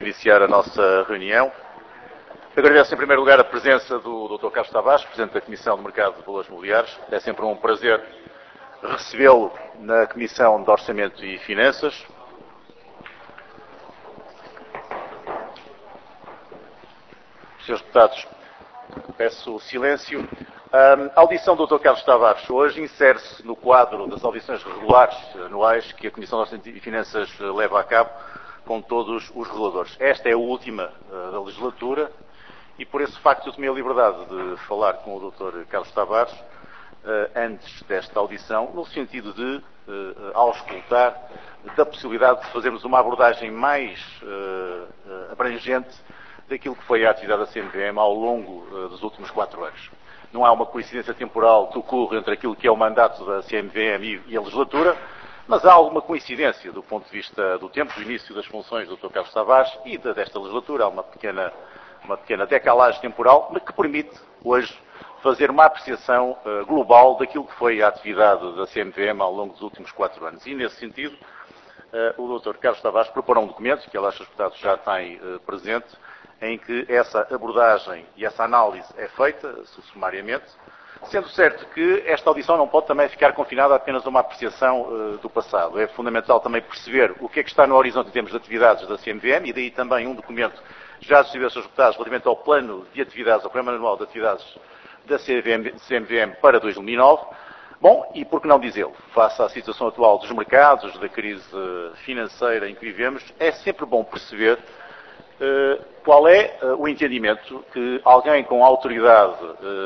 Iniciar a nossa reunião. Agradeço em primeiro lugar a presença do Dr. Carlos Tavares, Presidente da Comissão de Mercado de Valores Mobiliários. É sempre um prazer recebê-lo na Comissão de Orçamento e Finanças. Senhores deputados, peço silêncio. A audição do Dr. Carlos Tavares hoje insere-se no quadro das audições regulares anuais que a Comissão de Orçamento e Finanças leva a cabo com todos os reguladores. Esta é a última da legislatura e, por esse facto, eu tomei a liberdade de falar com o Dr. Carlos Tavares antes desta audição, no sentido de auscultar da possibilidade de fazermos uma abordagem mais abrangente daquilo que foi a atividade da CMVM ao longo dos últimos 4 anos. Não há uma coincidência temporal que ocorre entre aquilo que é o mandato da CMVM e a legislatura, mas há alguma coincidência do ponto de vista do tempo, do início das funções do Dr. Carlos Tavares e desta legislatura. Há uma pequena decalagem temporal, mas que permite hoje fazer uma apreciação global daquilo que foi a atividade da CMVM ao longo dos últimos 4 anos. E, nesse sentido, o Dr. Carlos Tavares preparou um documento, que aliás os deputados já têm presente, em que essa abordagem e essa análise é feita sumariamente, sendo certo que esta audição não pode também ficar confinada a apenas uma apreciação do passado. É fundamental também perceber o que é que está no horizonte em termos de atividades da CMVM e daí também um documento já distribuído aos seus deputados relativamente ao plano de atividades, ao programa anual de atividades da CMVM para 2009. Bom, e por que não dizê-lo? Face à situação atual dos mercados, da crise financeira em que vivemos, é sempre bom perceber qual é o entendimento que alguém com autoridade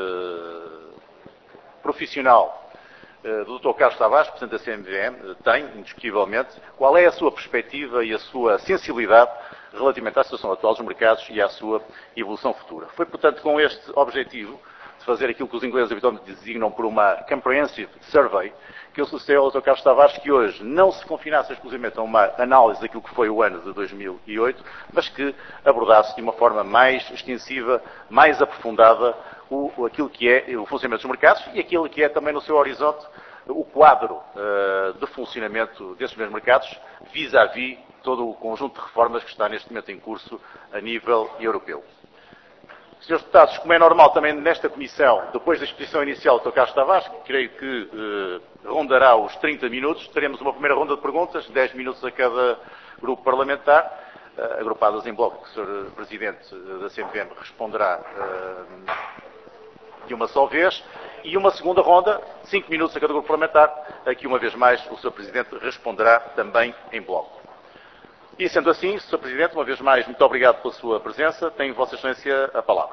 profissional do Dr. Carlos Tavares, Presidente da CMVM, tem, indiscutivelmente, qual é a sua perspectiva e a sua sensibilidade relativamente à situação atual dos mercados e à sua evolução futura. Foi, portanto, com este objetivo de fazer aquilo que os ingleses habitualmente designam por uma comprehensive survey, que eu solicitei ao Dr. Carlos Tavares que hoje não se confinasse exclusivamente a uma análise daquilo que foi o ano de 2008, mas que abordasse de uma forma mais extensiva, mais aprofundada, aquilo que é o funcionamento dos mercados e aquilo que é também no seu horizonte o quadro de funcionamento desses mesmos mercados vis-à-vis todo o conjunto de reformas que está neste momento em curso a nível europeu. Senhores deputados, como é normal também nesta comissão, depois da exposição inicial do Dr. Carlos Tavares, que creio que rondará os 30 minutos, teremos uma primeira ronda de perguntas, 10 minutos a cada grupo parlamentar, agrupadas em bloco, que o Sr. Presidente da CMVM responderá de uma só vez, e uma segunda ronda, 5 minutos a cada grupo parlamentar, a que uma vez mais o Sr. Presidente responderá também em bloco. E sendo assim, Sr. Presidente, uma vez mais, muito obrigado pela sua presença. Tem Vossa Excelência a palavra.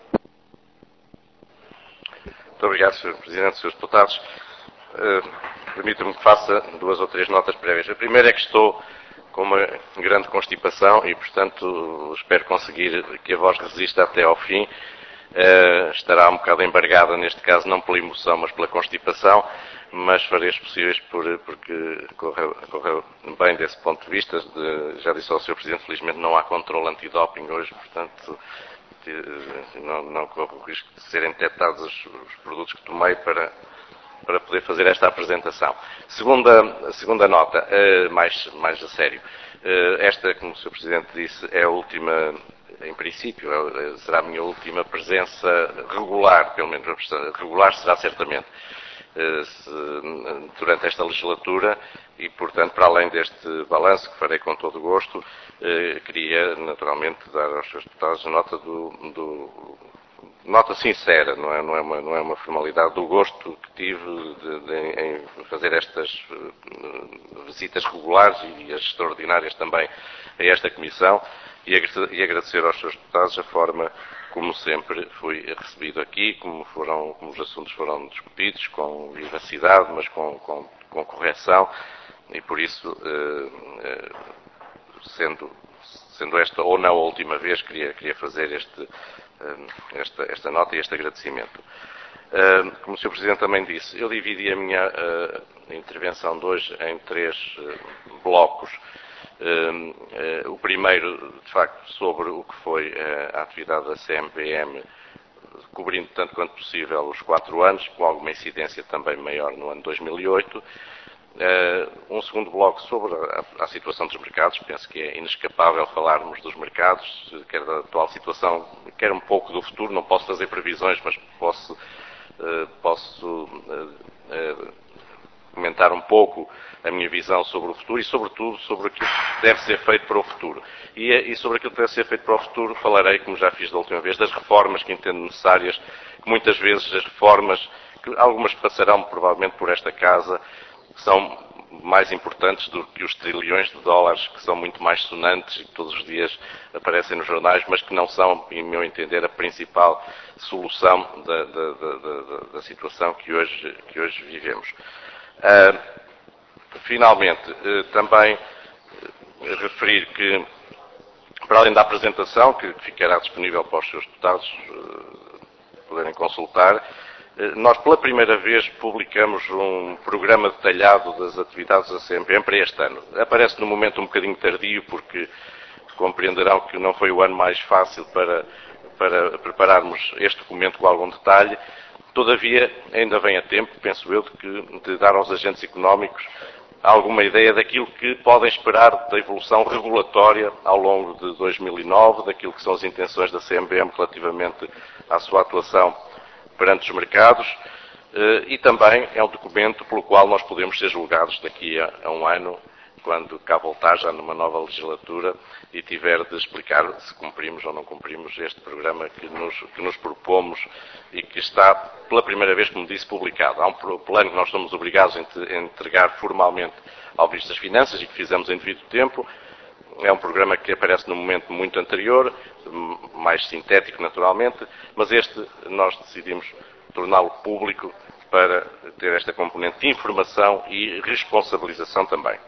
Muito obrigado, Sr. Presidente, Srs. Deputados. Permita-me que faça 2 ou 3 notas prévias. A primeira é que estou com uma grande constipação e, portanto, espero conseguir que a voz resista até ao fim. Estará um bocado embargada, neste caso, não pela emoção, mas pela constipação, mas farei os possíveis porque correu bem desse ponto de vista. Já disse ao Sr. Presidente, felizmente não há controle antidoping hoje, portanto não corro o risco de serem detectados os produtos que tomei para poder fazer esta apresentação. Segunda nota, mais a sério. Esta, como o Sr. Presidente disse, é a última, em princípio, será a minha última presença regular, pelo menos regular será certamente, durante esta legislatura e, portanto, para além deste balanço que farei com todo o gosto, queria naturalmente dar aos seus deputados nota sincera, não é uma formalidade, do gosto que tive em fazer estas visitas regulares e as extraordinárias também a esta Comissão e agradecer aos seus deputados a forma como sempre fui recebido aqui, como os assuntos foram discutidos, com vivacidade, mas com correção, e por isso, sendo esta ou não a última vez, queria fazer esta nota e este agradecimento. Como o Sr. Presidente também disse, eu dividi a minha intervenção de hoje em 3 blocos. O primeiro, de facto, sobre o que foi a atividade da CMVM, cobrindo tanto quanto possível os 4 anos, com alguma incidência também maior no ano 2008. Um segundo bloco sobre a situação dos mercados. Penso que é inescapável falarmos dos mercados, quer da atual situação, quer um pouco do futuro. Não posso fazer previsões, mas posso comentar um pouco a minha visão sobre o futuro e, sobretudo, sobre aquilo que deve ser feito para o futuro. E sobre aquilo que deve ser feito para o futuro falarei, como já fiz da última vez, das reformas que entendo necessárias, que muitas vezes as reformas, que algumas passarão provavelmente por esta casa, são mais importantes do que os trilhões de dólares, que são muito mais sonantes e que todos os dias aparecem nos jornais, mas que não são, em meu entender, a principal solução da situação que hoje vivemos. Finalmente, também referir que, para além da apresentação, que ficará disponível para os seus deputados poderem consultar, nós pela primeira vez publicamos um programa detalhado das atividades da CMVM para este ano. Aparece num momento um bocadinho tardio, porque compreenderão que não foi o ano mais fácil para prepararmos este documento com algum detalhe. Todavia, ainda vem a tempo, penso eu, de dar aos agentes económicos alguma ideia daquilo que podem esperar da evolução regulatória ao longo de 2009, daquilo que são as intenções da CMVM relativamente à sua atuação perante os mercados, e também é um documento pelo qual nós podemos ser julgados daqui a um ano, quando cá voltar já numa nova legislatura e tiver de explicar se cumprimos ou não cumprimos este programa que nos propomos e que está pela primeira vez, como disse, publicado. Há um plano que nós somos obrigados a entregar formalmente ao Ministro das Finanças e que fizemos em devido tempo. É um programa que aparece num momento muito anterior, mais sintético naturalmente, mas este nós decidimos torná-lo público para ter esta componente de informação e responsabilização também.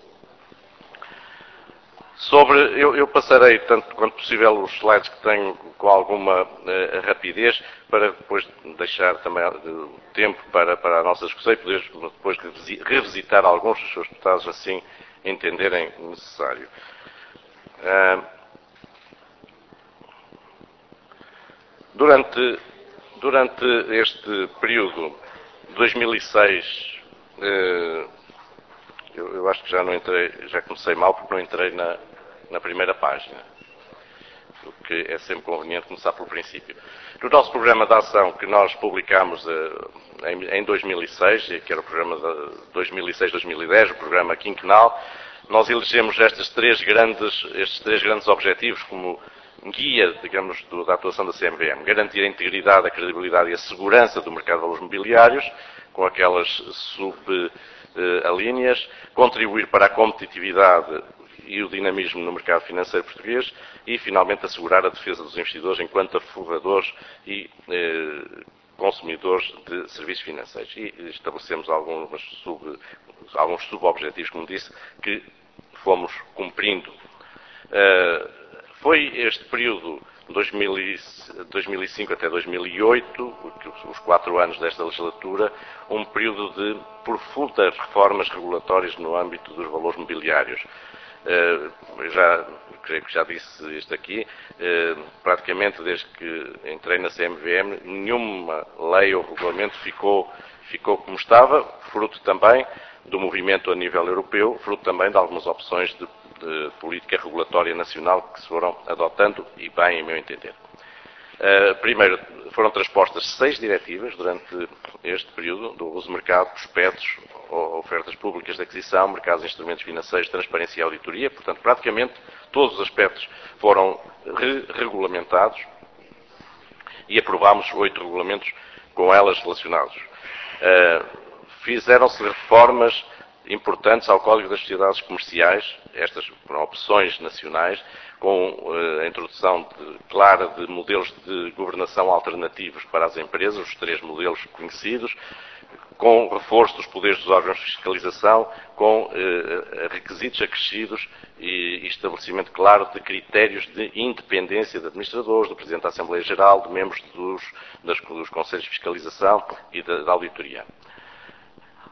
Eu passarei, tanto quanto possível, os slides que tenho com alguma rapidez, para depois deixar também tempo para a nossa discussão e poder depois revisitar alguns dos seus deputados, assim entenderem necessário. Durante este período de 2006, eu acho que já não entrei, já comecei mal porque não entrei na primeira página, o que é sempre conveniente começar pelo princípio. No nosso programa de ação que nós publicámos em 2006, que era o programa de 2006-2010, o programa quinquenal, nós elegemos estes três grandes objetivos como guia, digamos, da atuação da CMVM. Garantir a integridade, a credibilidade e a segurança do mercado de valores mobiliários, com aquelas subalíneas, contribuir para a competitividade e o dinamismo no mercado financeiro português e, finalmente, assegurar a defesa dos investidores enquanto forradores e consumidores de serviços financeiros. E estabelecemos alguns subobjetivos, como disse, que fomos cumprindo. Foi este período, 2005 até 2008, os 4 anos desta legislatura, um período de profundas reformas regulatórias no âmbito dos valores mobiliários. Creio que já disse isto aqui, praticamente desde que entrei na CMVM, nenhuma lei ou regulamento ficou como estava, fruto também do movimento a nível europeu, fruto também de algumas opções de política regulatória nacional que se foram adotando, e bem, em meu entender. Primeiro, foram transpostas 6 diretivas durante este período, do uso de mercado, prospectos, ofertas públicas de aquisição, mercados de instrumentos financeiros, transparência e auditoria. Portanto, praticamente todos os aspectos foram regulamentados e aprovámos 8 regulamentos com elas relacionados. Fizeram-se reformas importantes ao Código das Sociedades Comerciais, estas foram opções nacionais, com a introdução clara de modelos de governação alternativos para as empresas, os 3 modelos conhecidos, com reforço dos poderes dos órgãos de fiscalização, com requisitos acrescidos e estabelecimento claro de critérios de independência de administradores, do Presidente da Assembleia Geral, de membros dos Conselhos de Fiscalização e da Auditoria.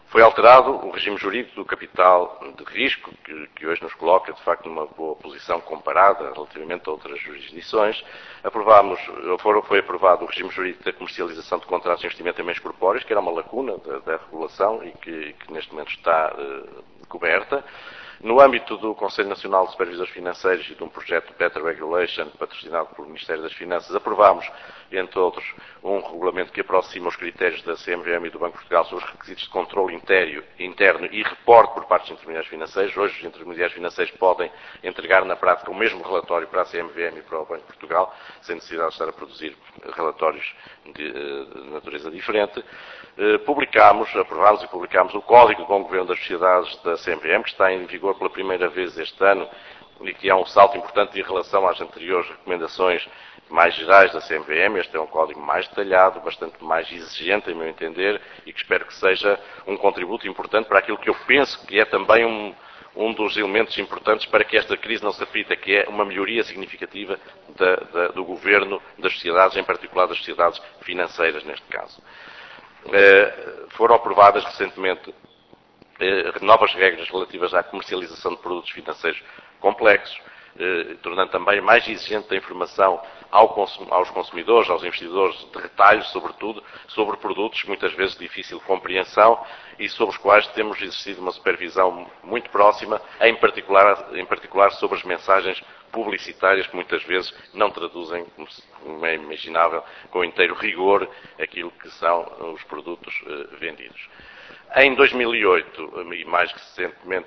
Foi alterado o regime jurídico do capital de risco, que hoje nos coloca, de facto, numa boa posição comparada relativamente a outras jurisdições. Foi aprovado o regime jurídico da comercialização de contratos de investimento em meios corpóreos, que era uma lacuna da regulação e que neste momento está coberta. No âmbito do Conselho Nacional de Supervisores Financeiros e de um projeto de Better Regulation patrocinado pelo Ministério das Finanças, aprovámos, entre outros, um regulamento que aproxima os critérios da CMVM e do Banco de Portugal sobre os requisitos de controle interno e reporte por parte dos intermediários financeiros. Hoje, os intermediários financeiros podem entregar na prática o mesmo relatório para a CMVM e para o Banco de Portugal, sem necessidade de estar a produzir relatórios de natureza diferente. Aprovámos e publicámos o Código de Bom Governo das Sociedades da CMVM, que está em vigor pela primeira vez este ano e que é um salto importante em relação às anteriores recomendações mais gerais da CMVM. Este é um código mais detalhado, bastante mais exigente, em meu entender, e que espero que seja um contributo importante para aquilo que eu penso que é também um dos elementos importantes para que esta crise não se repita, que é uma melhoria significativa do governo das sociedades, em particular das sociedades financeiras, neste caso. Foram aprovadas recentemente novas regras relativas à comercialização de produtos financeiros complexos, tornando também mais exigente a informação aos consumidores, aos investidores de retalho, sobretudo, sobre produtos muitas vezes de difícil compreensão e sobre os quais temos exercido uma supervisão muito próxima, em particular sobre as mensagens publicitárias que muitas vezes não traduzem, como é imaginável, com inteiro rigor aquilo que são os produtos vendidos. Em 2008, e mais recentemente,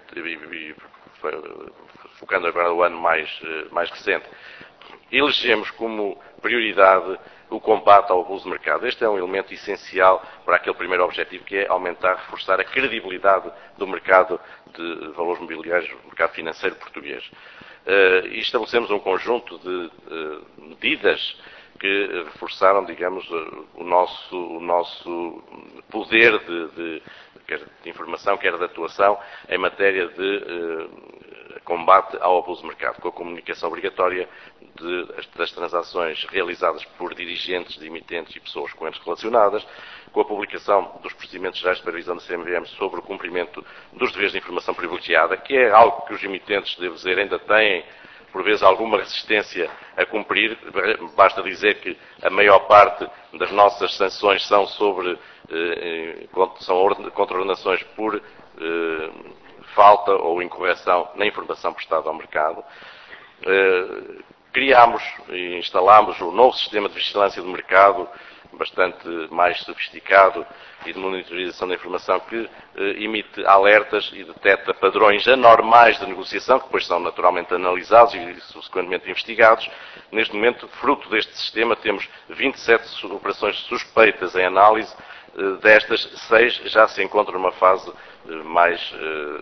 focando agora o ano mais recente, elegemos como prioridade o combate ao abuso de mercado. Este é um elemento essencial para aquele primeiro objetivo, que é aumentar, reforçar a credibilidade do mercado de valores mobiliários, do mercado financeiro português. E estabelecemos um conjunto de medidas que reforçaram, digamos, o nosso poder quer de informação, quer de atuação em matéria de combate ao abuso de mercado, com a comunicação obrigatória das transações realizadas por dirigentes, de emitentes e pessoas com eles relacionadas, com a publicação dos procedimentos gerais de supervisão da CMVM sobre o cumprimento dos deveres de informação privilegiada, que é algo que os emitentes, devo dizer, ainda têm, por vezes, alguma resistência a cumprir. Basta dizer que a maior parte das nossas sanções são contraordenações por falta ou incorreção na informação prestada ao mercado. Criámos e instalámos um novo sistema de vigilância do mercado, bastante mais sofisticado, e de monitorização da informação, que emite alertas e detecta padrões anormais de negociação, que depois são naturalmente analisados e subsequentemente investigados. Neste momento, fruto deste sistema, temos 27 operações suspeitas em análise. Destas, 6 já se encontram numa fase mais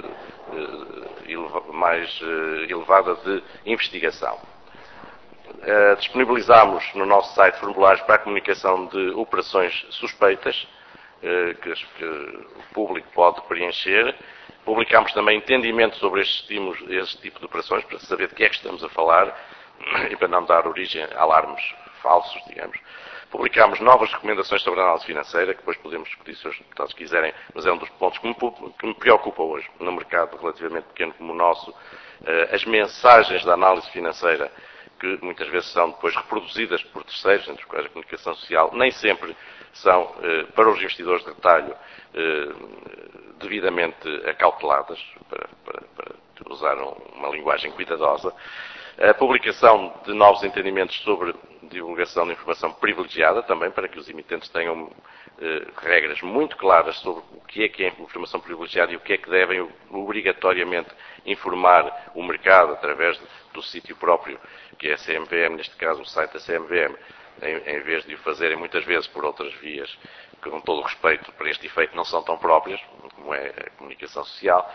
elevada de investigação. Disponibilizámos no nosso site formulários para a comunicação de operações suspeitas, que o público pode preencher. Publicámos também entendimento sobre este tipo de operações, para saber de que é que estamos a falar e para não dar origem a alarmes falsos, digamos. Publicámos novas recomendações sobre a análise financeira, que depois podemos discutir se os deputados quiserem, mas é um dos pontos que me preocupa hoje, no mercado relativamente pequeno como o nosso, as mensagens da análise financeira, que muitas vezes são depois reproduzidas por terceiros, entre os quais a comunicação social, nem sempre são, para os investidores de retalho, devidamente acauteladas, para usar uma linguagem cuidadosa. A publicação de novos entendimentos sobre divulgação de informação privilegiada, também para que os emitentes tenham regras muito claras sobre o que é informação privilegiada e o que é que devem obrigatoriamente informar o mercado através do sítio próprio, que é a CMVM, neste caso o site da CMVM, em vez de o fazerem muitas vezes por outras vias, que com todo o respeito para este efeito não são tão próprias, como é a comunicação social.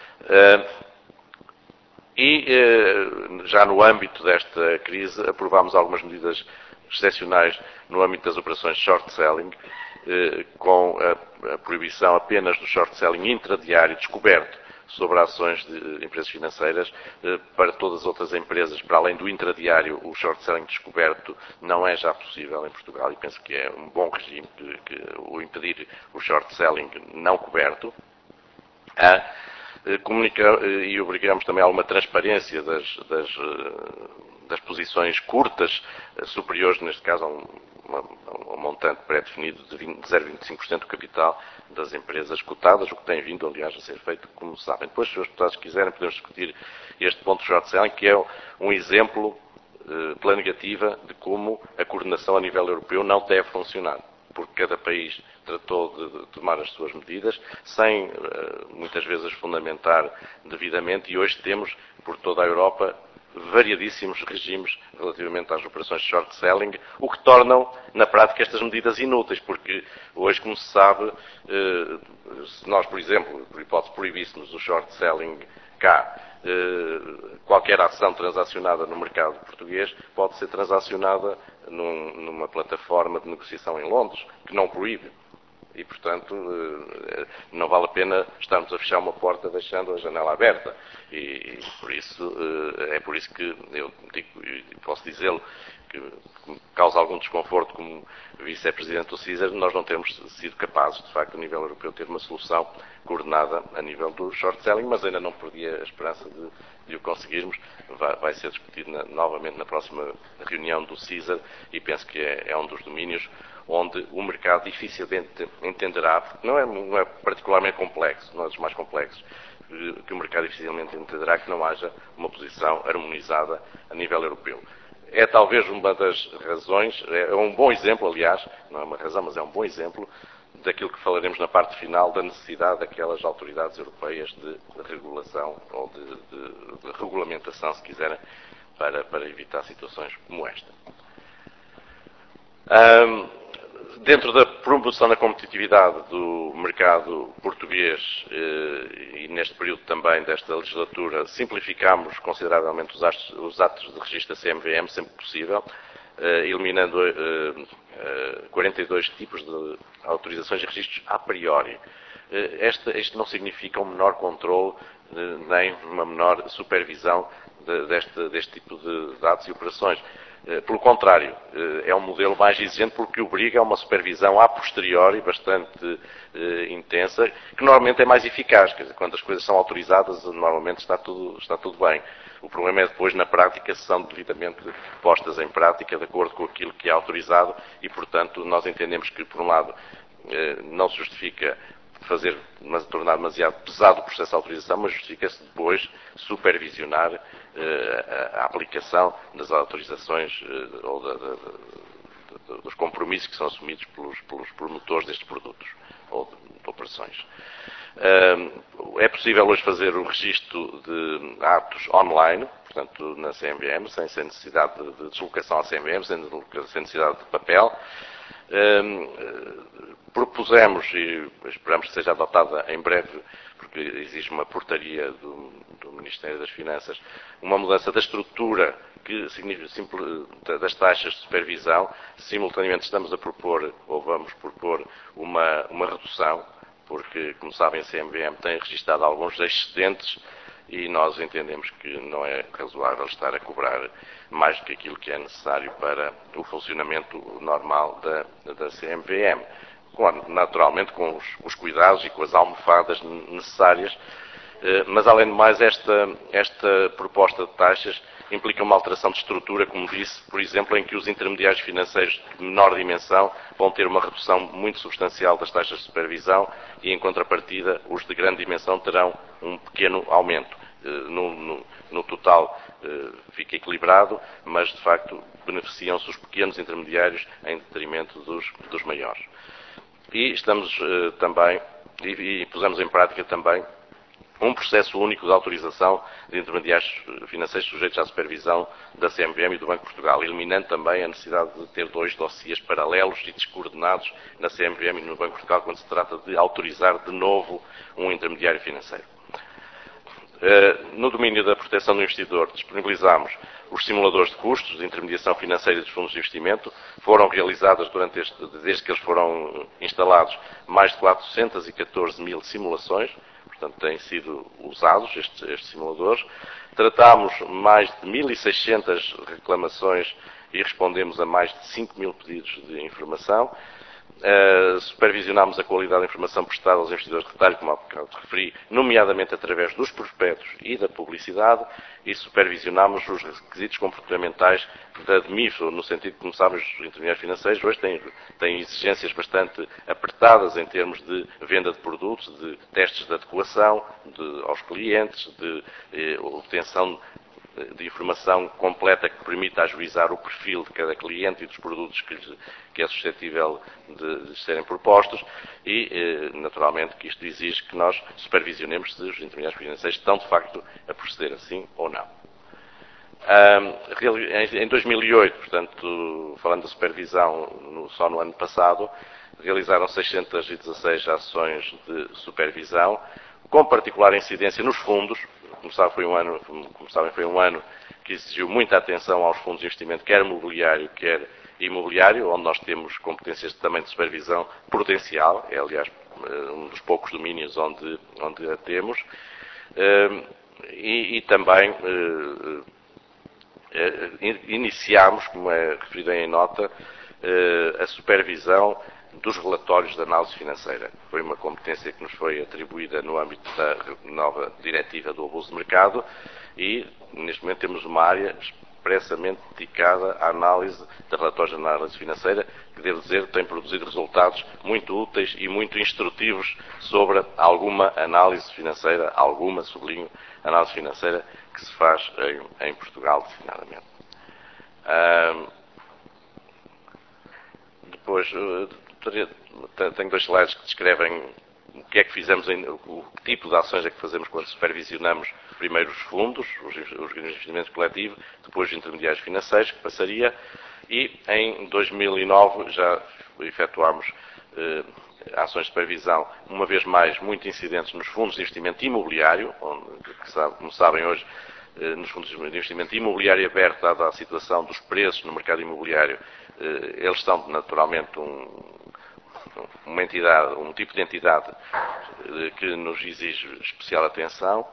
Já no âmbito desta crise, aprovámos algumas medidas excepcionais no âmbito das operações short selling, com a proibição apenas do short selling intradiário descoberto sobre ações de empresas financeiras. Para todas as outras empresas, para além do intradiário, o short selling descoberto não é já possível em Portugal, e penso que é um bom regime o impedir o short selling não coberto. a comunicar e obrigamos também a alguma transparência das posições curtas, superiores, neste caso, a um montante pré-definido de 0,25% do capital das empresas cotadas, o que tem vindo, aliás, a ser feito, como sabem. Depois, se os deputados quiserem, podemos discutir este ponto de short selling, que é um exemplo pela negativa de como a coordenação a nível europeu não deve funcionar, porque cada país tratou de tomar as suas medidas sem, muitas vezes, fundamentar devidamente, e hoje temos, por toda a Europa, variadíssimos regimes relativamente às operações de short selling, o que tornam, na prática, estas medidas inúteis, porque hoje, como se sabe, se nós, por exemplo, por hipótese, proibíssemos o short selling cá, qualquer ação transacionada no mercado português pode ser transacionada numa plataforma de negociação em Londres, que não proíbe. E, portanto, não vale a pena estarmos a fechar uma porta deixando a janela aberta. E por isso, é por isso que eu digo, e posso dizê-lo, que me causa algum desconforto como vice-presidente do CISER, nós não temos sido capazes, de facto, a nível europeu, ter uma solução coordenada a nível do short selling, mas ainda não perdi a esperança de o conseguirmos. Vai ser discutido novamente na próxima reunião do CISER e penso que é um dos domínios onde o mercado dificilmente entenderá, porque não é particularmente complexo, não é dos mais complexos, que o mercado dificilmente entenderá que não haja uma posição harmonizada a nível europeu. É talvez uma das razões, é um bom exemplo, aliás, não é uma razão, mas é um bom exemplo daquilo que falaremos na parte final, da necessidade daquelas autoridades europeias de regulação ou de regulamentação, se quiserem, para evitar situações como esta. Dentro da promoção da competitividade do mercado português e neste período também desta legislatura, simplificámos consideravelmente os atos de registro da CMVM, sempre possível, eliminando 42 tipos de autorizações e registros a priori. Isto não significa um menor controle nem uma menor supervisão deste tipo de atos e operações. Pelo contrário, é um modelo mais exigente porque obriga a uma supervisão a posteriori bastante intensa, que normalmente é mais eficaz. Quer dizer, quando as coisas são autorizadas, normalmente está tudo bem. O problema é depois, na prática, se são devidamente postas em prática de acordo com aquilo que é autorizado e, portanto, nós entendemos que, por um lado, não se justifica tornar demasiado pesado o processo de autorização, mas justifica-se depois supervisionar a aplicação das autorizações ou dos compromissos que são assumidos pelos promotores destes produtos ou de operações. É possível hoje fazer o registro de atos online, portanto, na CMVM, sem necessidade de deslocação à CMVM, sem necessidade de papel. Propusemos, e esperamos que seja adotada em breve, porque exige uma portaria do Ministério das Finanças, uma mudança da estrutura das taxas de supervisão. Simultaneamente estamos a propor, ou vamos propor, uma redução, porque, como sabem, a CMVM tem registado alguns excedentes e nós entendemos que não é razoável estar a cobrar mais do que aquilo que é necessário para o funcionamento normal da CMVM. Naturalmente com os cuidados e com as almofadas necessárias, mas além de mais esta proposta de taxas implica uma alteração de estrutura, como disse, por exemplo, em que os intermediários financeiros de menor dimensão vão ter uma redução muito substancial das taxas de supervisão e, em contrapartida, os de grande dimensão terão um pequeno aumento. No total fica equilibrado, mas, de facto, beneficiam-se os pequenos intermediários em detrimento dos maiores. E estamos também, e pusemos em prática também, um processo único de autorização de intermediários financeiros sujeitos à supervisão da CMVM e do Banco de Portugal, eliminando também a necessidade de ter 2 dossiês paralelos e descoordenados na CMVM e no Banco de Portugal quando se trata de autorizar de novo um intermediário financeiro. No domínio da proteção do investidor, disponibilizamos os simuladores de custos de intermediação financeira dos fundos de investimento. Foram realizadas desde que eles foram instalados, mais de 414 mil simulações. Portanto, têm sido usados estes simuladores. Tratámos mais de 1.600 reclamações e respondemos a mais de 5 mil pedidos de informação. Supervisionámos a qualidade da informação prestada aos investidores de retalho, como há bocado referi, nomeadamente através dos prospectos e da publicidade, e supervisionámos os requisitos comportamentais da DMIF, no sentido que, como sabem, os intermediários financeiros hoje têm exigências bastante apertadas em termos de venda de produtos, de testes de adequação aos clientes, de obtenção de informação completa que permita ajuizar o perfil de cada cliente e dos produtos que é suscetível de serem propostos e, naturalmente, que isto exige que nós supervisionemos se os intermediários financeiros estão, de facto, a proceder assim ou não. Em 2008, portanto, falando da supervisão só no ano passado, realizaram 616 ações de supervisão, com particular incidência nos fundos. Como sabem, foi um ano que exigiu muita atenção aos fundos de investimento, quer mobiliário, quer imobiliário, onde nós temos competências também de supervisão prudencial, é aliás um dos poucos domínios onde a temos, e também iniciámos, como é referido em nota, a supervisão dos relatórios de análise financeira. Foi uma competência que nos foi atribuída no âmbito da nova diretiva do abuso de mercado e, neste momento, temos uma área expressamente dedicada à análise de relatórios de análise financeira, que, devo dizer, tem produzido resultados muito úteis e muito instrutivos sobre alguma análise financeira, sublinho, análise financeira que se faz em Portugal, designadamente. Depois, tenho 2 slides que descrevem o que é que fizemos, o tipo de ações é que fazemos quando supervisionamos primeiro os fundos, os investimentos coletivos, depois os intermediários financeiros, que passaria, e em 2009 já efetuámos ações de supervisão, uma vez mais, muito incidentes nos fundos de investimento imobiliário, onde, como sabem hoje, nos fundos de investimento imobiliário aberto, dada a situação dos preços no mercado imobiliário, eles são naturalmente uma entidade, um tipo de entidade que nos exige especial atenção.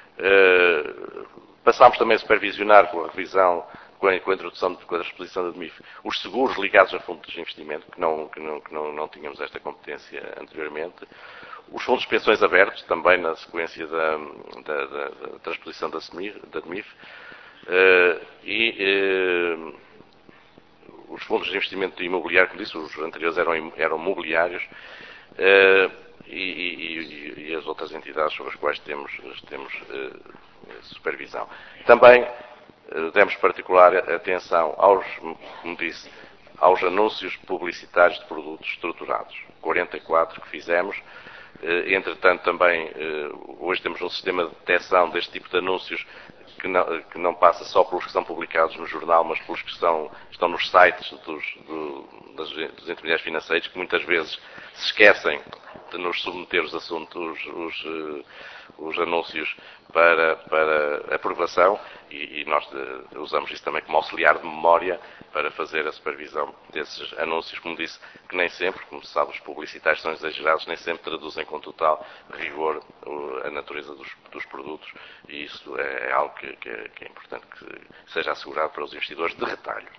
Passámos também a supervisionar com a revisão, com a introdução, com a exposição da DMIF, os seguros ligados a fundos de investimento, que não tínhamos esta competência anteriormente. Os fundos de pensões abertos, também na sequência da transposição da DMIF. Os fundos de investimento imobiliário, como disse, os anteriores eram mobiliários, e as outras entidades sobre as quais temos supervisão. Também demos particular atenção aos anúncios publicitários de produtos estruturados. 44 que fizemos. Entretanto, também, hoje temos um sistema de detecção deste tipo de anúncios que não passa só pelos que são publicados no jornal, mas pelos que estão nos sites dos intermediários financeiros, que muitas vezes se esquecem de nos submeter os assuntos, os anúncios para aprovação, e nós usamos isso também como auxiliar de memória para fazer a supervisão desses anúncios, como disse, que nem sempre, como se sabe, os publicitários são exagerados, nem sempre traduzem com total rigor a natureza dos produtos, e isso é algo que é importante que seja assegurado para os investidores de retalho.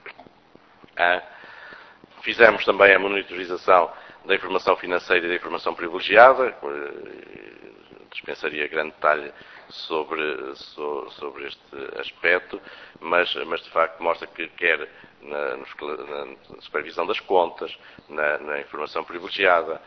Fizemos também a monitorização da informação financeira e da informação privilegiada. Dispensaria grande detalhe sobre este aspecto, mas de facto mostra que quer na supervisão das contas, na informação privilegiada,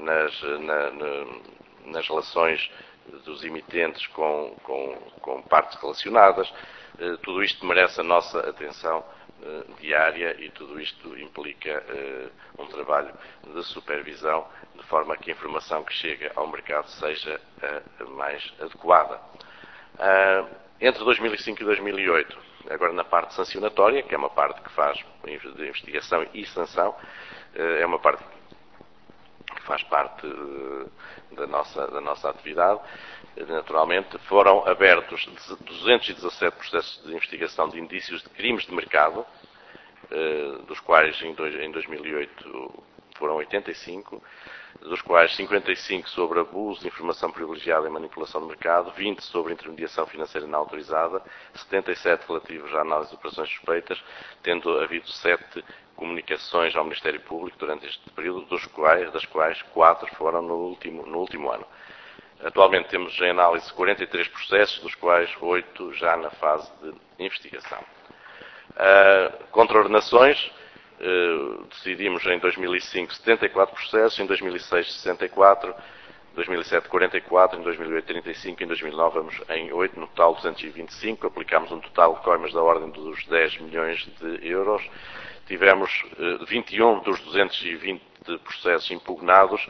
nas relações dos emitentes com partes relacionadas, tudo isto merece a nossa atenção diária e tudo isto implica um trabalho de supervisão de forma que a informação que chega ao mercado seja a mais adequada. Entre 2005 e 2008, agora na parte sancionatória, que é uma parte que faz de investigação e sanção, é uma parte que faz parte da nossa atividade. Naturalmente, foram abertos 217 processos de investigação de indícios de crimes de mercado, dos quais em 2008 foram 85, dos quais 55 sobre abuso de informação privilegiada e manipulação de mercado, 20 sobre intermediação financeira não autorizada, 77 relativos à análise de operações suspeitas, tendo havido 7 comunicações ao Ministério Público durante este período, das quais 4 foram no último ano. Atualmente temos em análise 43 processos, dos quais 8 já na fase de investigação. Contra ordenações, decidimos em 2005 74 processos, em 2006 64, em 2007 44, em 2008 35, em 2009 vamos em 8, no total 225, aplicámos um total de coimas da ordem dos 10 milhões de euros. Tivemos 21 dos 220 processos impugnados,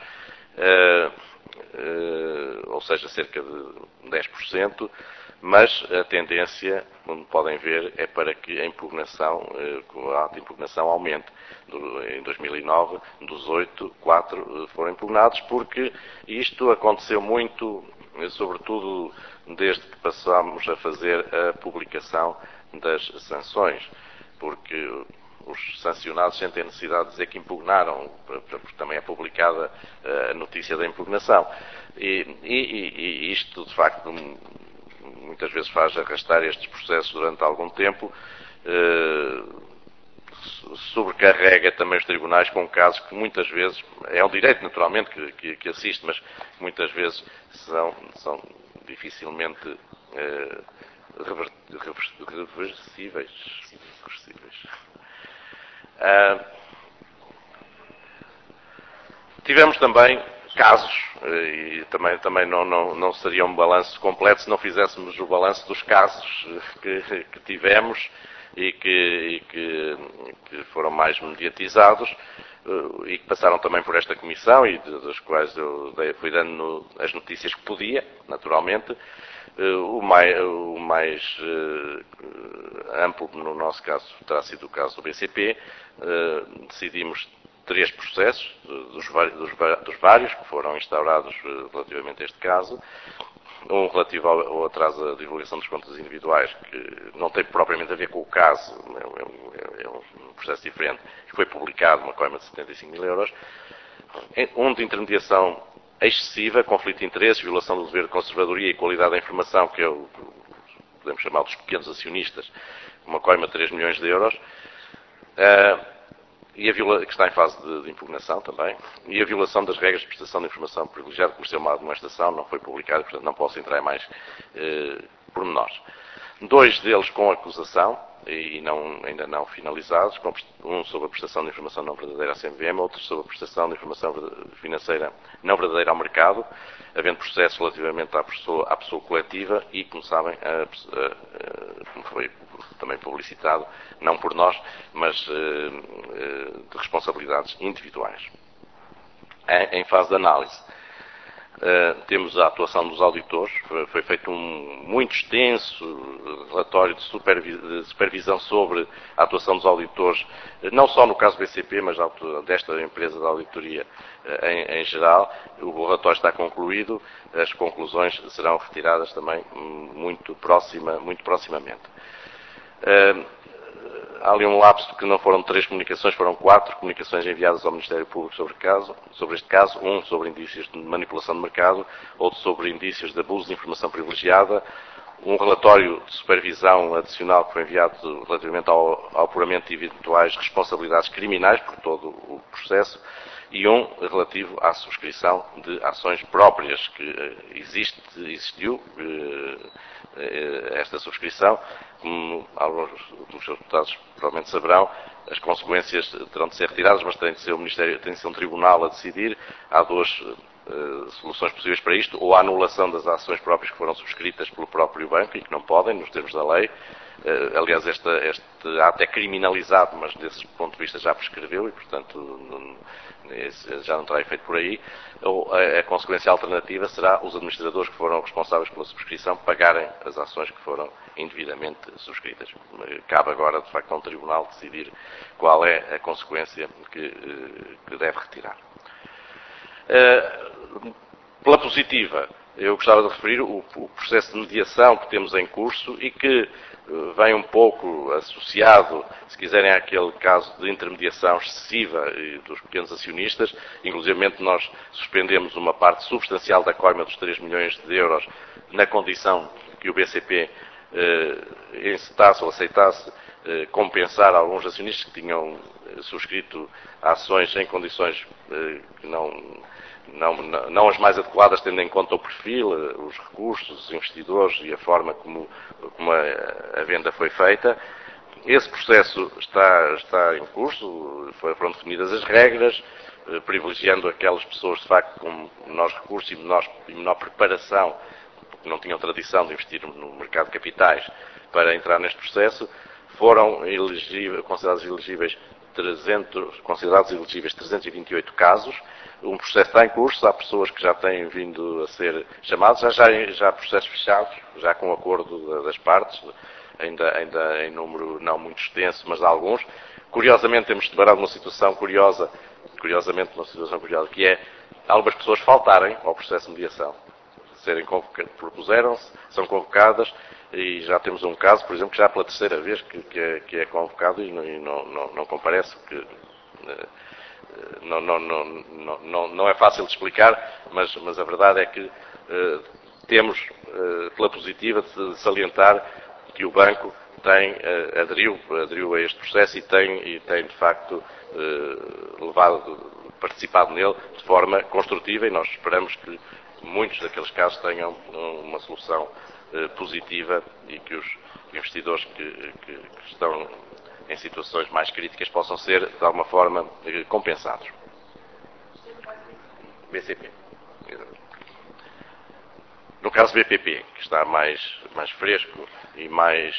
ou seja, cerca de 10%, mas a tendência, como podem ver, é para que a impugnação, a ata de impugnação aumente. Em 2009, dos 8, 4 foram impugnados, porque isto aconteceu muito, sobretudo desde que passámos a fazer a publicação das sanções, porque os sancionados sentem a necessidade de dizer que impugnaram, porque também é publicada a notícia da impugnação. E isto, de facto, muitas vezes faz arrastar estes processos durante algum tempo, sobrecarrega também os tribunais com casos que muitas vezes, é um direito naturalmente que assiste, mas muitas vezes são dificilmente reversíveis. Tivemos também casos, e também não seria um balanço completo se não fizéssemos o balanço dos casos que tivemos e que foram mais mediatizados e que passaram também por esta comissão e das quais eu fui dando as notícias que podia, naturalmente. O mais amplo, no nosso caso, terá sido o caso do BCP. Decidimos 3 processos, dos vários que foram instaurados relativamente a este caso. Um relativo ao atraso da divulgação dos contas individuais, que não tem propriamente a ver com o caso, é um processo diferente, que foi publicado, uma coima de 75 mil euros. Um de intermediação excessiva, conflito de interesses, violação do dever de conservadoria e qualidade da informação, que é o podemos chamar dos pequenos acionistas, uma coima de 3 milhões de euros. Que está em fase de impugnação também, e a violação das regras de prestação de informação privilegiada, por ser uma admoestação, não foi publicada, portanto não posso entrar em mais pormenores. 2 deles com acusação, e ainda não finalizados, um sobre a prestação de informação não verdadeira à CMVM, outro sobre a prestação de informação financeira não verdadeira ao mercado, havendo processo relativamente à pessoa coletiva e, como sabem, como foi também publicitado, não por nós, mas de responsabilidades individuais. Em fase de análise, temos a atuação dos auditores. Foi feito um muito extenso relatório de supervisão sobre a atuação dos auditores, não só no caso do BCP, mas desta empresa de auditoria em geral. O relatório está concluído, as conclusões serão retiradas também muito proximamente. Há ali um lapso que não foram 3 comunicações, foram 4 comunicações enviadas ao Ministério Público sobre este caso, um sobre indícios de manipulação de mercado, outro sobre indícios de abuso de informação privilegiada, um relatório de supervisão adicional que foi enviado relativamente ao apuramento de eventuais responsabilidades criminais por todo o processo, e um relativo à subscrição de ações próprias, que existiu esta subscrição. Como alguns dos seus deputados provavelmente saberão, as consequências terão de ser retiradas, mas tem de ser um tribunal a decidir. Há 2 soluções possíveis para isto: ou a anulação das ações próprias que foram subscritas pelo próprio banco e que não podem, nos termos da lei. Aliás, este ato é criminalizado, mas desse ponto de vista já prescreveu e, portanto, já não terá efeito por aí. Ou a consequência alternativa será os administradores que foram responsáveis pela subscrição pagarem as ações que foram indevidamente subscritas. Cabe agora, de facto, a um tribunal decidir qual é a consequência que deve retirar. Pela positiva, eu gostava de referir o processo de mediação que temos em curso e que vem um pouco associado, se quiserem, àquele caso de intermediação excessiva dos pequenos acionistas. Inclusivamente nós suspendemos uma parte substancial da coima dos 3 milhões de euros na condição que o BCP encetasse ou aceitasse compensar alguns acionistas que tinham subscrito ações em condições que não as mais adequadas, tendo em conta o perfil, os recursos, os investidores e a forma como a venda foi feita. Esse processo está em curso, foram definidas as regras, privilegiando aquelas pessoas, de facto, com menores recursos e menor preparação, porque não tinham tradição de investir no mercado de capitais, para entrar neste processo. Foram considerados elegíveis 328 casos. Um processo está em curso, há pessoas que já têm vindo a ser chamadas, já há processos fechados, já com acordo das partes, ainda em número não muito extenso, mas há alguns. Curiosamente, temos deparado uma situação curiosa, que é algumas pessoas faltarem ao processo de mediação. Propuseram-se, são convocadas, e já temos um caso, por exemplo, que já pela terceira vez que é convocado e não comparece, que não é fácil de explicar, mas a verdade é que temos, pela positiva, de salientar que o banco aderiu a este processo e tem de facto participado nele de forma construtiva, e nós esperamos que muitos daqueles casos tenham uma solução positiva e que os investidores que estão em situações mais críticas possam ser, de alguma forma, compensados. BCP. No caso BPP, que está mais fresco e mais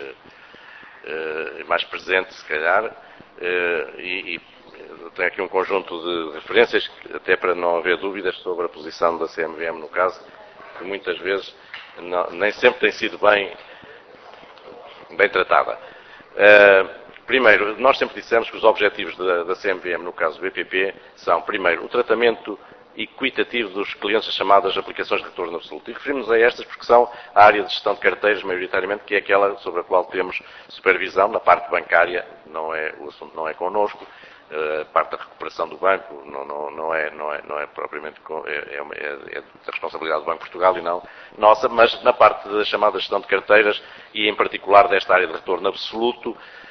presente, se calhar, e tem aqui um conjunto de referências, até para não haver dúvidas sobre a posição da CMVM no caso, que muitas vezes nem sempre tem sido bem tratada. Primeiro, nós sempre dissemos que os objetivos da CMVM, no caso do BPP, são, primeiro, o tratamento equitativo dos clientes, as chamadas aplicações de retorno absoluto. E referimos a estas porque são a área de gestão de carteiras, maioritariamente, que é aquela sobre a qual temos supervisão. Na parte bancária, o assunto não é connosco. A parte da recuperação do banco não é propriamente é da responsabilidade do Banco de Portugal e não nossa, mas na parte da chamada gestão de carteiras e em particular desta área de retorno absoluto,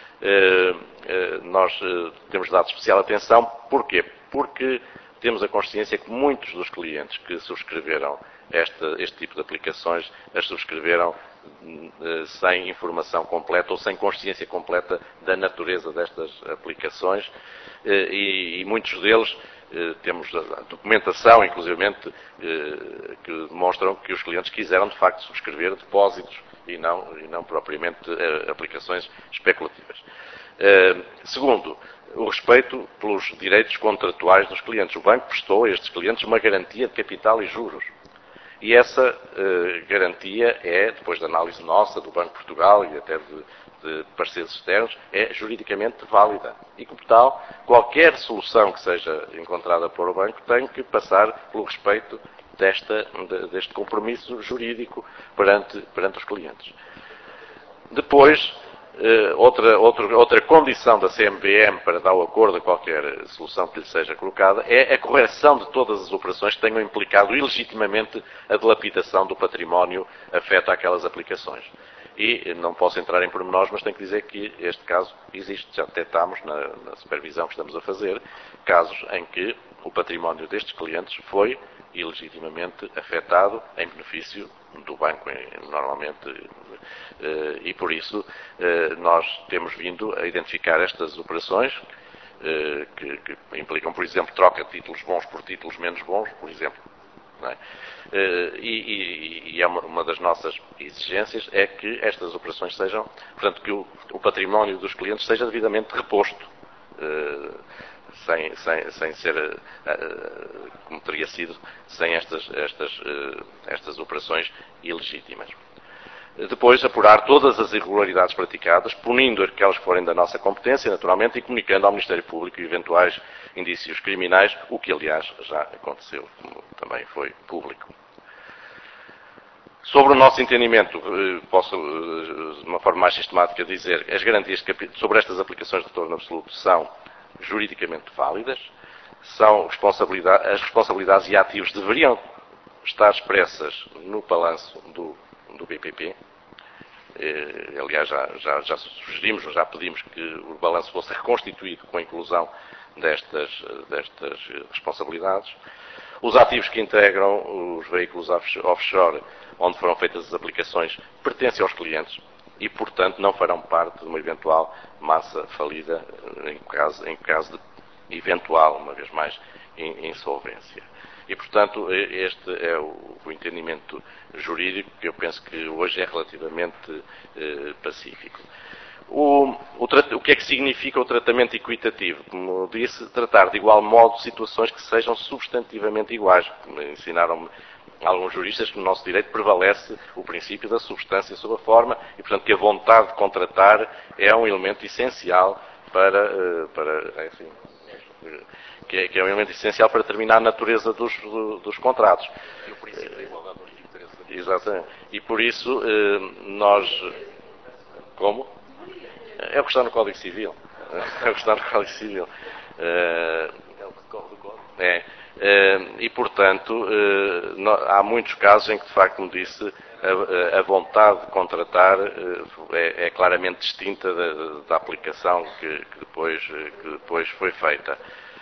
nós temos dado especial atenção. Porquê? Porque temos a consciência que muitos dos clientes que subscreveram este tipo de aplicações as subscreveram sem informação completa ou sem consciência completa da natureza destas aplicações, e muitos deles temos a documentação, inclusivamente, que demonstram que os clientes quiseram de facto subscrever depósitos e não propriamente aplicações especulativas. Segundo, o respeito pelos direitos contratuais dos clientes. O banco prestou a estes clientes uma garantia de capital e juros. E essa garantia depois da análise nossa, do Banco de Portugal e até de parceiros externos, é juridicamente válida. E, como tal, qualquer solução que seja encontrada por o banco tem que passar pelo respeito deste compromisso jurídico perante os clientes. Depois, outra condição da CMVM para dar o acordo a qualquer solução que lhe seja colocada é a correção de todas as operações que tenham implicado ilegitimamente a dilapidação do património afeto àquelas aplicações. E não posso entrar em pormenores, mas tenho que dizer que este caso existe. Já detectámos na supervisão que estamos a fazer casos em que o património destes clientes foi ilegitimamente afetado em benefício do banco, normalmente, e por isso nós temos vindo a identificar estas operações que implicam, por exemplo, troca de títulos bons por títulos menos bons, por exemplo. Não é? E é uma das nossas exigências é que estas operações sejam, portanto, que o património dos clientes seja devidamente reposto, sem ser como teria sido sem estas operações ilegítimas. Depois, apurar todas as irregularidades praticadas, punindo aquelas que forem da nossa competência, naturalmente, e comunicando ao Ministério Público eventuais indícios criminais, o que, aliás, já aconteceu, como também foi público. Sobre o nosso entendimento, posso, de uma forma mais sistemática, dizer que as garantias sobre estas aplicações de retorno absoluto são juridicamente válidas, as responsabilidades e ativos deveriam estar expressas no balanço do BPP, Aliás, já sugerimos, já pedimos que o balanço fosse reconstituído com a inclusão destas responsabilidades. Os ativos que integram os veículos offshore, onde foram feitas as aplicações, pertencem aos clientes e, portanto, não farão parte de uma eventual massa falida em caso de eventual, uma vez mais, insolvência. E, portanto, este é o entendimento jurídico que eu penso que hoje é relativamente pacífico. O que é que significa o tratamento equitativo? Como disse, tratar de igual modo situações que sejam substantivamente iguais. Ensinaram-me alguns juristas que no nosso direito prevalece o princípio da substância sobre a forma e, portanto, que a vontade de contratar é um elemento essencial que é um elemento essencial para determinar a natureza dos contratos. E o princípio da igualdade dos interesses. Exatamente. E por isso nós... Como? É o que está no Código Civil. É o que está no Código Civil. É o que decorre do Código. E, portanto, há muitos casos em que, de facto, como disse, a vontade de contratar é claramente distinta da aplicação que depois foi feita.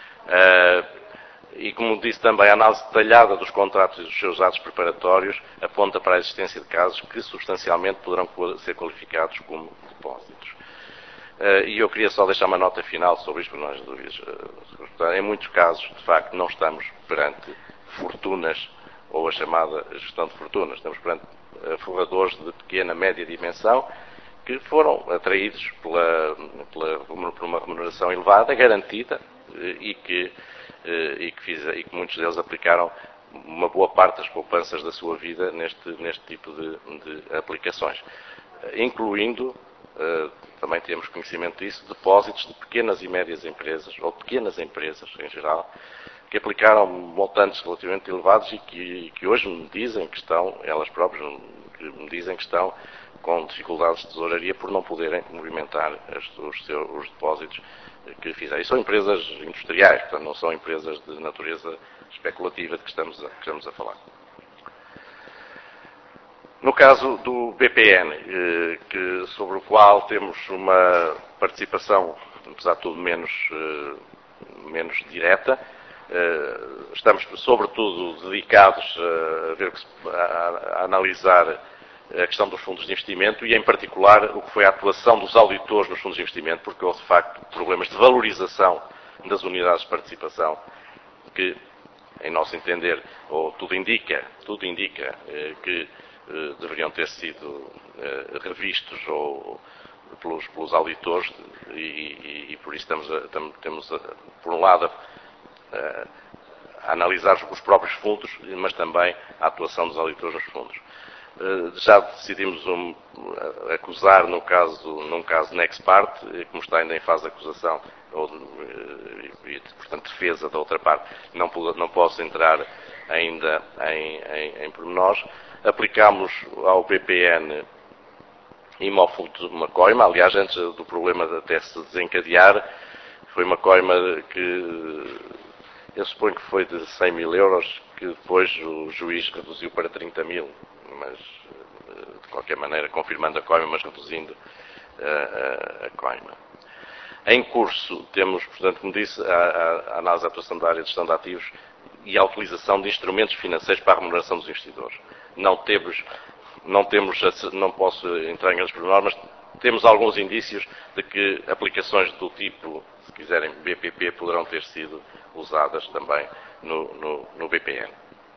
E, como disse também, a análise detalhada dos contratos e dos seus atos preparatórios aponta para a existência de casos que, substancialmente, poderão ser qualificados como depósitos. E eu queria só deixar uma nota final sobre isto, porque não há dúvidas. Em muitos casos, de facto, não estamos perante fortunas ou a chamada gestão de fortunas. Estamos perante forradores de pequena, média dimensão que foram atraídos por uma remuneração elevada, garantida, e que muitos deles aplicaram uma boa parte das poupanças da sua vida neste tipo de aplicações, incluindo, também temos conhecimento disso, depósitos de pequenas e médias empresas, ou pequenas empresas em geral, que aplicaram montantes relativamente elevados e que hoje me dizem que estão, elas próprias me dizem que estão com dificuldades de tesouraria por não poderem movimentar os depósitos que fizeram. E são empresas industriais, portanto não são empresas de natureza especulativa de que estamos a falar. No caso do BPN, sobre o qual temos uma participação, apesar de tudo, menos direta, estamos, sobretudo, dedicados a analisar a questão dos fundos de investimento e, em particular, o que foi a atuação dos auditores nos fundos de investimento, porque houve, de facto, problemas de valorização das unidades de participação que, em nosso entender, tudo indica que deveriam ter sido revistos pelos auditores e por isso temos, por um lado, a analisar os próprios fundos, mas também a atuação dos auditores nos fundos. Já decidimos acusar num caso Nexpart, como está ainda em fase de acusação e portanto, defesa da outra parte. Não posso entrar ainda em pormenores. Aplicámos ao BPN uma coima, aliás, antes do problema de até se desencadear, foi uma coima que eu suponho que foi de 100 mil euros, que depois o juiz reduziu para 30 mil, mas de qualquer maneira, confirmando a coima, mas reduzindo a coima. Em curso, temos, portanto, como disse, a análise da atuação da área de gestão de ativos e a utilização de instrumentos financeiros para a remuneração dos investidores. Não posso entrar em grandes pormenores, mas temos alguns indícios de que aplicações do tipo, se quiserem, BPP, poderão ter sido usadas também no BPN.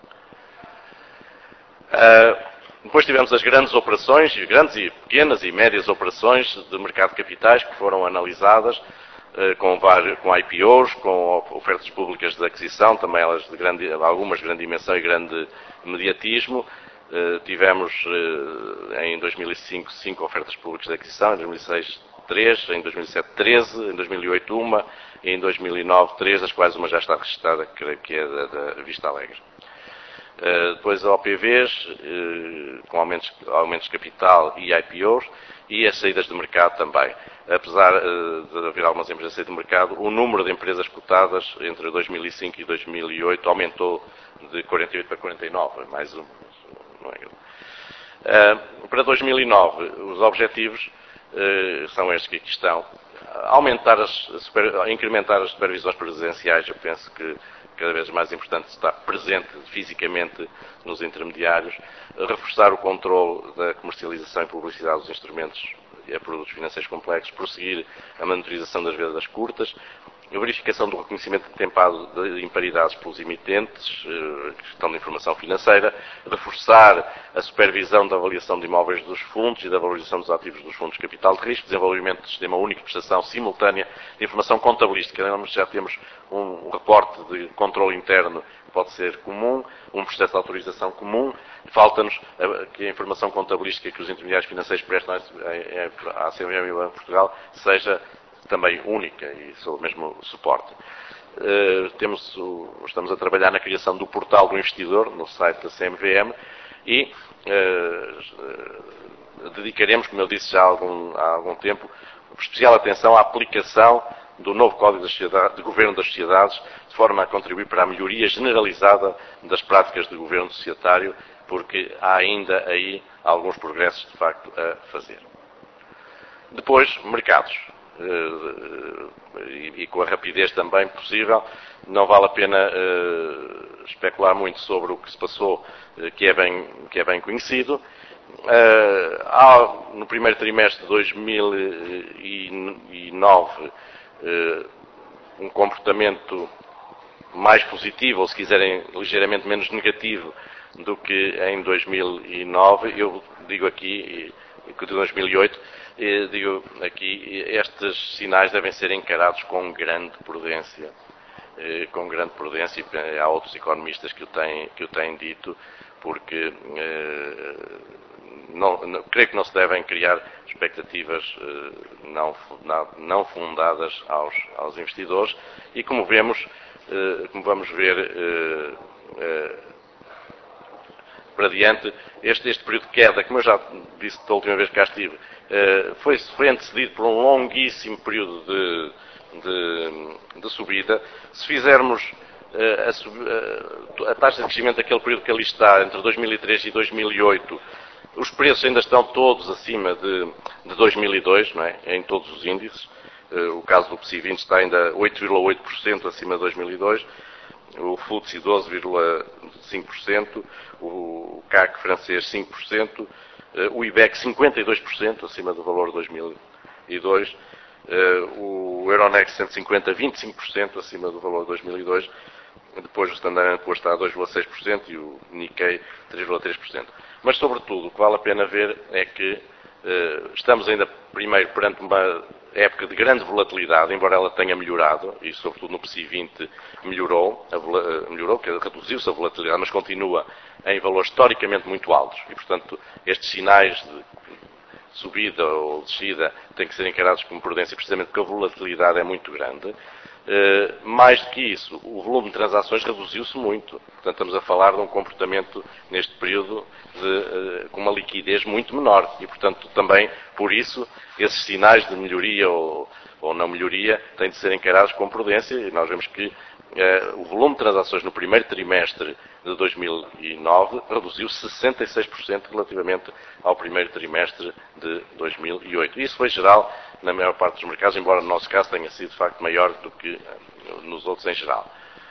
Depois tivemos as grandes operações, grandes e pequenas e médias operações de mercado de capitais que foram analisadas com IPOs, com ofertas públicas de aquisição, também elas algumas de grande dimensão e grande mediatismo. Tivemos em 2005 5 ofertas públicas de aquisição, em 2006 3, em 2007 13, em 2008 1 e em 2009 3, das quais uma já está registrada, creio que é da Vista Alegre. Depois OPVs, com aumentos de capital e IPOs, e as saídas de mercado também. Apesar de haver algumas empresas a sair do mercado, o número de empresas cotadas entre 2005 e 2008 aumentou de 48 para 49, mais um. Não é grande. Para 2009, os objetivos são estes que aqui estão. Incrementar as supervisões presenciais. Eu penso que cada vez mais importante estar presente fisicamente nos intermediários, reforçar o controle da comercialização e publicidade dos instrumentos e produtos financeiros complexos, prosseguir a monitorização das vendas curtas, a verificação do reconhecimento tempado de imparidades pelos emitentes, questão de informação financeira, reforçar a supervisão da avaliação de imóveis dos fundos e da valorização dos ativos dos fundos de capital de risco, desenvolvimento de sistema único de prestação simultânea de informação contabilística. Nós já temos um reporte de controle interno que pode ser comum, um processo de autorização comum. Falta-nos que a informação contabilística que os intermediários financeiros prestam à CMVM e ao Banco de Portugal seja também única e sob o mesmo suporte. Estamos a trabalhar na criação do portal do investidor no site da CMVM e dedicaremos, como eu disse já há algum tempo, especial atenção à aplicação do novo Código de Governo das Sociedades, de forma a contribuir para a melhoria generalizada das práticas de governo societário, porque há ainda aí alguns progressos, de facto, a fazer. Depois, mercados. E com a rapidez também possível, não vale a pena especular muito sobre o que se passou, que é bem conhecido. Há, no primeiro trimestre de 2009, um comportamento mais positivo, ou se quiserem, ligeiramente menos negativo do que em 2009. Eu digo aqui, que de 2008, digo aqui, estes sinais devem ser encarados com grande prudência. E há outros economistas que o têm dito, porque creio que não se devem criar expectativas não fundadas aos investidores, e como vamos ver para diante, este período de queda, como eu já disse da última vez que cá estive, foi antecedido por um longuíssimo período de subida. Se fizermos a taxa de crescimento daquele período que ali está, entre 2003 e 2008, os preços ainda estão todos acima de 2002, não é? Em todos os índices. O caso do PSI 20 está ainda 8,8% acima de 2002, o FTSE 12,5%, o CAC francês 5%, o IBEX 52% acima do valor de 2002, o Euronext 150 25% acima do valor de 2002, depois o Standard & Poor's está a 2,6% e o Nikkei 3,3%. Mas, sobretudo, o que vale a pena ver é que estamos ainda, primeiro, perante uma época de grande volatilidade, embora ela tenha melhorado, e sobretudo no PSI 20 melhorou, que reduziu-se a volatilidade, mas continua em valores historicamente muito altos. E, portanto, estes sinais de subida ou descida têm que ser encarados com prudência, precisamente porque a volatilidade é muito grande. Mais do que isso, o volume de transações reduziu-se muito. Portanto, estamos a falar de um comportamento neste período com uma liquidez muito menor. E, portanto, também por isso, esses sinais de melhoria ou não melhoria têm de ser encarados com prudência. E nós vemos que o volume de transações no primeiro trimestre de 2009 reduziu 66% relativamente ao primeiro trimestre de 2008. Isso foi geral na maior parte dos mercados, embora no nosso caso tenha sido de facto maior do que nos outros em geral.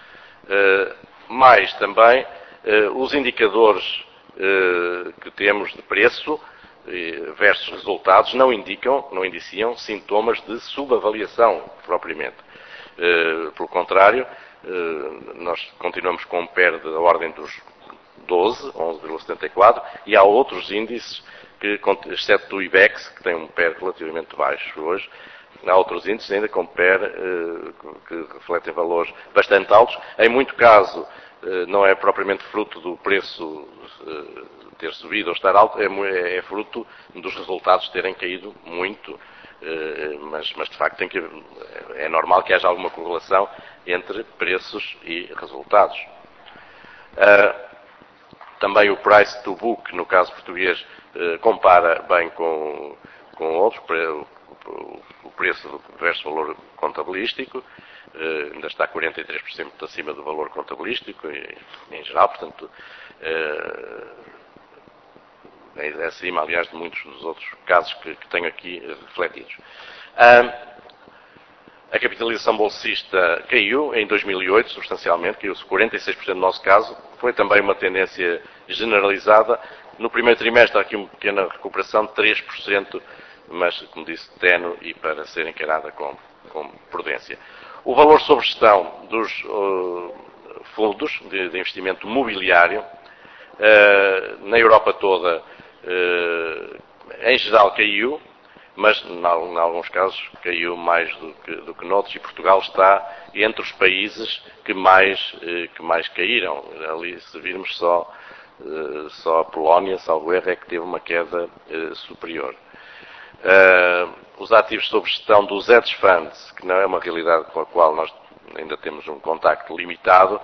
Mais também, os indicadores que temos de preço versus resultados não indiciam sintomas de subavaliação propriamente. Pelo contrário, nós continuamos com um PER da ordem dos 11,74, e há outros índices, exceto o IBEX, que tem um PER relativamente baixo hoje, há outros índices ainda com PER que refletem valores bastante altos. Em muito caso, não é propriamente fruto do preço ter subido ou estar alto, é fruto dos resultados terem caído muito. Mas de facto é normal que haja alguma correlação entre preços e resultados. Também o price to book, no caso português, compara bem com outros, o preço versus valor contabilístico, ainda está 43% acima do valor contabilístico em geral, portanto acima, aliás, de muitos dos outros casos que tenho aqui refletidos. A capitalização bolsista caiu em 2008, substancialmente, caiu-se 46% no nosso caso. Foi também uma tendência generalizada. No primeiro trimestre há aqui uma pequena recuperação de 3%, mas, como disse, ténue e para ser encarada com prudência. O valor sob gestão dos fundos de investimento mobiliário, na Europa toda, em geral caiu, mas em alguns casos caiu mais do que noutros, e Portugal está entre os países que mais caíram. Ali, se virmos só a Polónia, salvo erro, é que teve uma queda superior. Os ativos sob gestão dos hedge funds, que não é uma realidade com a qual nós ainda temos um contacto limitado,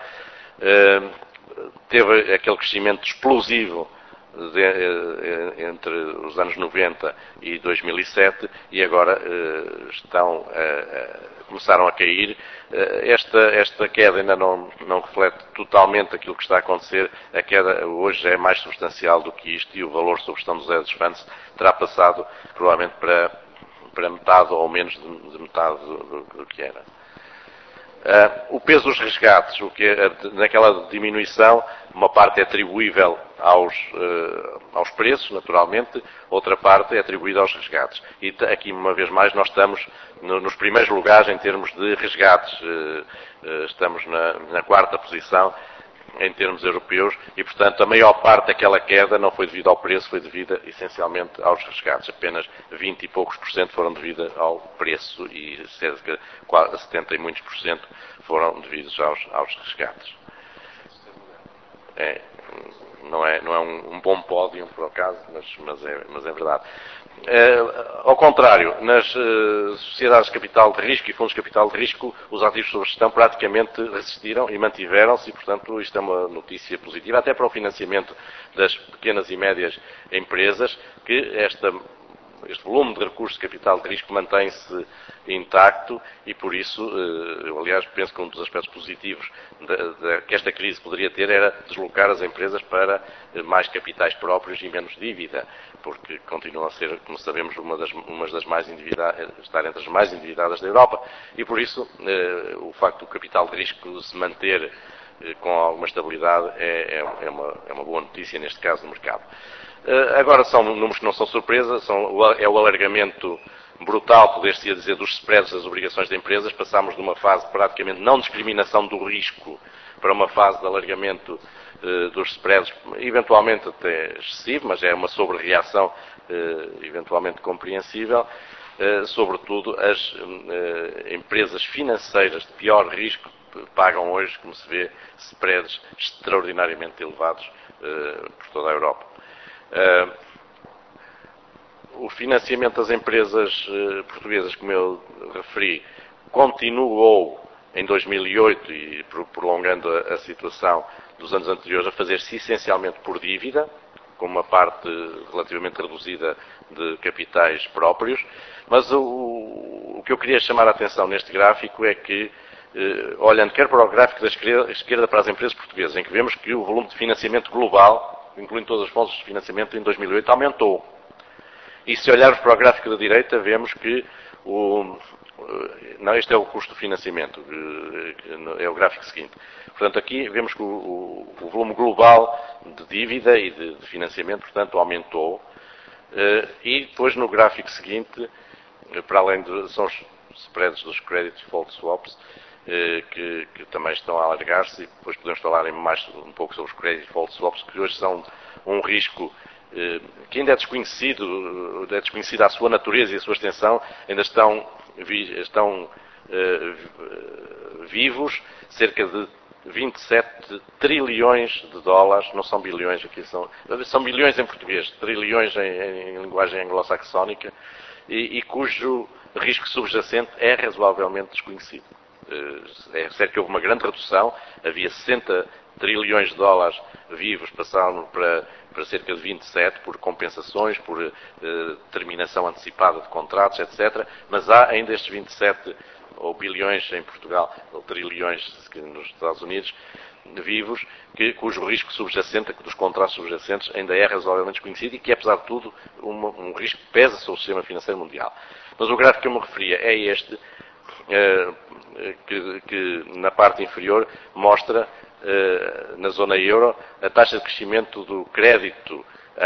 teve aquele crescimento explosivo entre os anos 90 e 2007 e agora começaram a cair. Esta queda ainda não reflete totalmente aquilo que está a acontecer. A queda hoje é mais substancial do que isto e o valor sob gestão dos hedge funds terá passado provavelmente para metade ou menos de metade do que era. O peso dos resgates, naquela diminuição, uma parte é atribuível aos preços, naturalmente, outra parte é atribuída aos resgates. E aqui, uma vez mais, nós estamos nos primeiros lugares em termos de resgates. Estamos na quarta posição em termos europeus e, portanto, a maior parte daquela queda não foi devido ao preço, foi devida essencialmente aos resgates. Apenas 20 e poucos por cento foram devidos ao preço e cerca de 70 e muitos por cento foram devidos aos resgates. Não é um bom pódio, por acaso, mas é verdade. Ao contrário, nas sociedades de capital de risco e fundos de capital de risco, os ativos sob gestão praticamente resistiram e mantiveram-se e, portanto, isto é uma notícia positiva, até para o financiamento das pequenas e médias empresas, que este volume de recursos de capital de risco mantém-se intacto e, por isso, eu, aliás, penso que um dos aspectos positivos que esta crise poderia ter era deslocar as empresas para mais capitais próprios e menos dívida, porque continuam a ser, como sabemos, uma das mais endividadas, estar entre as mais endividadas da Europa, e, por isso, o facto do capital de risco se manter com alguma estabilidade é uma boa notícia, neste caso, no mercado. Agora são números que não são surpresa, é o alargamento brutal, poder-se dizer, dos spreads das obrigações de empresas. Passámos de uma fase de praticamente não discriminação do risco para uma fase de alargamento dos spreads, eventualmente até excessivo, mas é uma sobre-reação eventualmente compreensível. Sobretudo as empresas financeiras de pior risco pagam hoje, como se vê, spreads extraordinariamente elevados por toda a Europa. O financiamento das empresas portuguesas, como eu referi, continuou em 2008 e prolongando a situação dos anos anteriores a fazer-se essencialmente por dívida, com uma parte relativamente reduzida de capitais próprios, mas o que eu queria chamar a atenção neste gráfico é que, olhando quer para o gráfico da esquerda para as empresas portuguesas, em que vemos que o volume de financiamento global, incluindo todas as fontes de financiamento, em 2008 aumentou. E se olharmos para o gráfico da direita, vemos que este é o custo do financiamento, é o gráfico seguinte. Portanto, aqui vemos que o volume global de dívida e de financiamento, portanto, aumentou. E depois no gráfico seguinte, para além são os spreads dos credit default swaps, que também estão a alargar-se, e depois podemos falar um pouco sobre os credit default swaps, que hoje são um risco que ainda é desconhecida a sua natureza e a sua extensão, ainda estão vivos, cerca de 27 trilhões de dólares, não são bilhões, aqui são bilhões em português, trilhões em linguagem anglo-saxónica, e cujo risco subjacente é razoavelmente desconhecido. É certo que houve uma grande redução, havia 60 trilhões de dólares vivos, passaram para cerca de 27 por compensações, por terminação antecipada de contratos, etc. Mas há ainda estes 27 ou bilhões em Portugal, ou trilhões nos Estados Unidos, vivos, cujo risco subjacente, dos contratos subjacentes, ainda é razoavelmente desconhecido e que, apesar de tudo, um risco que pesa sobre o sistema financeiro mundial. Mas o gráfico que eu me referia é este, que na parte inferior mostra, na zona euro, a taxa de crescimento do crédito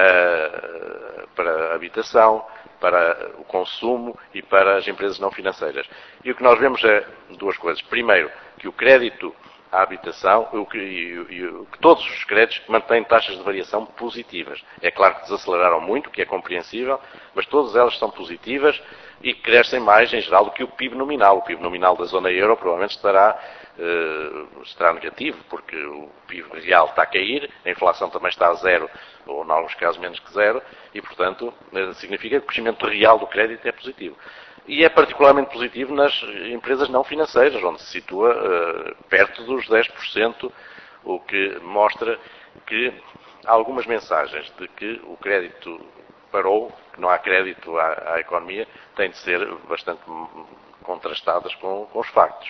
para a habitação, para o consumo e para as empresas não financeiras. E o que nós vemos é duas coisas. Primeiro, que o crédito à habitação, que todos os créditos mantêm taxas de variação positivas. É claro que desaceleraram muito, o que é compreensível, mas todas elas são positivas e crescem mais, em geral, do que o PIB nominal. O PIB nominal da zona euro provavelmente estará negativo, porque o PIB real está a cair, a inflação também está a zero, ou em alguns casos menos que zero, e, portanto, significa que o crescimento real do crédito é positivo. E é particularmente positivo nas empresas não financeiras, onde se situa perto dos 10%, o que mostra que há algumas mensagens de que o crédito parou, que não há crédito à economia, têm de ser bastante contrastadas com os factos.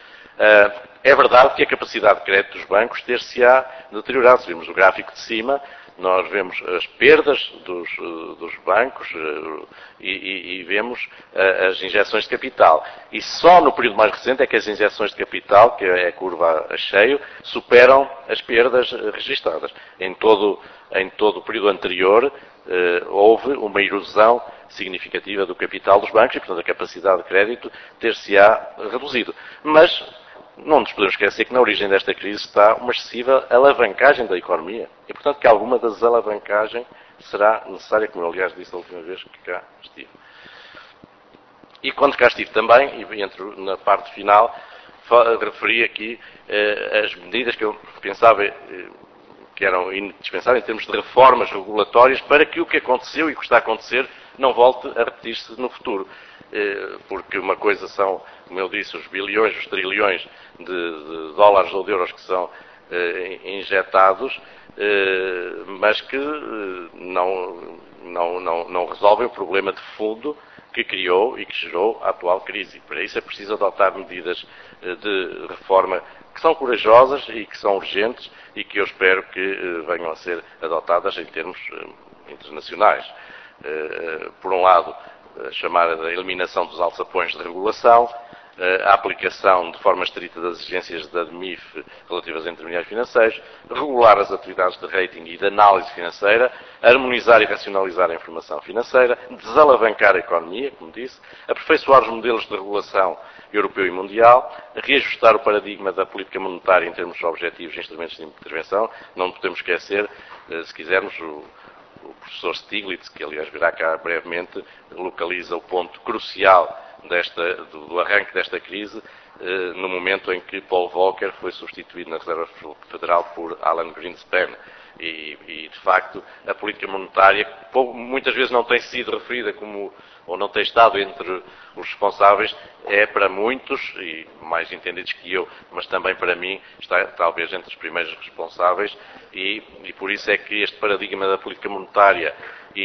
É verdade que a capacidade de crédito dos bancos ter-se-á deteriorado. Se vimos o gráfico de cima, nós vemos as perdas dos bancos e vemos as injeções de capital. E só no período mais recente é que as injeções de capital, que é a curva a cheio, superam as perdas registradas. Em todo o período anterior houve uma erosão significativa do capital dos bancos e, portanto, a capacidade de crédito ter-se-á reduzido. Mas não nos podemos esquecer que na origem desta crise está uma excessiva alavancagem da economia. E, portanto, que alguma da desalavancagem será necessária, como eu, aliás, disse a última vez que cá estive. E quando cá estive também, e entro na parte final, referi aqui as medidas que eu pensava que eram indispensáveis em termos de reformas regulatórias para que o que aconteceu e o que está a acontecer não volte a repetir-se no futuro. Porque uma coisa são, como eu disse, os bilhões, os trilhões de dólares ou de euros que são injetados, mas que não resolvem o problema de fundo que criou e que gerou a atual crise. Para isso é preciso adotar medidas de reforma que são corajosas e que são urgentes e que eu espero que venham a ser adotadas em termos internacionais. Por um lado, chamar a eliminação dos alçapões de regulação, a aplicação de forma estrita das exigências da DMIF relativas a intermediários financeiros, regular as atividades de rating e de análise financeira, harmonizar e racionalizar a informação financeira, desalavancar a economia, como disse, aperfeiçoar os modelos de regulação europeu e mundial, reajustar o paradigma da política monetária em termos de objetivos e instrumentos de intervenção. Não podemos esquecer, se quisermos, o professor Stiglitz, que aliás virá cá brevemente, localiza o ponto crucial do arranque desta crise, no momento em que Paul Volcker foi substituído na Reserva Federal por Alan Greenspan. E, de facto, a política monetária, muitas vezes não tem sido referida ou não tem estado entre os responsáveis, é para muitos, e mais entendidos que eu, mas também para mim, está talvez entre os primeiros responsáveis, e por isso é que este paradigma da política monetária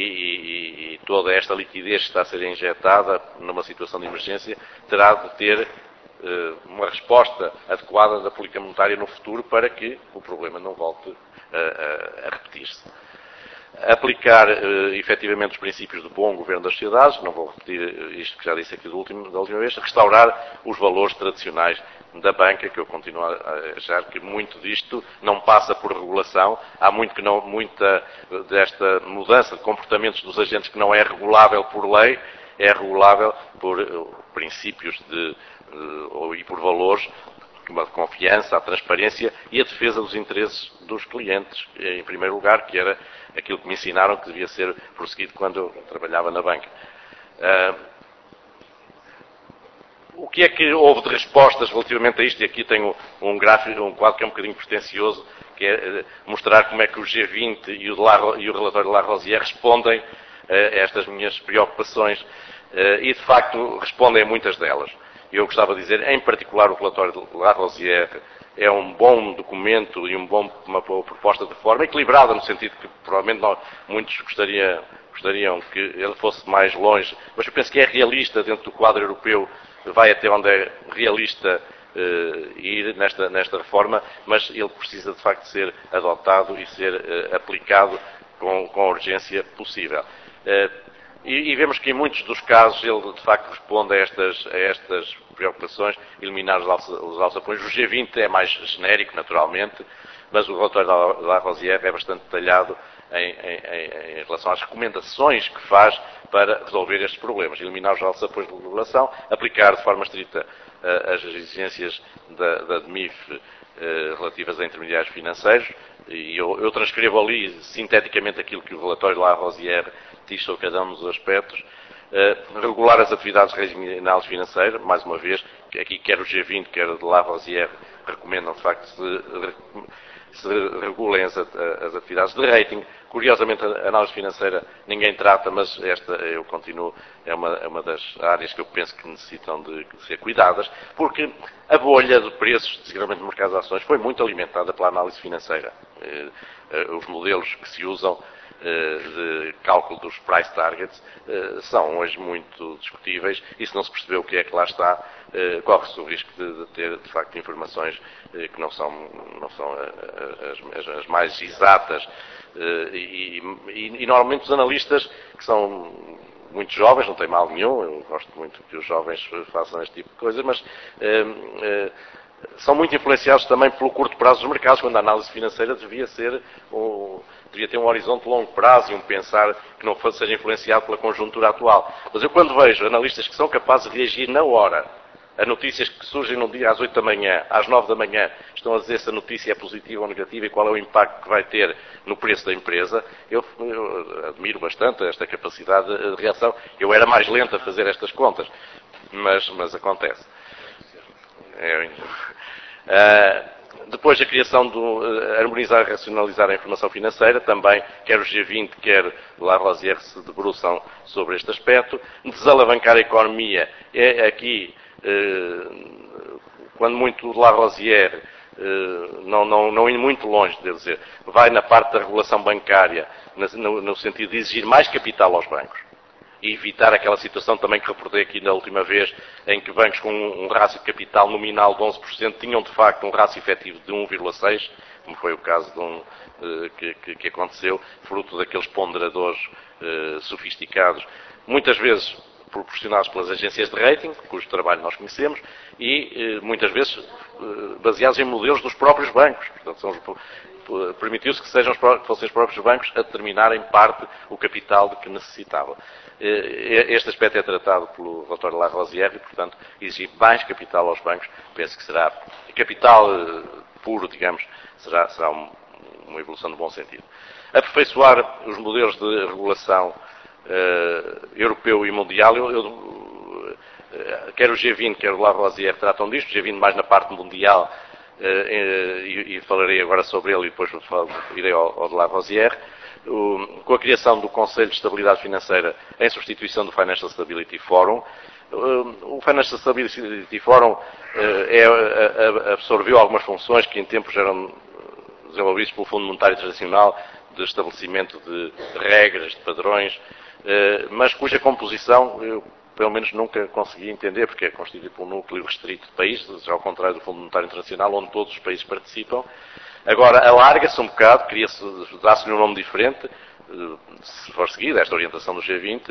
e toda esta liquidez que está a ser injetada numa situação de emergência terá de ter uma resposta adequada da política monetária no futuro para que o problema não volte a repetir-se. Aplicar efetivamente os princípios do bom governo das sociedades, não vou repetir isto que já disse aqui da última vez, restaurar os valores tradicionais da banca, que eu continuo a achar que muito disto não passa por regulação, há muita desta mudança de comportamentos dos agentes que não é regulável por lei, é regulável por princípios e por valores, como a confiança, a transparência e a defesa dos interesses dos clientes, em primeiro lugar, que era aquilo que me ensinaram que devia ser prosseguido quando eu trabalhava na banca. O que é que houve de respostas relativamente a isto? E aqui tenho um quadro que é um bocadinho pretencioso, que é mostrar como é que o G20 e o relatório de Larosière respondem a estas minhas preocupações e, de facto, respondem a muitas delas. Eu gostava de dizer, em particular, o relatório de Larosière é um bom documento e uma boa proposta de reforma, equilibrada no sentido que provavelmente muitos gostariam que ele fosse mais longe, mas eu penso que é realista dentro do quadro europeu, vai até onde é realista ir nesta reforma, mas ele precisa de facto ser adotado e ser aplicado com a urgência possível. E vemos que em muitos dos casos ele de facto responde a estas preocupações, eliminar os alçapões. O G20 é mais genérico, naturalmente, mas o relatório da Larosière é bastante detalhado em relação às recomendações que faz para resolver estes problemas. Eliminar os alçapões de regulação, aplicar de forma estrita as exigências da DMIF relativas a intermediários financeiros, e eu transcrevo ali sinteticamente aquilo que o relatório de Larosière diz sobre cada um dos aspectos. Regular as atividades de regime de análise financeira, mais uma vez, aqui quer o G20, quer o de Larosière recomendam de facto se regulem as atividades de rating. Curiosamente, a análise financeira ninguém trata, mas esta, eu continuo, é uma das áreas que eu penso que necessitam de ser cuidadas, porque a bolha de preços, particularmente no mercado de ações, foi muito alimentada pela análise financeira. Os modelos que se usam de cálculo dos price targets são hoje muito discutíveis, e se não se percebeu o que é que lá está, corre-se o risco de ter, de facto, informações que não são as mais exatas, e normalmente os analistas, que são muito jovens, não tem mal nenhum, eu gosto muito que os jovens façam este tipo de coisas, mas são muito influenciados também pelo curto prazo dos mercados, quando a análise financeira devia ter um horizonte de longo prazo e um pensar que não seja influenciado pela conjuntura atual. Mas eu, quando vejo analistas que são capazes de reagir na hora a notícias que surgem num dia às 8 da manhã, às 9 da manhã, estão a dizer se a notícia é positiva ou negativa e qual é o impacto que vai ter no preço da empresa, eu admiro bastante esta capacidade de reação. Eu era mais lento a fazer estas contas, mas acontece. Depois a criação harmonizar e racionalizar a informação financeira, também quer o G20, quer o Larosière se debruçam sobre este aspecto. Desalavancar a economia é aqui, quando muito o Larosière, não indo muito longe, devo dizer, vai na parte da regulação bancária, no sentido de exigir mais capital aos bancos. E evitar aquela situação também que reportei aqui na última vez, em que bancos com um rácio de capital nominal de 11% tinham de facto um rácio efetivo de 1,6%, como foi o caso que aconteceu, fruto daqueles ponderadores sofisticados, muitas vezes proporcionados pelas agências de rating, cujo trabalho nós conhecemos, e muitas vezes baseados em modelos dos próprios bancos. Portanto, permitiu-se que fossem os próprios bancos a determinarem parte o capital de que necessitavam. Este aspecto é tratado pelo Dr. Larosière e, portanto, exigir mais capital aos bancos, penso que será capital puro, digamos, será uma evolução no bom sentido. Aperfeiçoar os modelos de regulação europeu e mundial. Quer o G20, quer o Larosière tratam disto, o G20 mais na parte mundial, e falarei agora sobre ele e depois irei ao de Larosière. Com a criação do Conselho de Estabilidade Financeira em substituição do Financial Stability Forum. O Financial Stability Forum absorveu algumas funções que em tempos eram desenvolvidas pelo Fundo Monetário Internacional, de estabelecimento de regras, de padrões, mas cuja composição eu, pelo menos, nunca consegui entender, porque é constituído por um núcleo restrito de países, ao contrário do Fundo Monetário Internacional, onde todos os países participam. Agora, alarga-se um bocado, dá-se-lhe um nome diferente, se for seguida esta orientação do G20,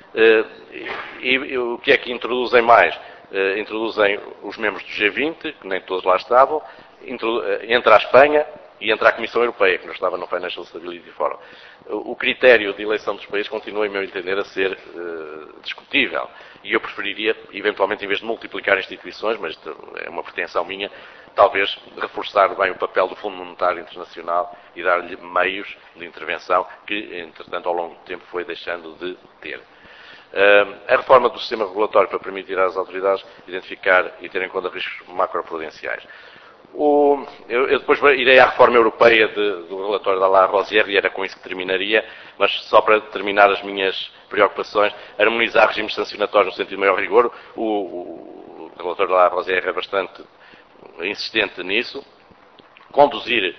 e o que é que introduzem mais? Introduzem os membros do G20, que nem todos lá estavam, entra a Espanha e entra a Comissão Europeia, que não estava no Financial Stability Forum. O critério de eleição dos países continua, em meu entender, a ser discutível. E eu preferiria, eventualmente, em vez de multiplicar instituições, mas é uma pretensão minha, talvez reforçar bem o papel do Fundo Monetário Internacional e dar-lhe meios de intervenção que, entretanto, ao longo do tempo foi deixando de ter. A reforma do sistema regulatório para permitir às autoridades identificar e ter em conta riscos macroprudenciais. Eu depois irei à reforma europeia do relatório da Larosière e era com isso que terminaria, mas só para terminar as minhas preocupações, harmonizar regimes sancionatórios no sentido de maior rigor. O relatório da Larosière é bastante insistente nisso. Conduzir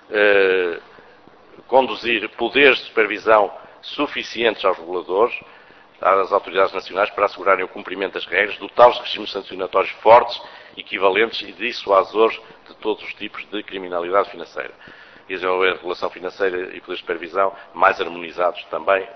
poderes de supervisão suficientes aos reguladores, às autoridades nacionais, para assegurarem o cumprimento das regras, dotá-los de regimes sancionatórios fortes equivalentes e dissuasores de todos os tipos de criminalidade financeira. E desenvolver regulação financeira e poder de supervisão mais harmonizados também.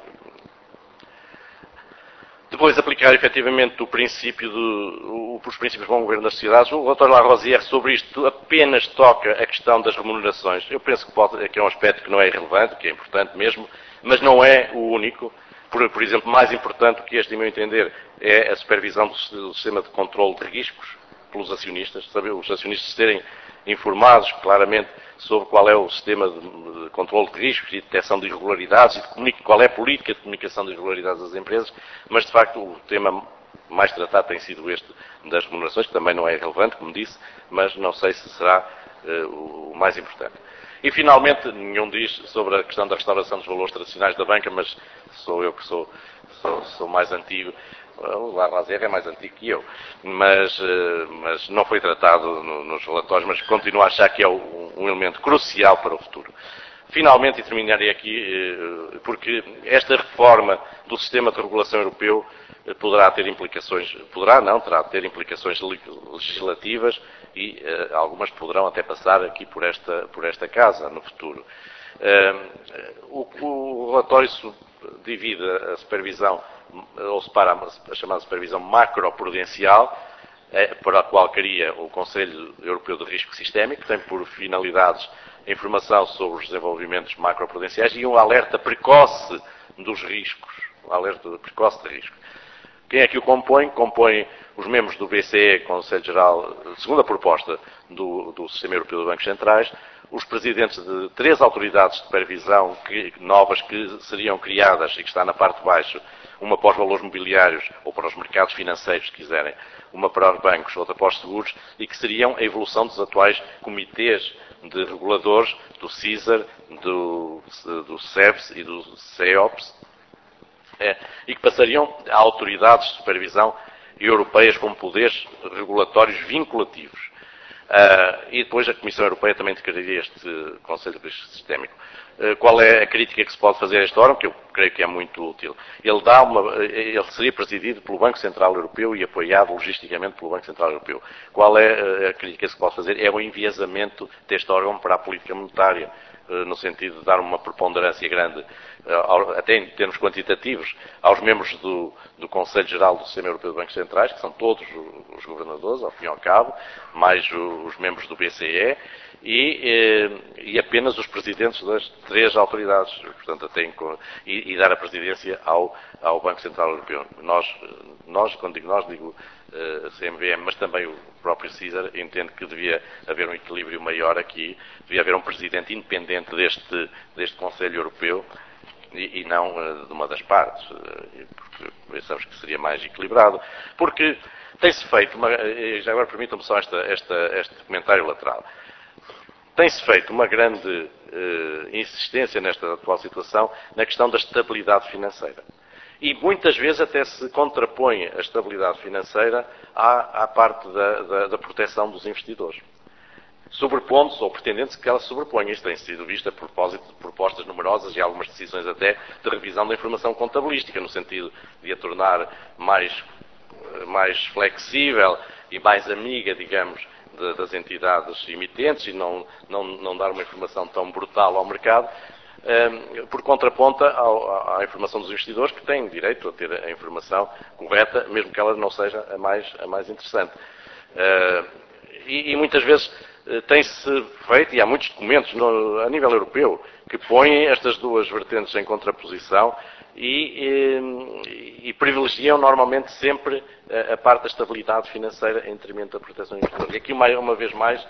Depois, aplicar efetivamente os princípios de bom governo das sociedades. O relatório Larosière sobre isto apenas toca a questão das remunerações. Eu penso que é um aspecto que não é irrelevante, que é importante mesmo, mas não é o único. Por exemplo, mais importante que este, em meu entender, é a supervisão do sistema de controle de riscos pelos acionistas, saber os acionistas serem informados claramente sobre qual é o sistema de controle de riscos e de detecção de irregularidades e qual é a política de comunicação de irregularidades das empresas, mas de facto o tema mais tratado tem sido este das remunerações, que também não é relevante, como disse, mas não sei se será o mais importante. E finalmente, nenhum diz sobre a questão da restauração dos valores tradicionais da banca, mas sou eu que sou mais antigo. O Larosière é mais antigo que eu, mas não foi tratado nos relatórios, mas continuo a achar que é um elemento crucial para o futuro. Finalmente, e terminarei aqui, porque esta reforma do sistema de regulação europeu terá de ter implicações legislativas e algumas poderão até passar aqui por esta casa no futuro. O relatório divide a supervisão, ou separa a chamada supervisão macroprudencial, para a qual cria o Conselho Europeu de Risco Sistémico, que tem por finalidades a informação sobre os desenvolvimentos macroprudenciais e um alerta precoce dos riscos, um alerta precoce de risco. Quem é que o compõe? Compõe os membros do BCE, Conselho Geral, segundo a proposta do Sistema Europeu de Bancos Centrais, os presidentes de 3 autoridades de supervisão novas que seriam criadas e que está na parte de baixo, uma para os valores mobiliários ou para os mercados financeiros, se quiserem, uma para os bancos, outra para os seguros, e que seriam a evolução dos atuais comitês de reguladores, do CISR, do CEBS e do CEOPS, e que passariam a autoridades de supervisão europeias com poderes regulatórios vinculativos. E depois a Comissão Europeia também decretaria este Conselho de Risco Sistémico. Qual é a crítica que se pode fazer a este órgão, que eu creio que é muito útil? Ele seria presidido pelo Banco Central Europeu e apoiado logisticamente pelo Banco Central Europeu. Qual é a crítica que se pode fazer? É o enviesamento deste órgão para a política monetária, no sentido de dar uma preponderância grande, até em termos quantitativos, aos membros do Conselho Geral do Sistema Europeu de Bancos Centrais, que são todos os governadores, ao fim e ao cabo, mais os membros do BCE, e apenas os presidentes das 3 autoridades, portanto, e dar a presidência ao Banco Central Europeu. Quando digo nós, digo a CMVM, mas também o próprio CISR, entende que devia haver um equilíbrio maior aqui, devia haver um presidente independente deste Conselho Europeu e não de uma das partes, porque pensamos que seria mais equilibrado, porque tem-se feito, já agora permitam-me só este comentário lateral, tem-se feito uma grande insistência nesta atual situação na questão da estabilidade financeira. E muitas vezes até se contrapõe a estabilidade financeira à parte da proteção dos investidores. Sobrepondo-se ou pretendendo-se que ela se sobreponha. Isto tem sido visto a propósito de propostas numerosas e algumas decisões até de revisão da informação contabilística, no sentido de a tornar mais flexível e mais amiga, digamos, das entidades emitentes e não dar uma informação tão brutal ao mercado, por contraponta à informação dos investidores, que têm direito a ter a informação correta, mesmo que ela não seja a mais interessante. E muitas vezes tem-se feito, e há muitos documentos a nível europeu, que põem estas duas vertentes em contraposição e privilegiam normalmente sempre a parte da estabilidade financeira em detrimento da proteção investidora. E aqui, uma vez mais,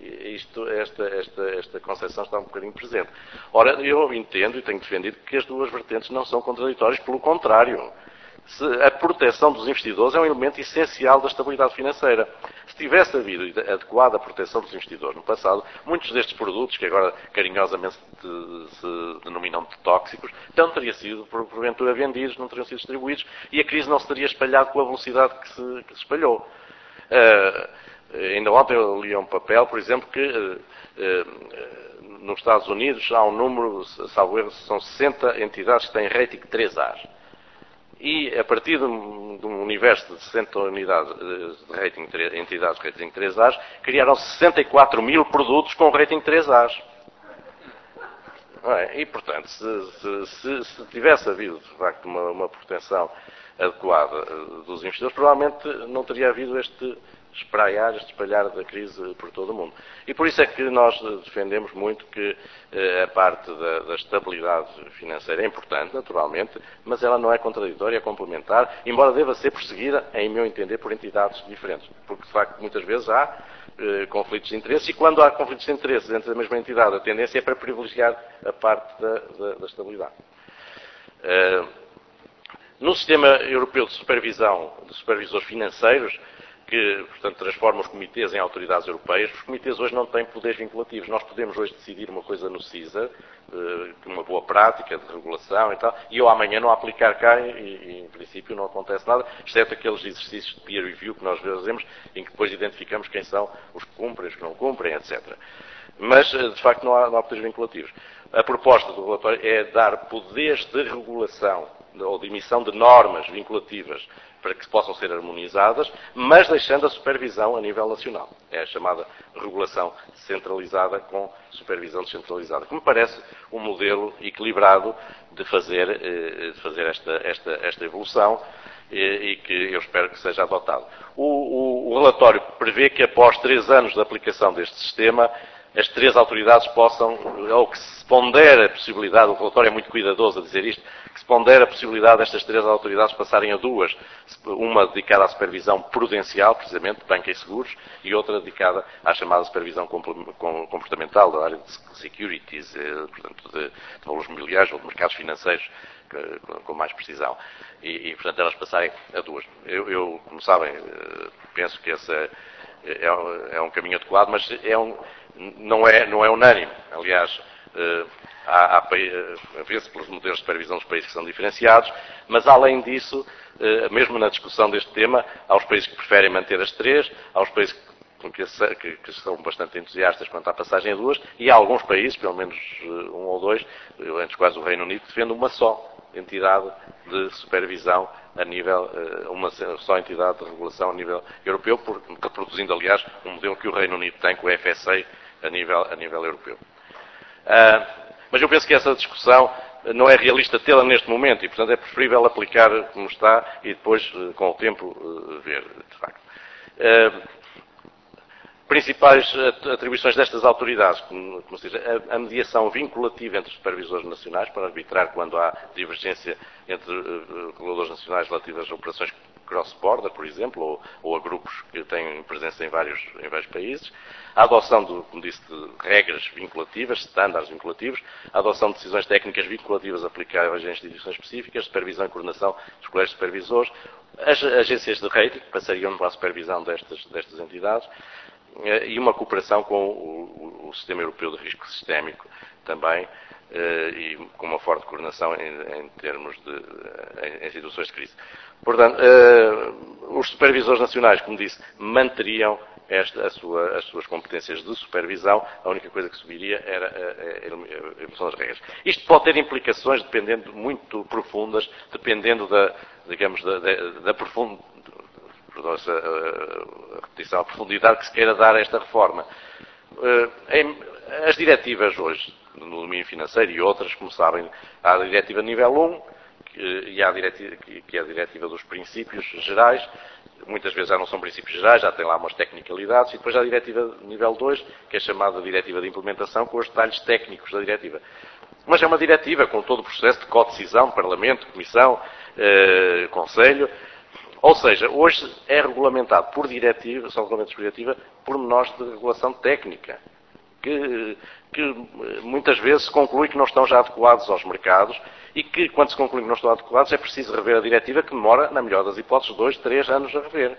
esta concepção está um bocadinho presente. Ora, eu entendo e tenho defendido que as duas vertentes não são contraditórias, pelo contrário. A proteção dos investidores é um elemento essencial da estabilidade financeira. Se tivesse havido adequada proteção dos investidores no passado, muitos destes produtos, que agora carinhosamente se denominam de tóxicos, não teriam sido, porventura, vendidos, não teriam sido distribuídos, e a crise não se teria espalhado com a velocidade que se espalhou. Ainda ontem eu li um papel, por exemplo, que nos Estados Unidos há um número, salvo erro, são 60 entidades que têm rating 3A. e a partir de um universo de 60 unidades de rating, entidades de rating 3A, criaram 64 mil produtos com rating 3A. E, portanto, se tivesse havido, de facto, uma proteção adequada dos investidores, provavelmente não teria havido este espalhar da crise por todo o mundo. E por isso é que nós defendemos muito que a parte da estabilidade financeira é importante, naturalmente, mas ela não é contraditória, é complementar, embora deva ser perseguida, em meu entender, por entidades diferentes. Porque, de facto, muitas vezes há conflitos de interesse, e quando há conflitos de interesse dentro da mesma entidade, a tendência é para privilegiar a parte da estabilidade. No sistema europeu de supervisão de supervisores financeiros, que, portanto, transforma os comitês em autoridades europeias, os comitês hoje não têm poderes vinculativos. Nós podemos hoje decidir uma coisa no CISA, uma boa prática de regulação e tal, e eu amanhã não aplicar cá e, em princípio, não acontece nada, exceto aqueles exercícios de peer review que nós fazemos, em que depois identificamos quem são os que cumprem, os que não cumprem, etc. Mas, de facto, não há poderes vinculativos. A proposta do relatório é dar poderes de regulação ou de emissão de normas vinculativas para que possam ser harmonizadas, mas deixando a supervisão a nível nacional. É a chamada regulação centralizada com supervisão descentralizada, que me parece um modelo equilibrado de fazer esta evolução e que eu espero que seja adotado. O relatório prevê que após 3 anos de aplicação deste sistema, as 3 autoridades possam, ou que se pondera a possibilidade, o relatório é muito cuidadoso a dizer isto, que se pondera a possibilidade destas 3 autoridades passarem a 2, uma dedicada à supervisão prudencial, precisamente, de banca e seguros, e outra dedicada à chamada supervisão comportamental, da área de securities, portanto, de valores mobiliários ou de mercados financeiros, com mais precisão. E, portanto, elas passarem a 2. Eu, como sabem, penso que esse é um caminho adequado, mas não é unânime. Aliás, vê-se pelos modelos de supervisão dos países que são diferenciados, mas além disso, mesmo na discussão deste tema, há os países que preferem manter as 3, há os países que são bastante entusiastas quanto à passagem a 2, e há alguns países, pelo menos 1 ou 2, entre os quais o Reino Unido, que defende uma só entidade de supervisão a nível, uma só entidade de regulação a nível europeu, reproduzindo, aliás, um modelo que o Reino Unido tem com o FSA a nível europeu. Mas eu penso que essa discussão não é realista tê-la neste momento e, portanto, é preferível aplicar como está e depois, com o tempo, ver, de facto. Principais atribuições destas autoridades, como se diz, a mediação vinculativa entre os supervisores nacionais para arbitrar quando há divergência entre reguladores nacionais relativas a operações cross-border, por exemplo, ou a grupos que têm presença em vários países, a adoção, como disse, de regras vinculativas, estándares vinculativos, a adoção de decisões técnicas vinculativas aplicáveis a instituições específicas, supervisão e coordenação dos colégios de supervisores, as agências de rating, que passariam para a supervisão destas entidades, e uma cooperação com o Sistema Europeu de Risco Sistémico também, e com uma forte coordenação em termos em situações de crise. Portanto, os supervisores nacionais, como disse, manteriam as suas competências de supervisão. A única coisa que subiria era a evolução das regras. Isto pode ter implicações muito profundas, dependendo da profundidade, a profundidade que se queira dar a esta reforma. As diretivas hoje, no domínio financeiro e outras, como sabem, há a diretiva nível 1, que é a diretiva dos princípios gerais. Muitas vezes já não são princípios gerais, já tem lá umas tecnicalidades, e depois há a diretiva nível 2, que é chamada diretiva de implementação, com os detalhes técnicos da diretiva. Mas é uma diretiva com todo o processo de codecisão, Parlamento, Comissão, Conselho. Ou seja, hoje é regulamentado por diretiva, são regulamentos por diretiva, pormenores de regulação técnica, que muitas vezes se conclui que não estão já adequados aos mercados e que, quando se conclui que não estão adequados, é preciso rever a diretiva, que demora, na melhor das hipóteses, 2, 3 anos a rever.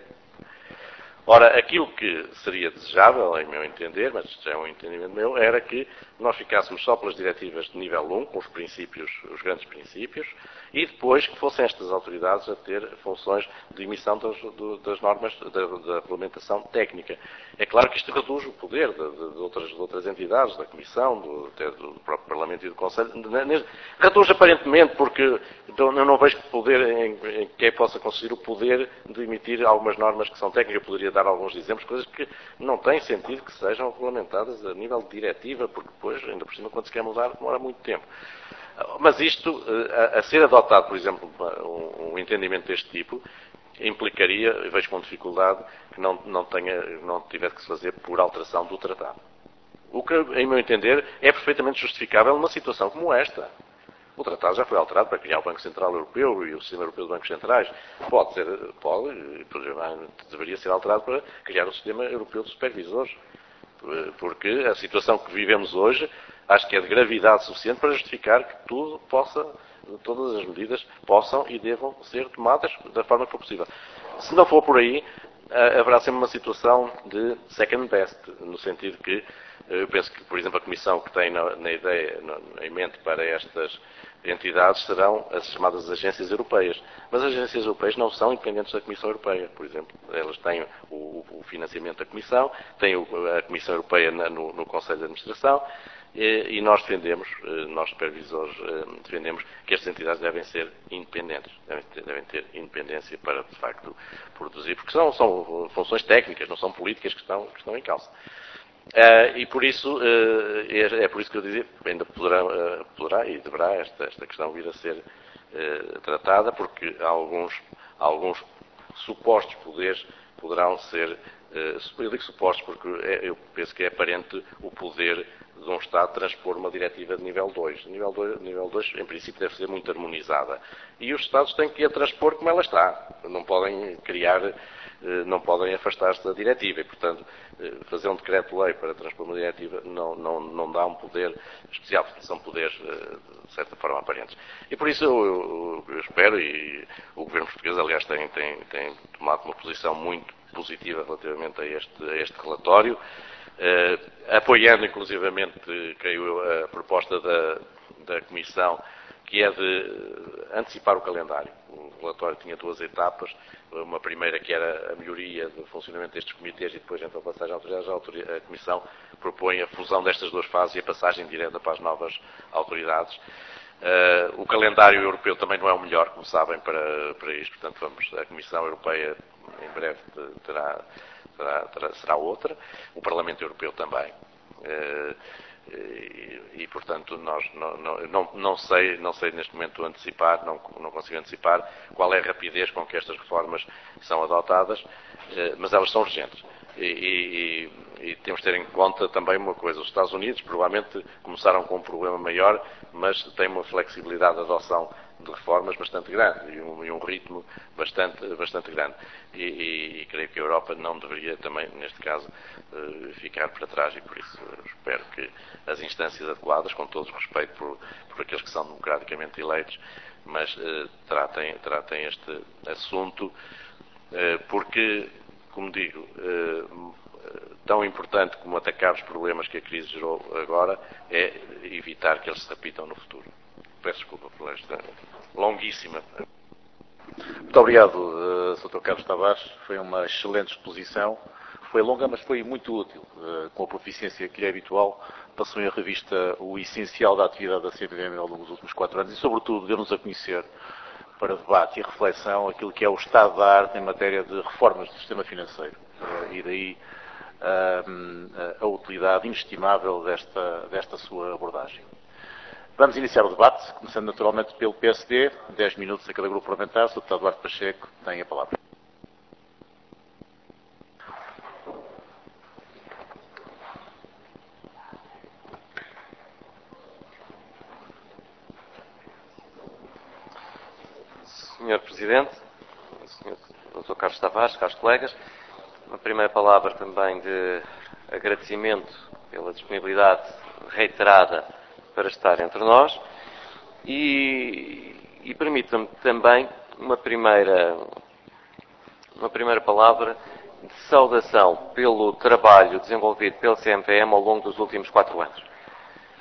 Ora, aquilo que seria desejável, em meu entender, mas já é um entendimento meu, era que nós ficássemos só pelas diretivas de nível 1, com os princípios, os grandes princípios, e depois que fossem estas autoridades a ter funções de emissão das normas da regulamentação técnica. É claro que isto reduz o poder de outras entidades, da Comissão, até do próprio Parlamento e do Conselho. Reduz aparentemente, porque eu não vejo poder em que possa conseguir o poder de emitir algumas normas que são técnicas. Eu poderia dar alguns exemplos, coisas que não têm sentido que sejam regulamentadas a nível de diretiva, porque depois, ainda por cima, quando se quer mudar, demora muito tempo. Mas isto, a ser adotado, por exemplo, um entendimento deste tipo, implicaria, eu vejo com dificuldade, que não tivesse que se fazer por alteração do tratado. O que, em meu entender, é perfeitamente justificável numa situação como esta. O tratado já foi alterado para criar o Banco Central Europeu e o Sistema Europeu de Bancos Centrais. Deveria ser alterado para criar o Sistema Europeu de Supervisores. Porque a situação que vivemos hoje, acho que é de gravidade suficiente para justificar que todas as medidas possam e devam ser tomadas da forma que for possível. Se não for por aí, haverá sempre uma situação de second best, no sentido que eu penso que, por exemplo, a Comissão que tem em mente para estas entidades serão as chamadas agências europeias. Mas as agências europeias não são independentes da Comissão Europeia, por exemplo. Elas têm o financiamento da Comissão, têm a Comissão Europeia no Conselho de Administração e nós defendemos, nós supervisores, defendemos que estas entidades devem ser independentes, devem ter independência para, de facto, produzir, porque são funções técnicas, não são políticas que estão em causa. E por isso, é por isso que eu dizia, ainda poderá e deverá esta questão vir a ser tratada, porque alguns supostos poderes poderão ser, eu digo supostos porque eu penso que é aparente o poder de um Estado transpor uma diretiva de nível 2. Nível 2, em princípio, deve ser muito harmonizada. E os Estados têm que a transpor como ela está. Não podem não podem afastar-se da diretiva e, portanto, fazer um decreto-lei para transpor uma diretiva não dá um poder especial, porque são poderes, de certa forma, aparentes. E por isso eu espero, e o Governo português, aliás, tem tomado uma posição muito positiva relativamente a este relatório, apoiando, inclusivamente, creio eu, a proposta da Comissão, que é de antecipar o calendário. O relatório tinha 2 etapas. Uma primeira que era a melhoria do funcionamento destes comitês e depois, então, a passagem à autoridade. A Comissão propõe a fusão destas 2 fases e a passagem direta para as novas autoridades. O calendário europeu também não é o melhor, como sabem, para isto. Portanto, a Comissão Europeia, em breve, será outra. O Parlamento Europeu também. E portanto, nós não sei neste momento antecipar, não consigo antecipar qual é a rapidez com que estas reformas são adotadas, mas elas são urgentes. E temos de ter em conta também uma coisa: os Estados Unidos provavelmente começaram com um problema maior, mas têm uma flexibilidade de adoção de reformas bastante grande e um ritmo bastante grande. E creio que a Europa não deveria também, neste caso, ficar para trás, e por isso espero que as instâncias adequadas, com todo o respeito por aqueles que são democraticamente eleitos, mas tratem este assunto, porque, como digo, tão importante como atacar os problemas que a crise gerou agora é evitar que eles se repitam no futuro. Peço desculpa por esta longuíssima. Muito obrigado, Sr. Carlos Tavares. Foi uma excelente exposição. Foi longa, mas foi muito útil. Com a proficiência que lhe é habitual, passou em revista o essencial da atividade da CMVM ao longo dos últimos 4 anos e, sobretudo, deu-nos a conhecer, para debate e reflexão, aquilo que é o estado da arte em matéria de reformas do sistema financeiro. E daí a utilidade inestimável desta sua abordagem. Vamos iniciar o debate, começando naturalmente pelo PSD, 10 minutos a cada grupo parlamentar. O Sr. Deputado Duarte Pacheco tem a palavra. Senhor Presidente, Sr. Dr. Carlos Tavares, caros colegas, uma primeira palavra também de agradecimento pela disponibilidade reiterada para estar entre nós e permita-me também uma primeira palavra de saudação pelo trabalho desenvolvido pelo CMVM ao longo dos últimos 4 anos.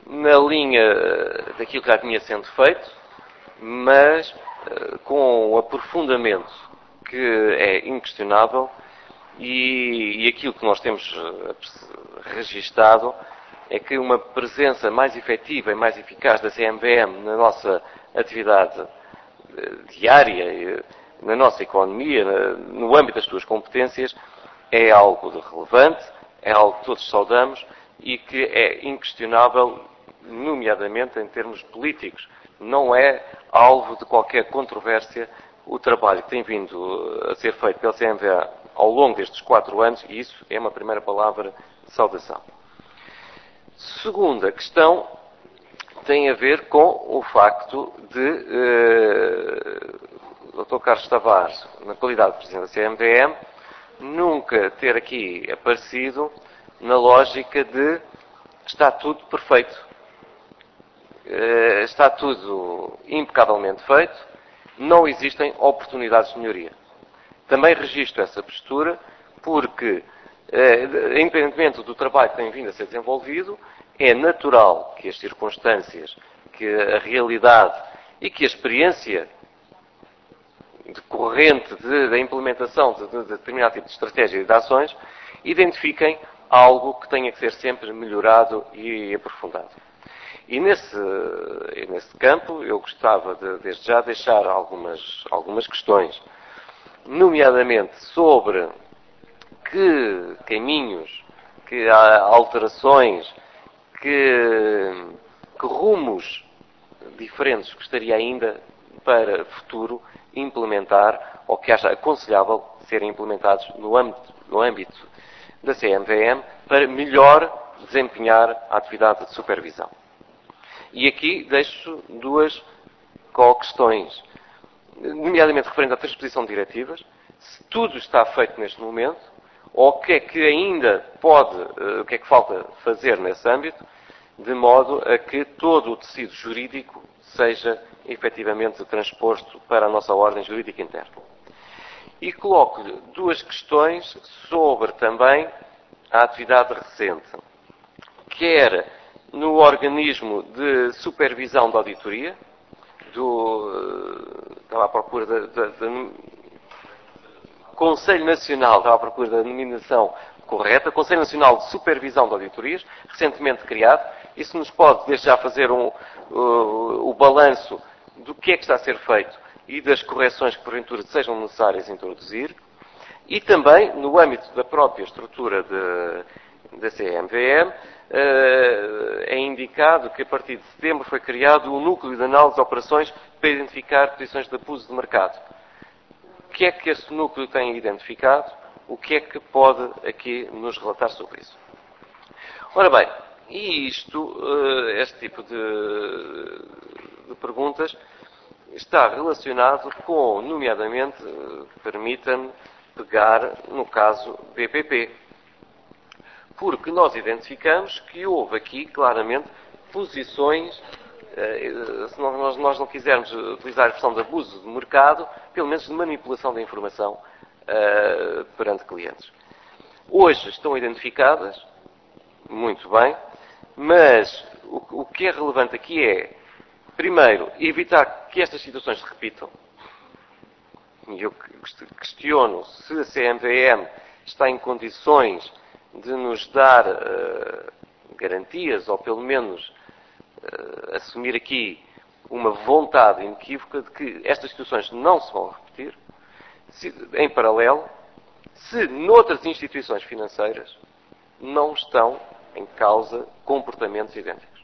na linha daquilo que já tinha sendo feito, mas com um aprofundamento que é inquestionável e aquilo que nós temos registado é que uma presença mais efetiva e mais eficaz da CMVM na nossa atividade diária, na nossa economia, no âmbito das suas competências, é algo de relevante, é algo que todos saudamos e que é inquestionável, nomeadamente em termos políticos. Não é alvo de qualquer controvérsia o trabalho que tem vindo a ser feito pela CMVA ao longo destes 4 anos, e isso é uma primeira palavra de saudação. Segunda questão tem a ver com o facto de o Dr. Carlos Tavares, na qualidade de Presidente da CMVM, nunca ter aqui aparecido na lógica de está tudo perfeito, está tudo impecavelmente feito, não existem oportunidades de melhoria. Também registro essa postura porque, independentemente do trabalho que tem vindo a ser desenvolvido, é natural que as circunstâncias, que a realidade e que a experiência decorrente da implementação de determinado tipo de estratégia e de ações identifiquem algo que tenha que ser sempre melhorado e aprofundado. E nesse campo eu gostava de, desde já, deixar algumas questões, nomeadamente sobre que caminhos, que alterações, que rumos diferentes gostaria ainda para futuro implementar, ou que acha aconselhável serem implementados no âmbito da CMVM para melhor desempenhar a atividade de supervisão. E aqui deixo 2 questões, nomeadamente referente à transposição de diretivas, se tudo está feito neste momento, ou o que é que ainda o que é que falta fazer nesse âmbito, de modo a que todo o tecido jurídico seja efetivamente transposto para a nossa ordem jurídica interna. E coloco-lhe 2 questões sobre também a atividade recente, quer no organismo de supervisão da auditoria, estava à procura Conselho Nacional, estava à procura da denominação correta, Conselho Nacional de Supervisão de Auditorias, recentemente criado. Isso nos pode, desde já, fazer o balanço do que é que está a ser feito e das correções que, porventura, sejam necessárias introduzir. E também, no âmbito da própria estrutura da CMVM, é indicado que, a partir de setembro, foi criado um núcleo de análise de operações para identificar posições de abuso de mercado. O que é que esse núcleo tem identificado? O que é que pode aqui nos relatar sobre isso? Ora bem, e este tipo de perguntas está relacionado com, nomeadamente, permita-me pegar no caso BPP. Porque nós identificamos que houve aqui, claramente, posições, se nós não quisermos utilizar a expressão de abuso de mercado, pelo menos de manipulação da informação perante clientes. Hoje estão identificadas, muito bem, mas o que é relevante aqui é, primeiro, evitar que estas situações se repitam. E eu questiono se a CMVM está em condições de nos dar garantias, ou pelo menos assumir aqui uma vontade inequívoca de que estas situações não se vão repetir, em paralelo, se noutras instituições financeiras não estão em causa comportamentos idênticos.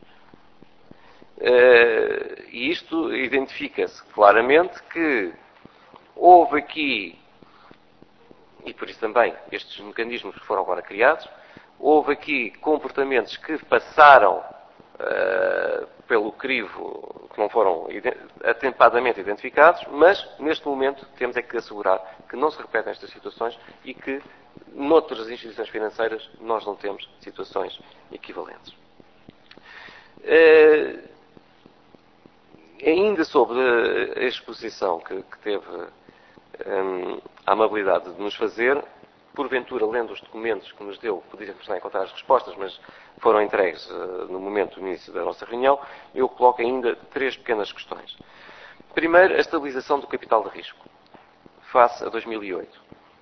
E isto identifica-se claramente que houve aqui, e por isso também estes mecanismos que foram agora criados, houve aqui comportamentos que passaram pelo crivo, que não foram atempadamente identificados, mas neste momento temos é que assegurar que não se repetem estas situações e que noutras instituições financeiras nós não temos situações equivalentes. Ainda sobre a exposição que teve a amabilidade de nos fazer, porventura, lendo os documentos que nos deu, poderia estar a encontrar as respostas, mas foram entregues no momento do início da nossa reunião, eu coloco ainda 3 pequenas questões. Primeiro, a estabilização do capital de risco, face a 2008.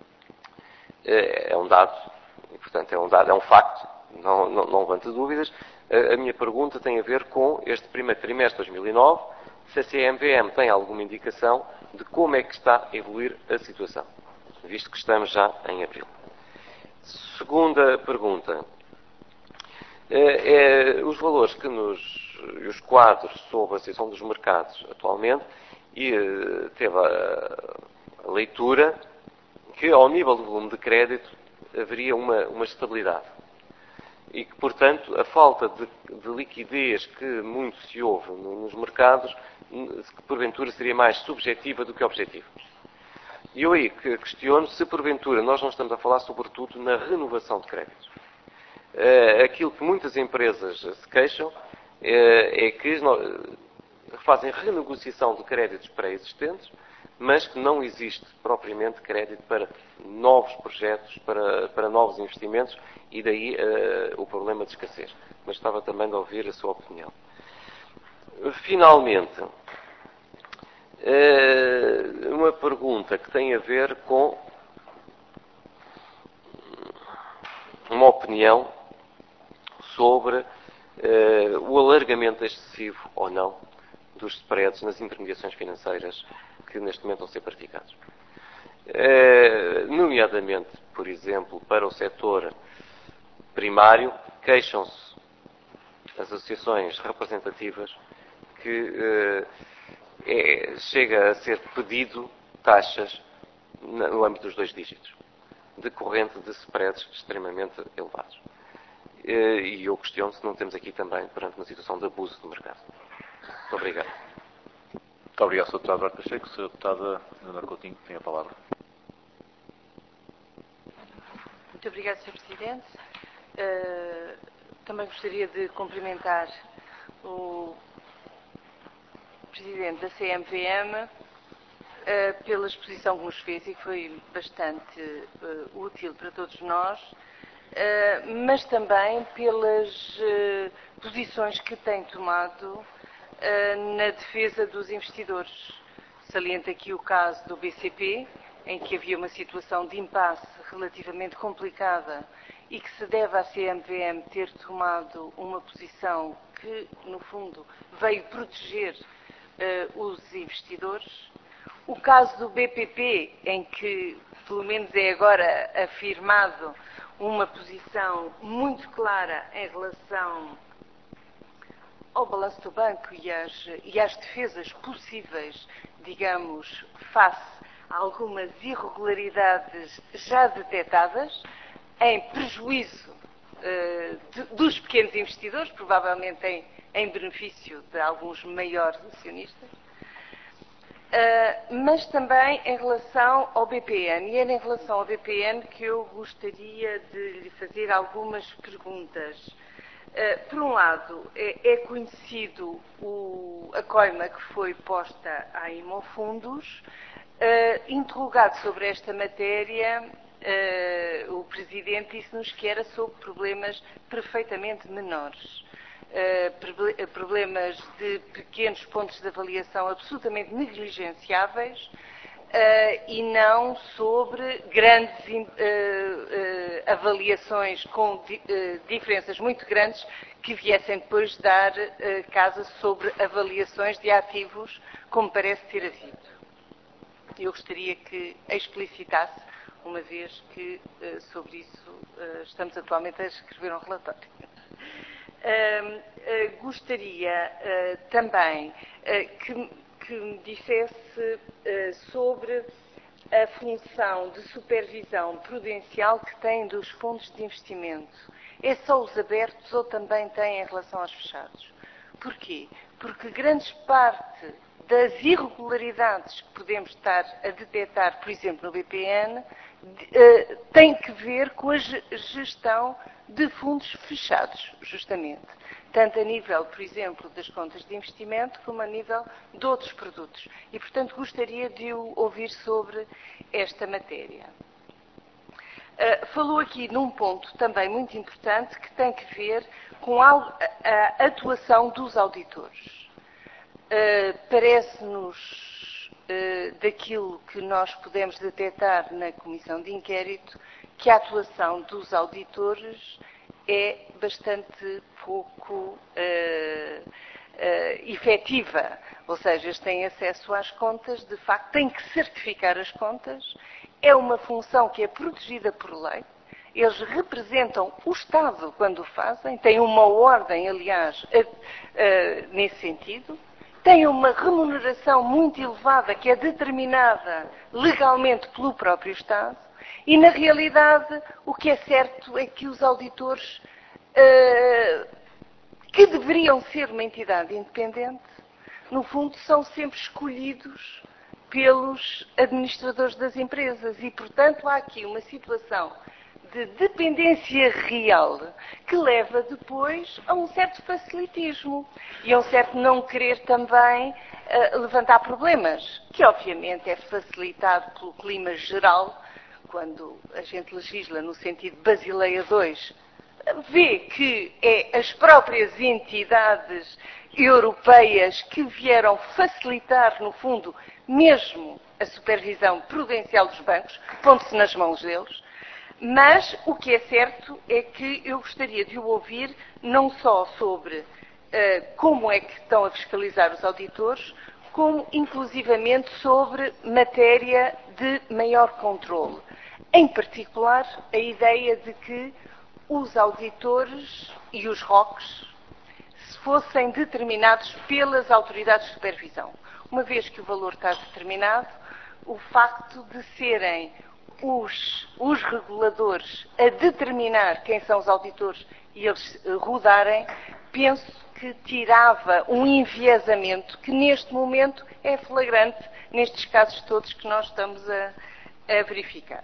É um dado, e, portanto, é um facto, não levanta dúvidas. A minha pergunta tem a ver com este primeiro trimestre de 2009, se a CMVM tem alguma indicação de como é que está a evoluir a situação, visto que estamos já em abril. Segunda pergunta. Os valores e os quadros sobre a situação dos mercados atualmente, e teve a leitura que, ao nível do volume de crédito, haveria uma estabilidade. E que, portanto, a falta de liquidez que muito se ouve nos mercados, que porventura seria mais subjetiva do que objetiva. E eu aí questiono se, porventura, nós não estamos a falar, sobretudo, na renovação de créditos. Aquilo que muitas empresas se queixam é que fazem renegociação de créditos pré-existentes, mas que não existe propriamente crédito para novos projetos, para novos investimentos, e daí o problema de escassez. Mas estava também de ouvir a sua opinião. Finalmente, uma pergunta que tem a ver com uma opinião sobre o alargamento excessivo ou não dos spreads nas intermediações financeiras que neste momento estão a ser praticados. Nomeadamente, por exemplo, para o setor primário, queixam-se as associações representativas que chega a ser pedido taxas no âmbito dos 2 dígitos, decorrente de spreads extremamente elevados. E eu questiono se não temos aqui também perante uma situação de abuso do mercado. Muito obrigado. Muito obrigado, Sr. Deputado Duarte Pacheco. Sra. Deputada Leonor Coutinho tem a palavra. Muito obrigada, Sr. Presidente. Também gostaria de cumprimentar o Presidente da CMVM pela exposição que nos fez e que foi bastante útil para todos nós, mas também pelas posições que tem tomado na defesa dos investidores. Saliento aqui o caso do BCP, em que havia uma situação de impasse relativamente complicada e que se deve à CMVM ter tomado uma posição que, no fundo, veio proteger os investidores. O caso do BPP, em que, pelo menos é agora afirmado, uma posição muito clara em relação ao balanço do banco e às defesas possíveis, digamos, face a algumas irregularidades já detectadas, em prejuízo dos pequenos investidores, provavelmente em benefício de alguns maiores acionistas, mas também em relação ao BPN. E é em relação ao BPN que eu gostaria de lhe fazer algumas perguntas. Por um lado, é conhecido a coima que foi posta à Imofundos. Interrogado sobre esta matéria, o Presidente disse-nos que era sobre problemas perfeitamente menores. Problemas de pequenos pontos de avaliação absolutamente negligenciáveis e não sobre grandes avaliações com diferenças muito grandes que viessem depois dar casa sobre avaliações de ativos, como parece ter havido. Eu gostaria que explicitasse, uma vez que sobre isso estamos atualmente a escrever um relatório. Gostaria também que me dissesse sobre a função de supervisão prudencial que têm dos fundos de investimento. É só os abertos ou também tem em relação aos fechados? Porquê? Porque grande parte das irregularidades que podemos estar a detectar, por exemplo, no BPN, tem que ver com a gestão de fundos fechados, justamente. Tanto a nível, por exemplo, das contas de investimento, como a nível de outros produtos. E, portanto, gostaria de o ouvir sobre esta matéria. Falou aqui num ponto também muito importante que tem que ver com a atuação dos auditores. Parece-nos, daquilo que nós pudemos detectar na Comissão de Inquérito, que a atuação dos auditores é bastante pouco efetiva. Ou seja, eles têm acesso às contas, de facto têm que certificar as contas, é uma função que é protegida por lei, eles representam o Estado quando o fazem, têm uma ordem, aliás, nesse sentido, têm uma remuneração muito elevada que é determinada legalmente pelo próprio Estado e, na realidade, o que é certo é que os auditores, que deveriam ser uma entidade independente, no fundo são sempre escolhidos pelos administradores das empresas e, portanto, há aqui uma situação de dependência real que leva depois a um certo facilitismo e a um certo não querer também levantar problemas, que obviamente é facilitado pelo clima geral, quando a gente legisla no sentido de Basileia II, vê que é as próprias entidades europeias que vieram facilitar, no fundo, mesmo a supervisão prudencial dos bancos, pondo-se nas mãos deles. Mas o que é certo é que eu gostaria de o ouvir não só sobre como é que estão a fiscalizar os auditores, como inclusivamente sobre matéria de maior controle. Em particular, a ideia de que os auditores e os ROCs fossem determinados pelas autoridades de supervisão. Uma vez que o valor está determinado, o facto de serem os reguladores a determinar quem são os auditores e eles rodarem, penso que tirava um enviesamento que neste momento é flagrante nestes casos todos que nós estamos a verificar.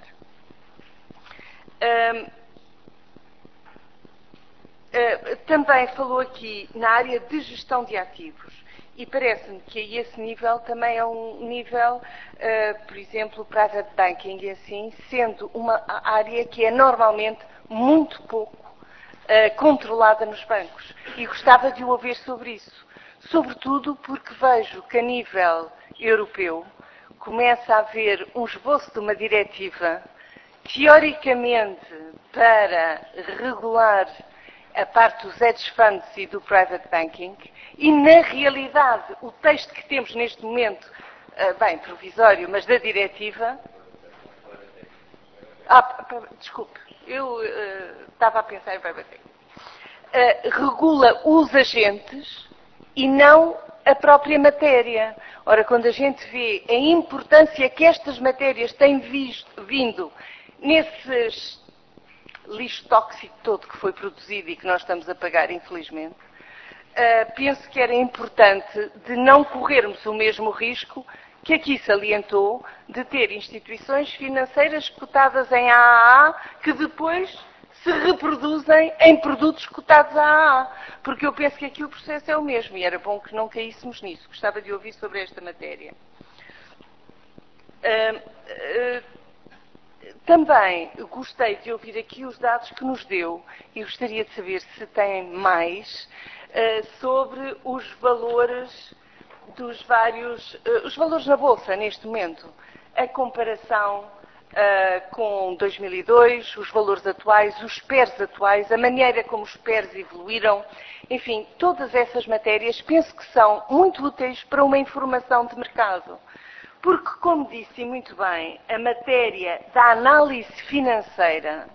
Também falou aqui na área de gestão de ativos e parece-me que a esse nível também é um nível, por exemplo, private banking e assim, sendo uma área que é normalmente muito pouco controlada nos bancos. E gostava de o ouvir sobre isso. Sobretudo porque vejo que a nível europeu começa a haver um esboço de uma diretiva, teoricamente para regular a parte dos hedge funds e do private banking, e na realidade o texto que temos neste momento, bem, provisório, mas da diretiva... Desculpe, eu estava a pensar em private banking. Regula os agentes e não a própria matéria. Ora, quando a gente vê a importância que estas matérias têm vindo nesses lixo tóxico todo que foi produzido e que nós estamos a pagar, infelizmente, penso que era importante de não corrermos o mesmo risco que aqui salientou de ter instituições financeiras cotadas em AAA que depois se reproduzem em produtos cotados a AAA, porque eu penso que aqui o processo é o mesmo e era bom que não caíssemos nisso. Gostava de ouvir sobre esta matéria. Também gostei de ouvir aqui os dados que nos deu e gostaria de saber se tem mais sobre os valores dos vários, os valores na Bolsa neste momento, a comparação com 2002, os valores atuais, os PERs atuais, a maneira como os PERs evoluíram, enfim, todas essas matérias penso que são muito úteis para uma informação de mercado. Porque, como disse muito bem, a matéria da análise financeira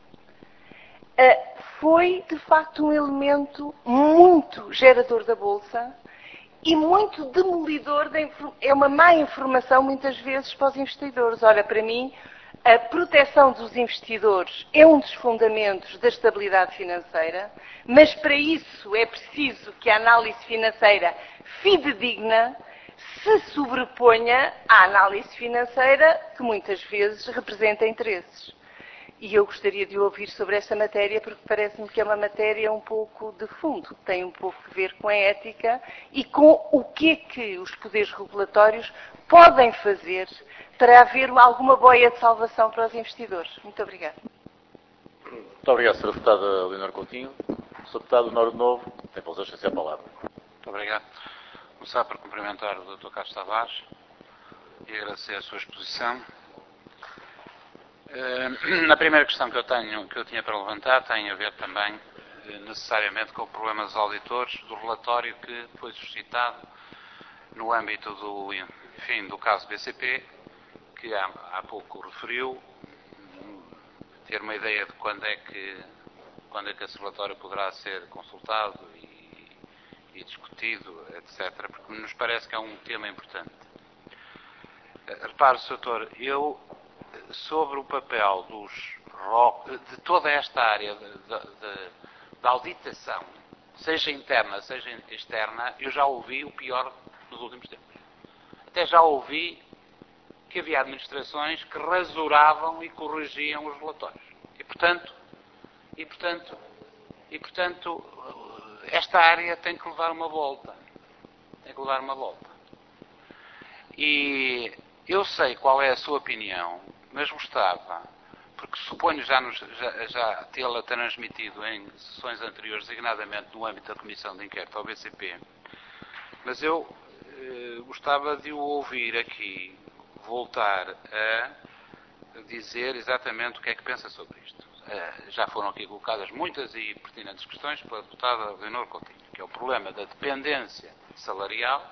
foi, de facto, um elemento muito gerador da Bolsa e muito demolidor, é uma má informação, muitas vezes, para os investidores. Ora, para mim, a proteção dos investidores é um dos fundamentos da estabilidade financeira, mas para isso é preciso que a análise financeira fidedigna se sobreponha à análise financeira que muitas vezes representa interesses. E eu gostaria de ouvir sobre esta matéria porque parece-me que é uma matéria um pouco de fundo, tem um pouco a ver com a ética e com o que é que os poderes regulatórios podem fazer para haver alguma boia de salvação para os investidores. Muito obrigada. Muito obrigado, Sra. Deputada Leonor Coutinho. Sr. Deputado Honor de Novo, tem para a palavra. Muito obrigado. Começar por cumprimentar o Dr. Carlos Tavares e agradecer a sua exposição. Na primeira questão que eu tinha para levantar tem a ver também necessariamente com o problema dos auditores, do relatório que foi suscitado no âmbito do caso BCP, que há pouco referiu, ter uma ideia de quando é que esse relatório poderá ser consultado e discutido, etc., porque nos parece que é um tema importante. Repare, Sr. eu, sobre o papel de toda esta área da auditação, seja interna, seja externa, eu já ouvi o pior nos últimos tempos. Até já ouvi que havia administrações que rasuravam e corrigiam os relatórios. E, portanto, esta área tem que levar uma volta. E eu sei qual é a sua opinião, mas gostava, porque suponho já tê-la transmitido em sessões anteriores, designadamente no âmbito da Comissão de Inquérito ao BCP, mas eu gostava de o ouvir aqui voltar a dizer exatamente o que é que pensa sobre isto. Já foram aqui colocadas muitas e pertinentes questões pela deputada Leonor Coutinho, que é o problema da dependência salarial.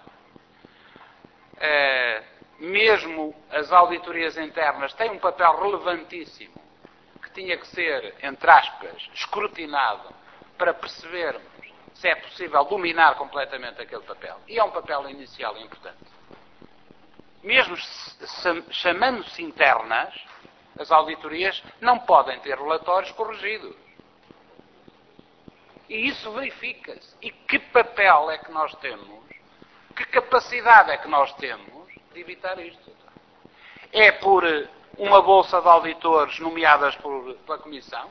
Mesmo as auditorias internas têm um papel relevantíssimo que tinha que ser, entre aspas, escrutinado para percebermos se é possível dominar completamente aquele papel. E é um papel inicial importante. Mesmo chamando-se internas, as auditorias não podem ter relatórios corrigidos. E isso verifica-se. E que papel é que nós temos, que capacidade é que nós temos de evitar isto? É por uma bolsa de auditores nomeadas pela Comissão?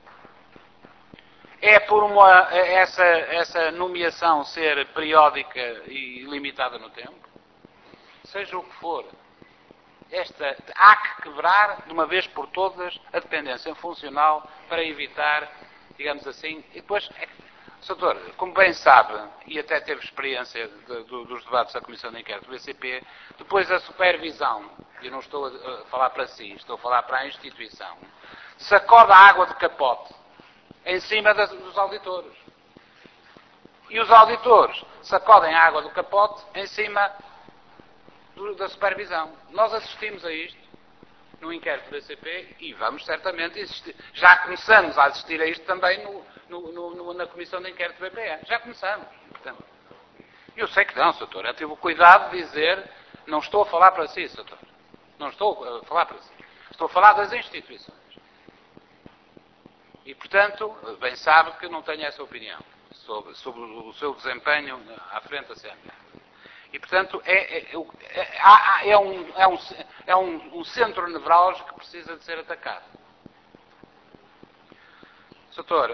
É por essa nomeação ser periódica e limitada no tempo? Seja o que for, há que quebrar, de uma vez por todas, a dependência funcional para evitar, digamos assim, e depois, Doutor, como bem sabe, e até teve experiência dos debates da Comissão de Inquérito do BCP, depois a supervisão, e não estou a falar para si, estou a falar para a instituição, sacode a água de capote em cima dos auditores. E os auditores sacodem a água do capote em cima da supervisão. Nós assistimos a isto no inquérito do BCP e vamos certamente assistir. Já começamos a assistir a isto também na Comissão de Inquérito do BPE. Já começamos. Portanto, eu sei que não, Sr. Eu tive o cuidado de dizer, não estou a falar para si, Sr. Não estou a falar para si. Estou a falar das instituições. E, portanto, bem sabe que não tenho essa opinião sobre o seu desempenho à frente da Assembleia. E, portanto, é um centro nevrálgico que precisa de ser atacado. Doutor,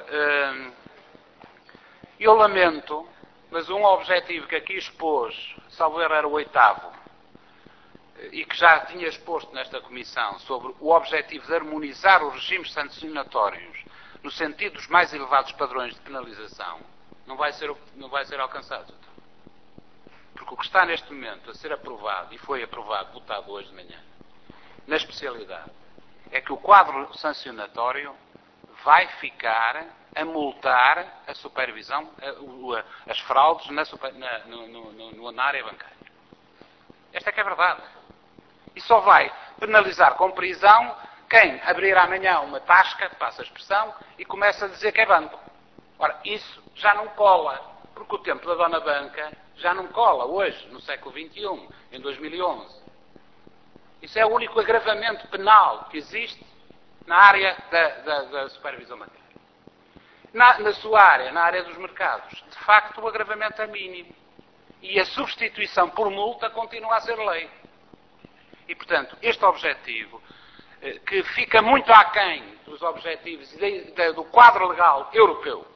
eu lamento, mas um objetivo que aqui expôs, salvo erro era o 8º, e que já tinha exposto nesta Comissão, sobre o objetivo de harmonizar os regimes sancionatórios no sentido dos mais elevados padrões de penalização, não vai ser alcançado. Porque o que está neste momento a ser aprovado, e foi aprovado, votado hoje de manhã, na especialidade, é que o quadro sancionatório vai ficar a multar a supervisão, as fraudes na área bancária. Esta é que é a verdade. E só vai penalizar com prisão quem abrir amanhã uma tasca, passa a expressão, e começa a dizer que é banco. Ora, isso já não cola, porque o tempo da dona banca já não cola hoje, no século XXI, em 2011. Isso é o único agravamento penal que existe na área da supervisão bancária. Na sua área, na área dos mercados, de facto o agravamento é mínimo. E a substituição por multa continua a ser lei. E, portanto, este objetivo, que fica muito aquém dos objetivos do quadro legal europeu,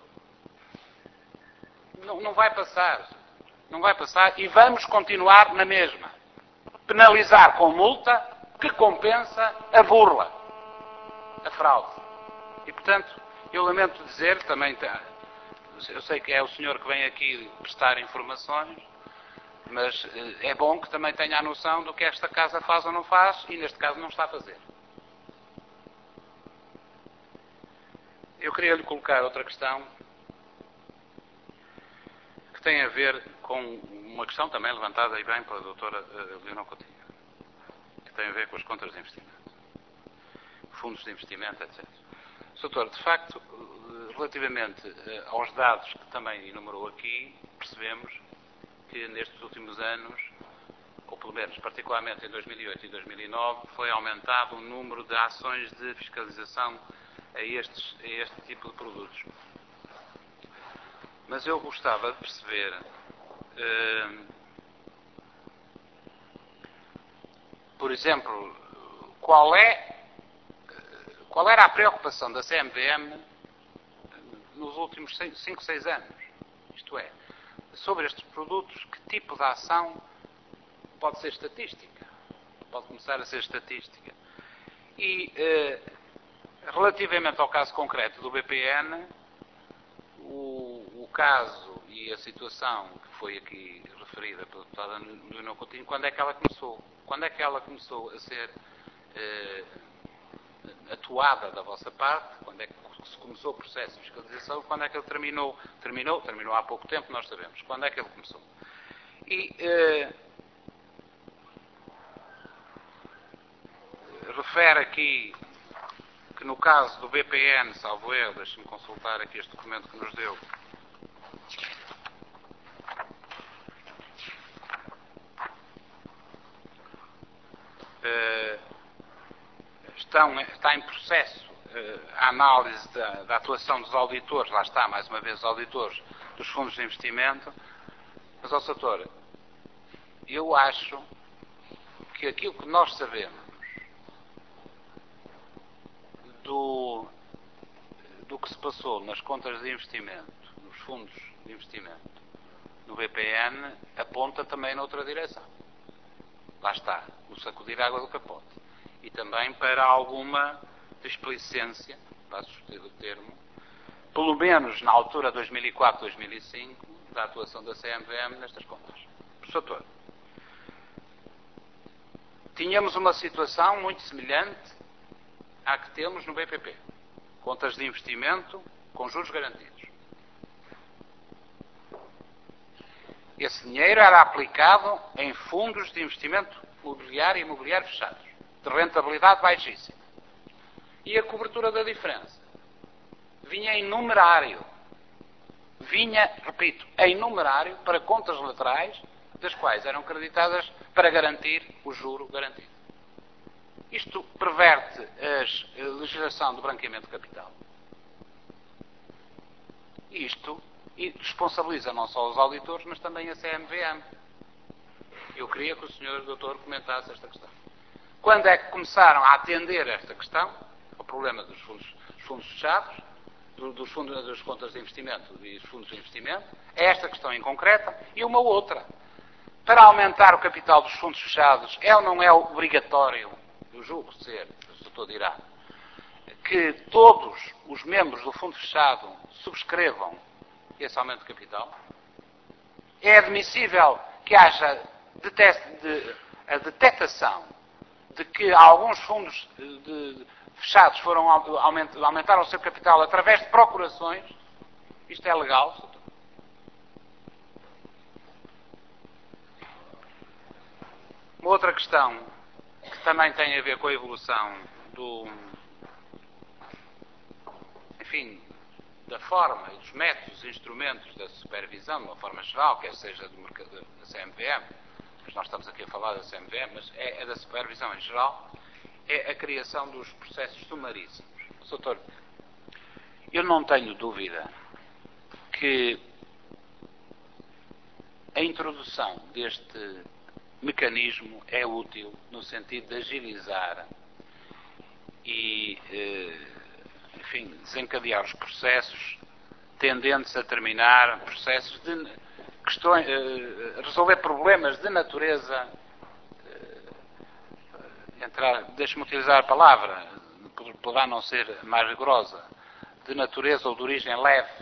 não vai passar. Não vai passar e vamos continuar na mesma. penalizar com multa que compensa a burla, a fraude. E, portanto, eu lamento dizer, também, eu sei que é o senhor que vem aqui prestar informações, mas é bom que também tenha a noção do que esta Casa faz ou não faz, e neste caso não está a fazer. Eu queria lhe colocar outra questão, que tem a ver com uma questão também levantada aí bem pela doutora Leonor Coutinho, que tem a ver com as contas de investimento, fundos de investimento, etc. Doutor, de facto, relativamente aos dados que também enumerou aqui, percebemos que nestes últimos anos, ou pelo menos particularmente em 2008 e 2009, foi aumentado o número de ações de fiscalização a este tipo de produtos. Mas eu gostava de perceber por exemplo, qual era a preocupação da CMVM nos últimos 5, 6 anos? Isto é, sobre estes produtos, que tipo de ação pode ser estatística? Pode começar a ser estatística. E, relativamente ao caso concreto do BPN, o caso e a situação que foi aqui referida pela deputada Leonor Coutinho, quando é que ela começou? Quando é que ela começou a ser atuada da vossa parte? Quando é que se começou o processo de fiscalização? Quando é que ele terminou? Terminou há pouco tempo, nós sabemos. Quando é que ele começou? E refere aqui que no caso do BPN, salvo eu, deixe-me consultar aqui este documento que nos deu, está em processo a análise da atuação dos auditores, lá está, mais uma vez, os auditores dos fundos de investimento. Mas, ó, doutor, eu acho que aquilo que nós sabemos do que se passou nas contas de investimento, nos fundos de investimento, no BPN, aponta também noutra direção. Lá está, o sacudir água do capote. E também para alguma displicência, para suster o termo, pelo menos na altura 2004-2005, da atuação da CMVM nestas contas. Professor Doutor, tínhamos uma situação muito semelhante à que temos no BPP. Contas de investimento com juros garantidos. Esse dinheiro era aplicado em fundos de investimento mobiliário e imobiliário fechados, de rentabilidade baixíssima. E a cobertura da diferença vinha em numerário. Vinha, repito, em numerário para contas laterais, das quais eram creditadas para garantir o juro garantido. Isto perverte a legislação do branqueamento de capital. Isto responsabiliza não só os auditores, mas também a CMVM. Eu queria que o Sr. Doutor comentasse esta questão. Quando é que começaram a atender esta questão, o problema dos fundos fechados, das contas de investimento e dos fundos de investimento, é esta questão em concreta, e uma outra. Para aumentar o capital dos fundos fechados, é ou não é obrigatório, eu julgo ser, o doutor dirá, que todos os membros do fundo fechado subscrevam esse aumento de capital? É admissível que haja a detectação de que alguns fundos fechados aumentaram o seu capital através de procurações? Isto é legal, doutor? Uma outra questão que também tem a ver com a evolução da forma e dos métodos e instrumentos da supervisão, de uma forma geral, quer seja da CMVM, mas nós estamos aqui a falar da CMVM, mas é da supervisão em geral, é a criação dos processos sumaríssimos. Doutor, eu não tenho dúvida que a introdução deste mecanismo é útil no sentido de agilizar e, desencadear os processos tendentes a terminar processos de questões, resolver problemas de natureza deixe-me utilizar a palavra, poderá não ser mais rigorosa, de natureza ou de origem leve,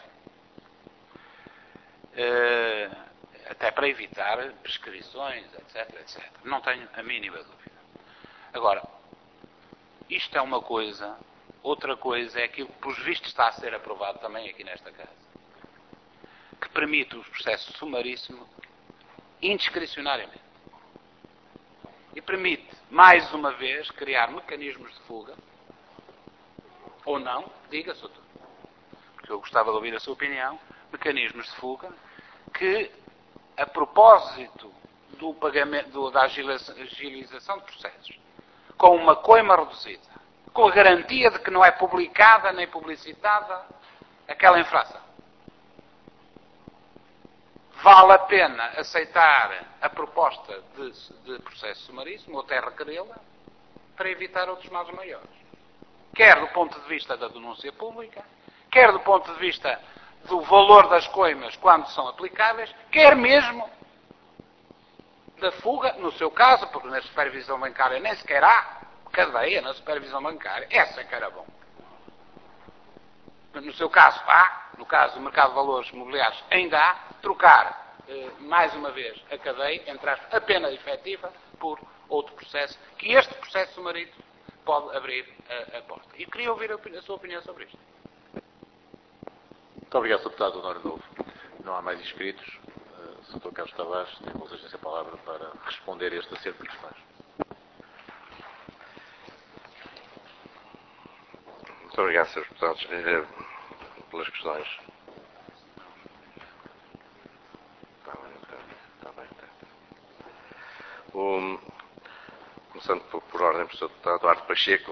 até para evitar prescrições, etc, etc. Não tenho a mínima dúvida. Agora, isto é uma coisa, outra coisa é aquilo que, pelos vistos, está a ser aprovado também aqui nesta Casa, que permite o processo sumaríssimo indiscricionariamente. E permite, mais uma vez, criar mecanismos de fuga, ou não, diga, Sr. Doutor, porque eu gostava de ouvir a sua opinião, mecanismos de fuga que, a propósito do pagamento, da agilização de processos, com uma coima reduzida, com a garantia de que não é publicada nem publicitada aquela infração, vale a pena aceitar a proposta de processo sumaríssimo ou até requerê-la para evitar outros males maiores. Quer do ponto de vista da denúncia pública, quer do ponto de vista do valor das coimas quando são aplicáveis, quer mesmo da fuga, no seu caso, porque na supervisão bancária nem sequer há cadeia na supervisão bancária, essa é que era bom. No seu caso há, no caso do mercado de valores imobiliários ainda há, trocar mais uma vez a cadeia, entre a pena efetiva, por outro processo, que este processo sumarito pode abrir a porta. E queria ouvir a sua opinião sobre isto. Muito obrigado, Sr. Deputado Honório Novo. Não há mais inscritos. O Sr. Carlos Tavares tem com licença a palavra para responder a este acerto de questões. Muito obrigado, Sr. Deputados, pelas questões. Está bem. Começando por ordem, Sr. Deputado Eduardo Pacheco.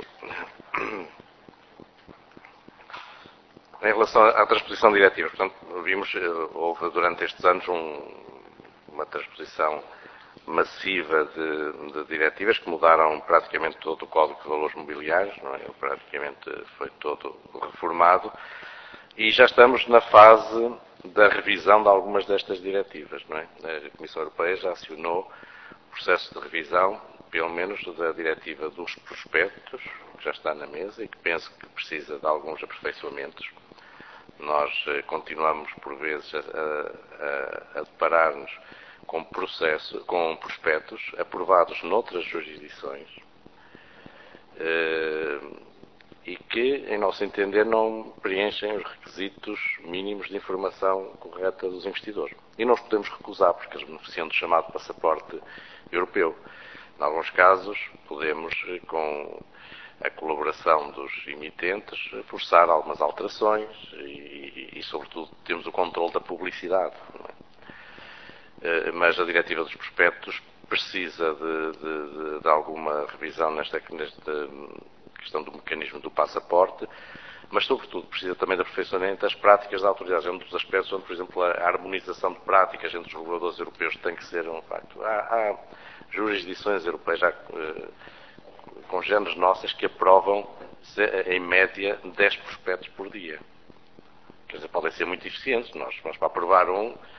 Em relação à transposição diretiva, portanto, vimos, houve durante estes anos uma transposição massiva de diretivas que mudaram praticamente todo o Código de Valores Mobiliários, não é? Ele praticamente foi todo reformado e já estamos na fase da revisão de algumas destas diretivas, não é? A Comissão Europeia já acionou o processo de revisão, pelo menos da diretiva dos prospectos, que já está na mesa e que penso que precisa de alguns aperfeiçoamentos. Nós continuamos, por vezes, a deparar-nos com prospectos aprovados noutras jurisdições e que, em nosso entender, não preenchem os requisitos mínimos de informação correta dos investidores. E não os podemos recusar, porque eles beneficiam do chamado passaporte europeu. Em alguns casos, podemos, com a colaboração dos emitentes, forçar algumas alterações e sobretudo, temos o controle da publicidade. Não é? Mas a diretiva dos prospectos precisa de alguma revisão nesta questão do mecanismo do passaporte, mas, sobretudo, precisa também de aperfeiçoamento das práticas da autoridade. É um dos aspectos onde, por exemplo, a harmonização de práticas entre os reguladores europeus tem que ser um facto. Há jurisdições europeias já com géneros nossas que aprovam, em média, 10 prospectos por dia. Quer dizer, podem ser muito eficientes. Nós para aprovar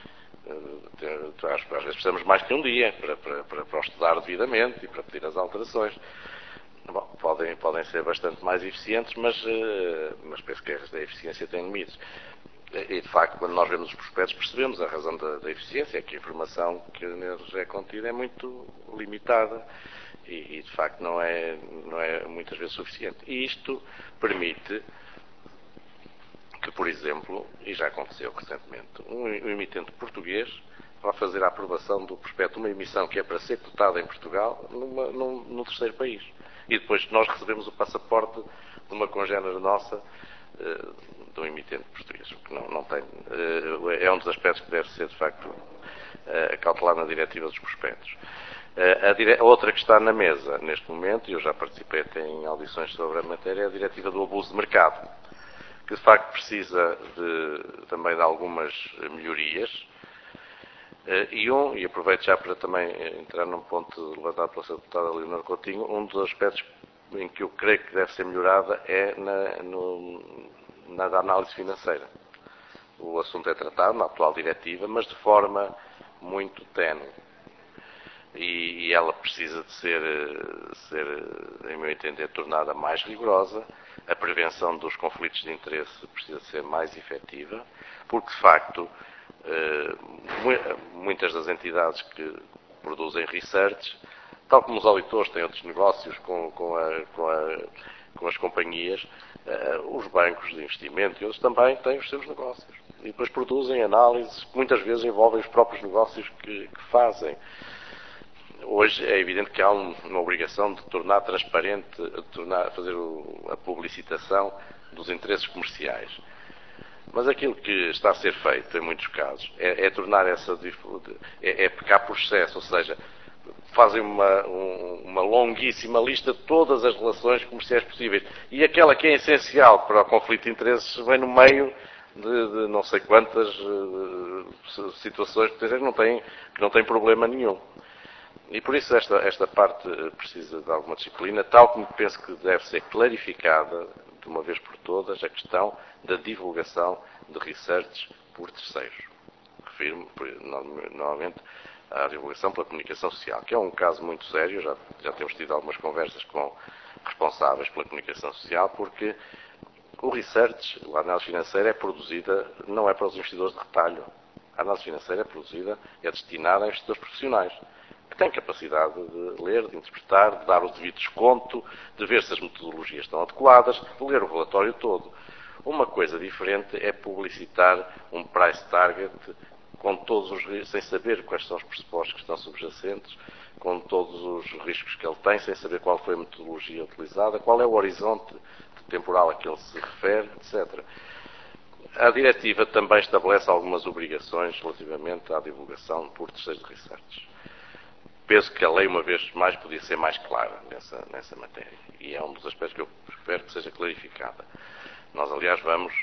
às vezes precisamos mais que um dia para o estudar devidamente e para pedir as alterações. Bom, podem ser bastante mais eficientes, mas penso que a eficiência tem limites. E, de facto, quando nós vemos os prospectos, percebemos a razão da eficiência, é que a informação que neles é contida é muito limitada e de facto, não é muitas vezes suficiente. E isto permite que, por exemplo, e já aconteceu recentemente, um emitente português vai fazer a aprovação do prospecto, uma emissão que é para ser cotada em Portugal, num terceiro país. E depois nós recebemos o passaporte de uma congénere nossa, de um emitente português, que não tem. É um dos aspectos que deve ser, de facto, acautelado na diretiva dos prospectos. A outra que está na mesa neste momento, e eu já participei até em audições sobre a matéria, é a diretiva do abuso de mercado, que de facto precisa também de algumas melhorias. E aproveito já para também entrar num ponto levantado pela Sra. Deputada Leonor Coutinho, um dos aspectos em que eu creio que deve ser melhorada é na análise financeira. O assunto é tratado na atual diretiva, mas de forma muito ténue. e ela precisa de ser, em meu entender, tornada mais rigorosa. A prevenção dos conflitos de interesse precisa ser mais efetiva, porque, de facto, muitas das entidades que produzem research, tal como os auditores têm outros negócios com as companhias, os bancos de investimento e outros também têm os seus negócios. E depois produzem análises que muitas vezes envolvem os próprios negócios que fazem. Hoje é evidente que há uma obrigação de tornar transparente, fazer a publicitação dos interesses comerciais. Mas aquilo que está a ser feito, em muitos casos, é tornar é pecar por excesso, ou seja, fazem uma longuíssima lista de todas as relações comerciais possíveis. E aquela que é essencial para o conflito de interesses vem no meio de não sei quantas situações que não têm problema nenhum. E por isso esta parte precisa de alguma disciplina, tal como penso que deve ser clarificada, de uma vez por todas, a questão da divulgação de research por terceiros. Refiro-me, normalmente, à divulgação pela comunicação social, que é um caso muito sério. Já temos tido algumas conversas com responsáveis pela comunicação social, porque o research, a análise financeira, é produzida, não é para os investidores de retalho. A análise financeira é destinada a investidores profissionais, que têm capacidade de ler, de interpretar, de dar o devido desconto, de ver se as metodologias estão adequadas, de ler o relatório todo. Uma coisa diferente é publicitar um price target com todos os riscos, sem saber quais são os pressupostos que estão subjacentes, com todos os riscos que ele tem, sem saber qual foi a metodologia utilizada, qual é o horizonte temporal a que ele se refere, etc. A diretiva também estabelece algumas obrigações relativamente à divulgação por terceiros de research. Penso que a lei, uma vez mais, podia ser mais clara nessa matéria. E é um dos aspectos que eu espero que seja clarificada. Nós, aliás,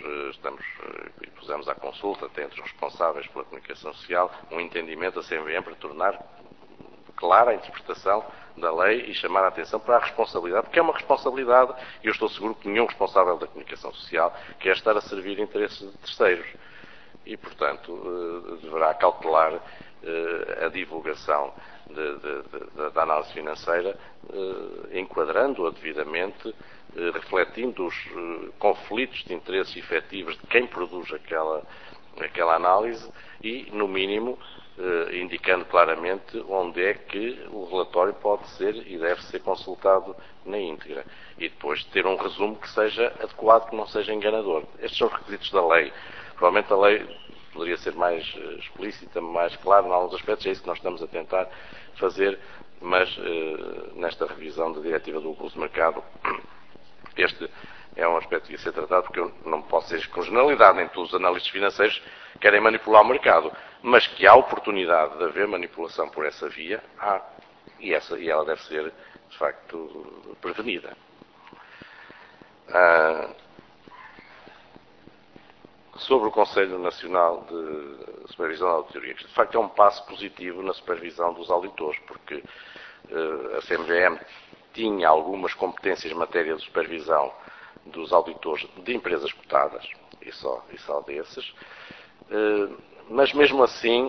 e pusemos à consulta, até entre os responsáveis pela comunicação social, um entendimento da CMVM para tornar clara a interpretação da lei e chamar a atenção para a responsabilidade, porque é uma responsabilidade, e eu estou seguro que nenhum responsável da comunicação social quer estar a servir interesses de terceiros. E, portanto, deverá cautelar a divulgação da análise financeira, enquadrando-a devidamente, refletindo os conflitos de interesses efetivos de quem produz aquela análise e, no mínimo, indicando claramente onde é que o relatório pode ser e deve ser consultado na íntegra. E depois ter um resumo que seja adequado, que não seja enganador. Estes são os requisitos da lei. Provavelmente a lei poderia ser mais explícita, mais clara em alguns aspectos. É isso que nós estamos a tentar fazer, mas nesta revisão da diretiva do abuso de mercado, este é um aspecto que ia ser tratado, porque eu não posso dizer com generalidade, nem todos os analistas financeiros querem manipular o mercado, mas que há oportunidade de haver manipulação por essa via, há, e ela deve ser, de facto, prevenida. Sobre o Conselho Nacional de Supervisão da Auditoria, que de facto é um passo positivo na supervisão dos auditores, porque a CMVM tinha algumas competências em matéria de supervisão dos auditores de empresas cotadas, e só desses, mas mesmo assim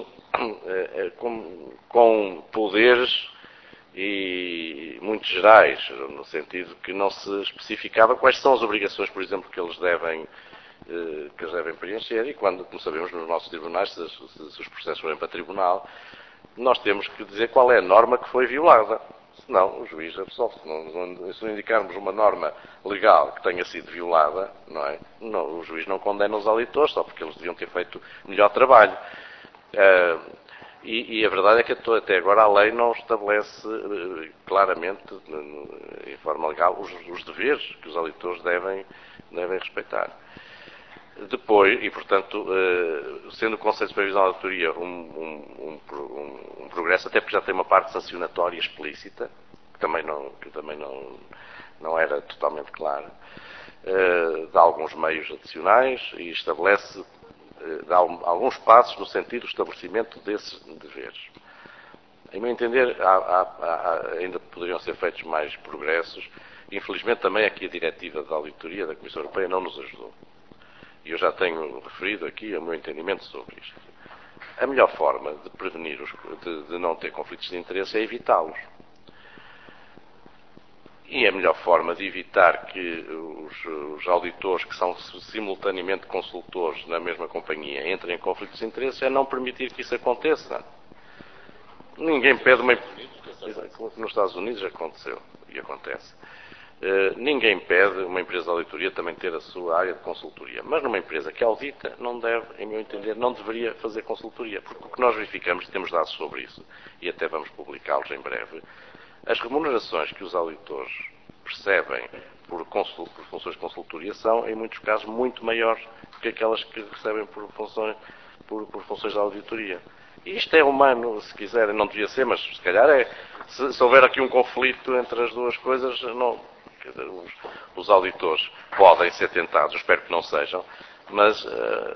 com poderes e muito gerais, no sentido que não se especificava quais são as obrigações, por exemplo, que eles devem preencher, e quando, como sabemos, nos nossos tribunais, se os processos forem para tribunal, nós temos que dizer qual é a norma que foi violada. Senão, o juiz absolve. Se não indicarmos uma norma legal que tenha sido violada, não é? Não, o juiz não condena os auditores só porque eles deviam ter feito melhor trabalho. E a verdade é que até agora a lei não estabelece claramente, em forma legal, os deveres que os auditores devem respeitar. Depois, e portanto, sendo o Conselho de Supervisão da Auditoria um progresso, até porque já tem uma parte sancionatória explícita, que também não era totalmente clara, dá alguns meios adicionais e estabelece, dá alguns passos no sentido do estabelecimento desses deveres. Em meu entender, ainda poderiam ser feitos mais progressos. Infelizmente, também aqui a diretiva da auditoria da Comissão Europeia não nos ajudou. E eu já tenho referido aqui o meu entendimento sobre isto. A melhor forma de prevenir, de não ter conflitos de interesse é evitá-los. E a melhor forma de evitar que os auditores, que são simultaneamente consultores na mesma companhia, entrem em conflitos de interesse é não permitir que isso aconteça. Ninguém pede uma... Nos Estados Unidos aconteceu e acontece. Ninguém pede uma empresa de auditoria também ter a sua área de consultoria. Mas numa empresa que audita, não deve, em meu entender, não deveria fazer consultoria. Porque o que nós verificamos, temos dados sobre isso, e até vamos publicá-los em breve, as remunerações que os auditores percebem por funções de consultoria são, em muitos casos, muito maiores do que aquelas que recebem por funções de auditoria. E isto é humano, se quiserem, não devia ser, mas se calhar é. Se houver aqui um conflito entre as duas coisas, não, os auditores podem ser tentados, eu espero que não sejam, mas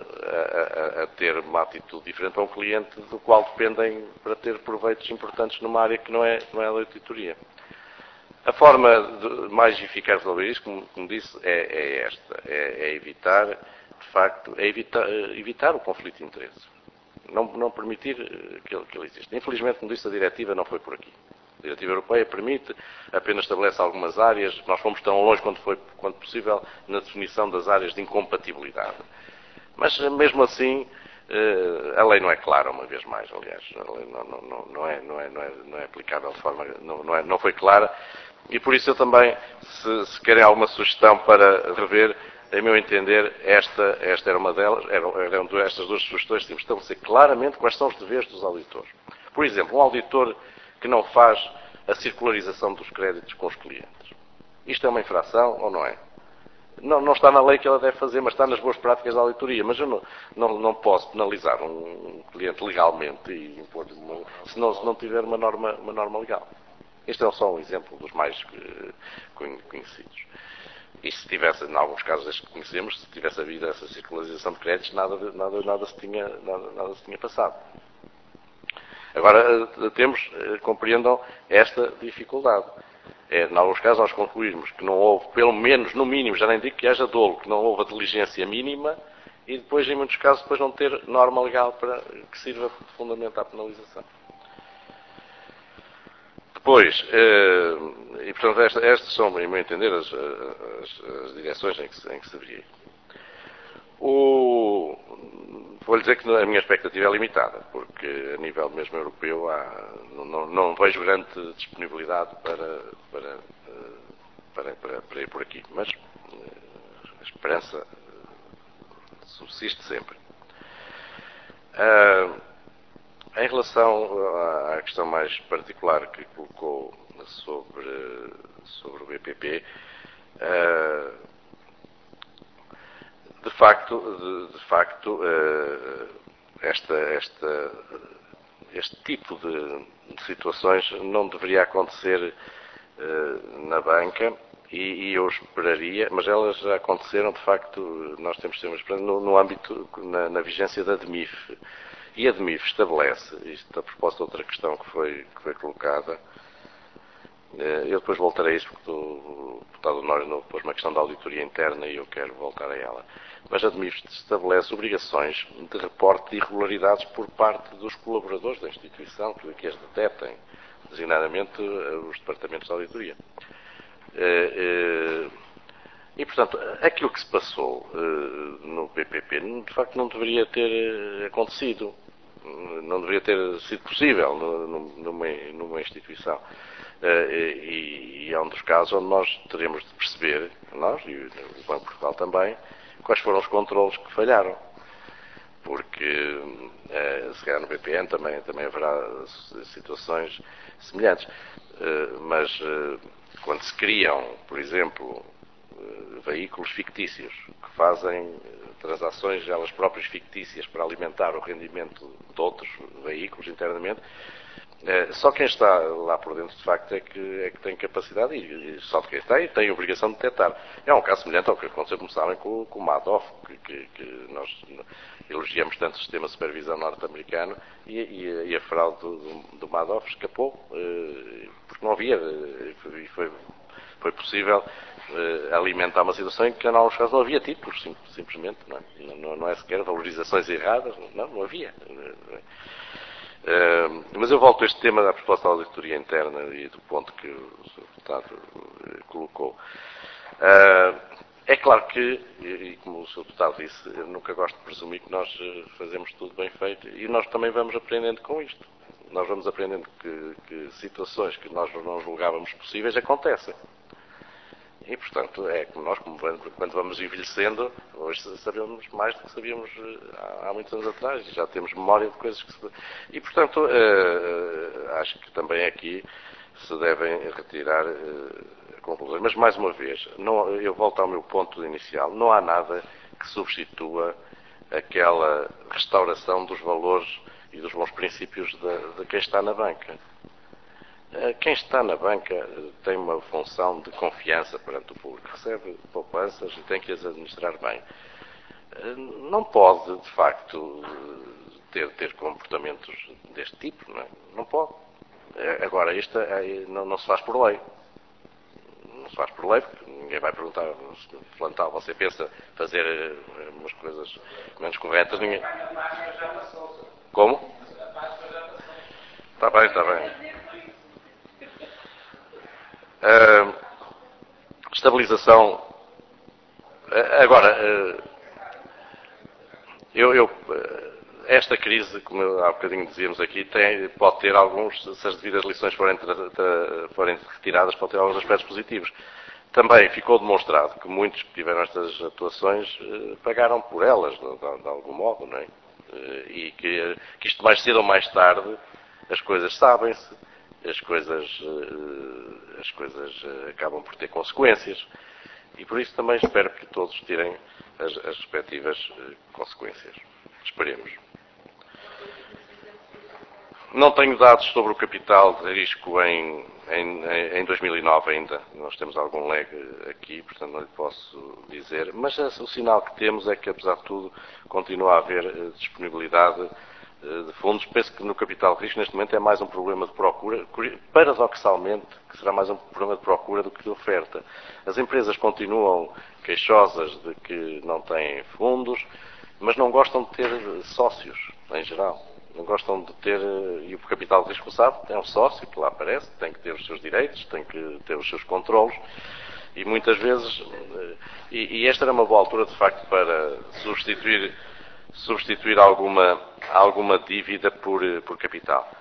a ter uma atitude diferente a um cliente do qual dependem para ter proveitos importantes numa área que não é a auditoria. A forma mais eficaz de resolver isso, como disse, é esta. É evitar, de facto, evitar o conflito de interesse. Não permitir que ele exista. Infelizmente, como disse, a diretiva não foi por aqui. A diretiva europeia permite, apenas estabelece algumas áreas. Nós fomos tão longe quanto possível na definição das áreas de incompatibilidade. Mas, mesmo assim, a lei não é clara, uma vez mais, aliás. A lei não é aplicável de forma... Não foi clara. E por isso eu também, se querem alguma sugestão para rever, em meu entender, esta era uma delas, eram estas duas sugestões, temos de estabelecer claramente quais são os deveres dos auditores. Por exemplo, um auditor que não faz a circularização dos créditos com os clientes. Isto é uma infração ou não é? Não está na lei que ela deve fazer, mas está nas boas práticas da auditoria. Mas eu não posso penalizar um cliente legalmente e impor se não tiver uma norma legal. Este é só um exemplo dos mais conhecidos. E se tivesse, em alguns casos destes que conhecemos, se tivesse havido essa circularização de créditos, nada se tinha passado. Agora, compreendam esta dificuldade. Em alguns casos, nós concluirmos que não houve, pelo menos, no mínimo, já nem digo que haja dolo, que não houve a diligência mínima, e depois, em muitos casos, depois não ter norma legal que sirva de fundamento à penalização. Depois, e portanto, estas são, em meu entender, as direções em que se deveria ir. Vou-lhe dizer que a minha expectativa é limitada, porque a nível mesmo europeu não vejo grande disponibilidade para ir por aqui, mas a esperança subsiste sempre. Em relação à questão mais particular que colocou sobre o BPP, de facto, este tipo de situações não deveria acontecer na banca e eu esperaria, mas elas já aconteceram, de facto, nós temos de ter uma esperança no âmbito, na vigência da DMIF. E a DMIF estabelece, isto a propósito de outra questão que foi colocada, eu depois voltarei a isso porque o deputado Honório pôs uma questão da auditoria interna e eu quero voltar a ela. Mas a DMIF estabelece obrigações de reporte de irregularidades por parte dos colaboradores da instituição que as detectem, designadamente os departamentos de auditoria. E, portanto, aquilo que se passou no PPP, de facto, não deveria ter acontecido. Não deveria ter sido possível numa instituição. E é um dos casos onde nós teremos de perceber, nós e o Banco de Portugal também, quais foram os controlos que falharam. Porque, se calhar no BPN também haverá situações semelhantes. Mas, quando se criam, por exemplo, veículos fictícios que fazem transações elas próprias fictícias para alimentar o rendimento de outros veículos internamente, só quem está lá por dentro de facto é que tem capacidade e só de quem está e tem a obrigação de detectar. É um caso semelhante ao que aconteceu, como sabem, com o Madoff, que nós elogiamos tanto o sistema de supervisão norte-americano e a fraude do Madoff escapou porque não havia e foi possível alimentar uma situação em que, em alguns casos, não havia títulos, simplesmente. Não é sequer valorizações erradas, não havia. Mas eu volto a este tema da proposta da auditoria interna e do ponto que o Sr. Deputado colocou. É claro que, e como o Sr. Deputado disse, eu nunca gosto de presumir que nós fazemos tudo bem feito e nós também vamos aprendendo com isto. Nós vamos aprendendo que situações que nós não julgávamos possíveis acontecem. E, portanto, quando vamos envelhecendo, hoje sabemos mais do que sabíamos há muitos anos atrás. Já temos memória de coisas que se... E, portanto, acho que também aqui se devem retirar conclusões. Mas, mais uma vez, eu volto ao meu ponto inicial. Não há nada que substitua aquela restauração dos valores e dos bons princípios de quem está na banca. Quem está na banca tem uma função de confiança perante o público. Recebe poupanças e tem que as administrar bem. Não pode, de facto, ter comportamentos deste tipo. Não pode. Agora, isto não se faz por lei. Não se faz por lei, porque ninguém vai perguntar se plantar. Você pensa fazer umas coisas menos corretas, ninguém... Como? Está bem. Estabilização. Agora, esta crise, como há bocadinho dizíamos aqui, pode ter alguns, se as devidas lições forem retiradas, pode ter alguns aspectos positivos. Também ficou demonstrado que muitos que tiveram estas atuações pagaram por elas, de algum modo, não é? E que isto mais cedo ou mais tarde, as coisas sabem-se, as coisas acabam por ter consequências. E por isso também espero que todos tirem as respectivas consequências. Esperemos. Não tenho dados sobre o capital de risco em 2009 ainda. Nós temos algum lag aqui, portanto não lhe posso dizer. Mas o sinal que temos é que, apesar de tudo, continua a haver disponibilidade de fundos. Penso que no capital de risco, neste momento, é mais um problema de procura. Paradoxalmente, que será mais um problema de procura do que de oferta. As empresas continuam queixosas de que não têm fundos, mas não gostam de ter sócios, em geral. Não gostam de ter, e o capital de risco, sabe, é um sócio que lá aparece, tem que ter os seus direitos, tem que ter os seus controlos, e muitas vezes, e esta era uma boa altura, de facto, para substituir alguma dívida por capital.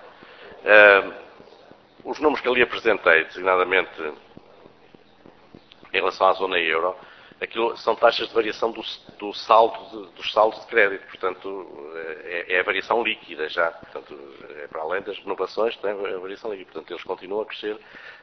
Os números que ali apresentei, designadamente em relação à zona euro, aquilo são taxas de variação dos saldos de crédito, portanto é a variação líquida já, portanto é para além das renovações, tem a variação líquida, portanto eles continuam a crescer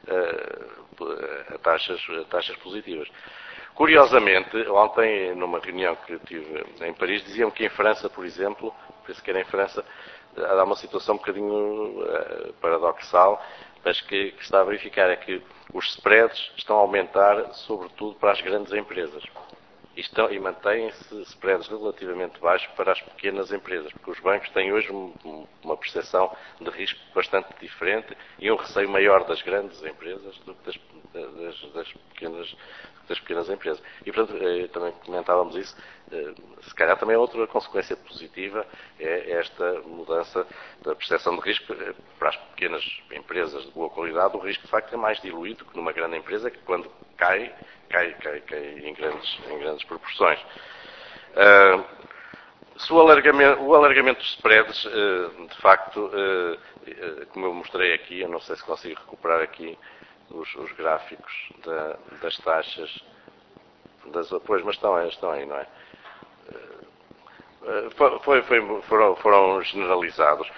a taxas positivas. Curiosamente, ontem numa reunião que tive em Paris, diziam que em França, por exemplo, penso que era em França, há uma situação um bocadinho paradoxal, mas que está a verificar, é que os spreads estão a aumentar, sobretudo para as grandes empresas. E mantêm-se spreads relativamente baixos para as pequenas empresas, porque os bancos têm hoje uma percepção de risco bastante diferente e um receio maior das grandes empresas do que das pequenas empresas. E, portanto, também comentávamos isso, se calhar também outra consequência positiva é esta mudança da percepção de risco para as pequenas empresas de boa qualidade. O risco, de facto, é mais diluído que numa grande empresa, que quando cai em grandes proporções. O alargamento dos spreads, de facto, como eu mostrei aqui, eu não sei se consigo recuperar aqui os gráficos das taxas, pois, mas estão aí, não é? Foram generalizados.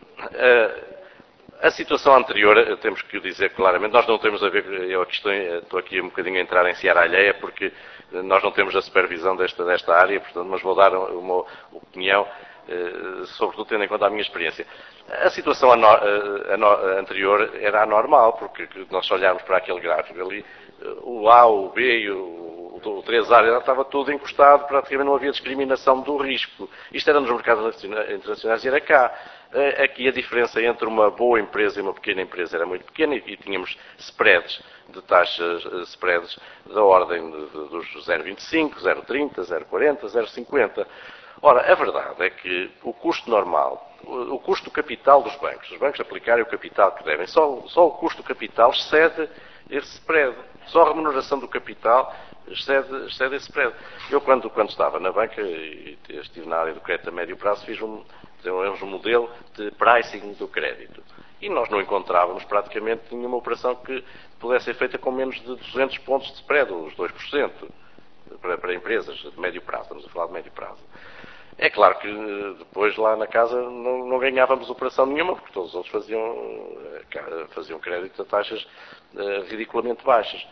A situação anterior, temos que o dizer claramente, nós não temos a ver, estou aqui um bocadinho a entrar em seara alheia, porque nós não temos a supervisão desta área, portanto, mas vou dar uma opinião, sobretudo tendo em conta a minha experiência. A situação anterior era anormal, porque nós olharmos para aquele gráfico ali, o A, o B e o o 3A estava tudo encostado, praticamente não havia discriminação do risco. Isto era nos mercados internacionais e era cá. Aqui a diferença entre uma boa empresa e uma pequena empresa era muito pequena e tínhamos spreads de taxas, spreads da ordem dos 0,25, 0,30, 0,40, 0,50. Ora, a verdade é que o custo normal, o custo do capital dos bancos, os bancos aplicarem o capital que devem, só o custo do capital excede esse spread. Só a remuneração do capital excede esse spread. Eu, quando estava na banca e estive na área do crédito a médio prazo, desenvolvemos um modelo de pricing do crédito. E nós não encontrávamos praticamente nenhuma operação que pudesse ser feita com menos de 200 pontos de spread, os 2%, para empresas de médio prazo. Estamos a falar de médio prazo. É claro que depois lá na casa não ganhávamos operação nenhuma, porque todos os outros faziam crédito a taxas ridiculamente baixas.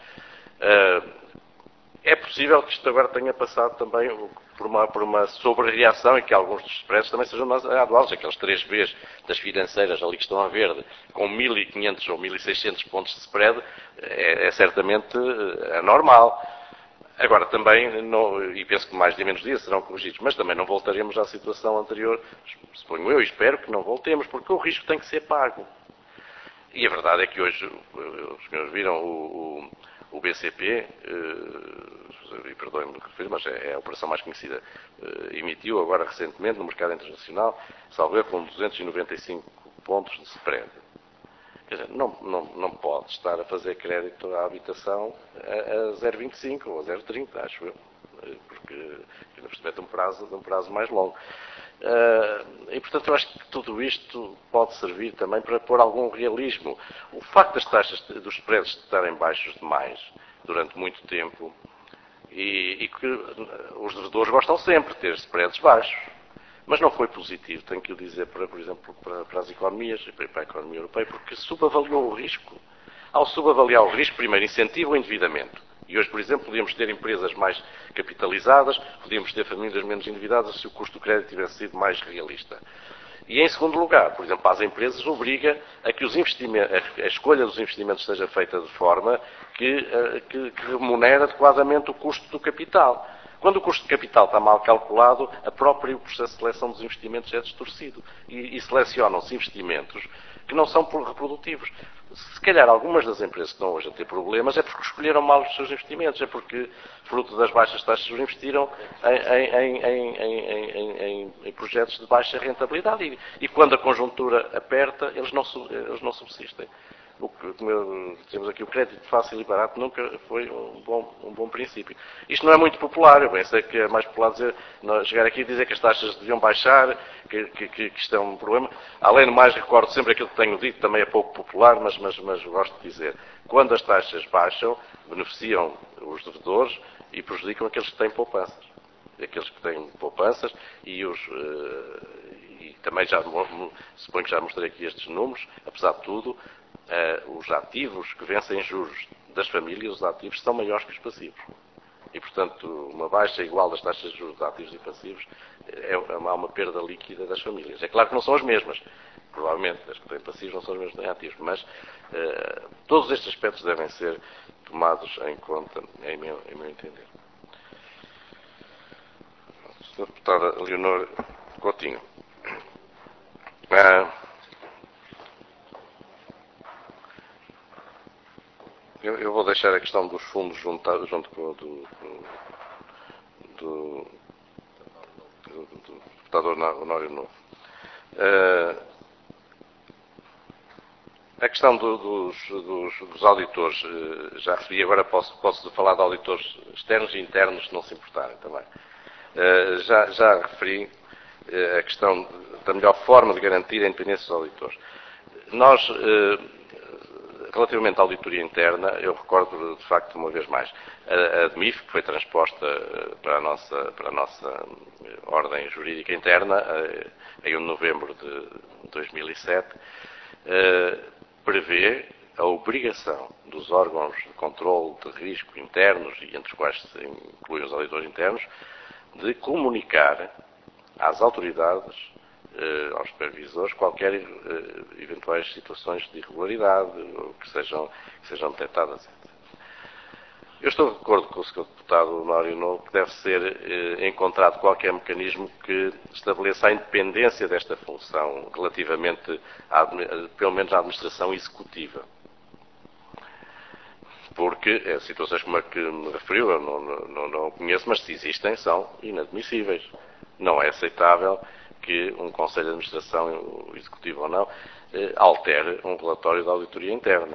É possível que isto agora tenha passado também por uma sobre-reação e que alguns dos spreads também sejam mais aduais. Aqueles 3 Bs das financeiras ali que estão a verde, com 1.500 ou 1.600 pontos de spread, é certamente anormal. Agora, também, e penso que mais de menos dias serão corrigidos, mas também não voltaremos à situação anterior, suponho eu, e espero que não voltemos, porque o risco tem que ser pago. E a verdade é que hoje, os senhores viram o BCP, e perdoem-me o que refiro, mas é a operação mais conhecida, emitiu agora recentemente no mercado internacional, salvo erro, com 295 pontos de spread. Quer dizer, não pode estar a fazer crédito à habitação a 0,25 ou a 0,30, acho eu, porque ainda percebe de um prazo mais longo. E, portanto, eu acho que tudo isto pode servir também para pôr algum realismo. O facto das taxas dos spreads estarem baixos demais durante muito tempo e que os devedores gostam sempre de ter spreads baixos. Mas não foi positivo, tenho que o dizer, por exemplo, para as economias e para a economia europeia, porque subavaliou o risco. Ao subavaliar o risco, primeiro incentiva o endividamento. E hoje, por exemplo, podíamos ter empresas mais capitalizadas, podíamos ter famílias menos endividadas se o custo do crédito tivesse sido mais realista. E, em segundo lugar, por exemplo, às empresas obriga a que a escolha dos investimentos seja feita de forma que remunere adequadamente o custo do capital. Quando o custo de capital está mal calculado, o processo de seleção dos investimentos é distorcido. E selecionam-se investimentos que não são reprodutivos. Se calhar algumas das empresas que estão hoje a ter problemas é porque escolheram mal os seus investimentos, é porque, fruto das baixas taxas, investiram em projetos de baixa rentabilidade. E quando a conjuntura aperta, eles não subsistem. Como temos aqui, o crédito fácil e barato nunca foi um bom princípio. Isto não é muito popular, eu bem sei que é mais popular chegar aqui e dizer que as taxas deviam baixar, que isto é um problema. Além do mais, recordo sempre aquilo que tenho dito, também é pouco popular, mas gosto de dizer. Quando as taxas baixam, beneficiam os devedores e prejudicam aqueles que têm poupanças. Aqueles que têm poupanças e também suponho que já mostrei aqui estes números, apesar de tudo, os ativos que vencem juros das famílias, os ativos são maiores que os passivos. E, portanto, uma baixa igual das taxas de juros de ativos e passivos há uma perda líquida das famílias. É claro que não são as mesmas. Provavelmente, as que têm passivos não são as mesmas que têm ativos. Mas todos estes aspectos devem ser tomados em conta, em meu entender. Sra. Deputada Leonor Coutinho. Eu vou deixar a questão dos fundos junto com o do deputado Honório Novo. A questão dos auditores, já referi, agora posso falar de auditores externos e internos, se não se importarem também. Já referi a questão da melhor forma de garantir a independência dos auditores. Nós, relativamente à auditoria interna, eu recordo, de facto, uma vez mais, a DMIF, que foi transposta para a nossa ordem jurídica interna, em 1 de novembro de 2007, prevê a obrigação dos órgãos de controle de risco internos, e entre os quais se incluem os auditores internos, de comunicar às autoridades, aos supervisores, qualquer eventuais situações de irregularidade ou que sejam detectadas. Eu estou de acordo com o Sr. Deputado Honório Novo que deve ser encontrado qualquer mecanismo que estabeleça a independência desta função relativamente, pelo menos, à administração executiva. Porque situações como a que me referiu, eu não conheço, mas se existem, são inadmissíveis. Não é aceitável que um Conselho de Administração, executivo ou não, altere um relatório de auditoria interna.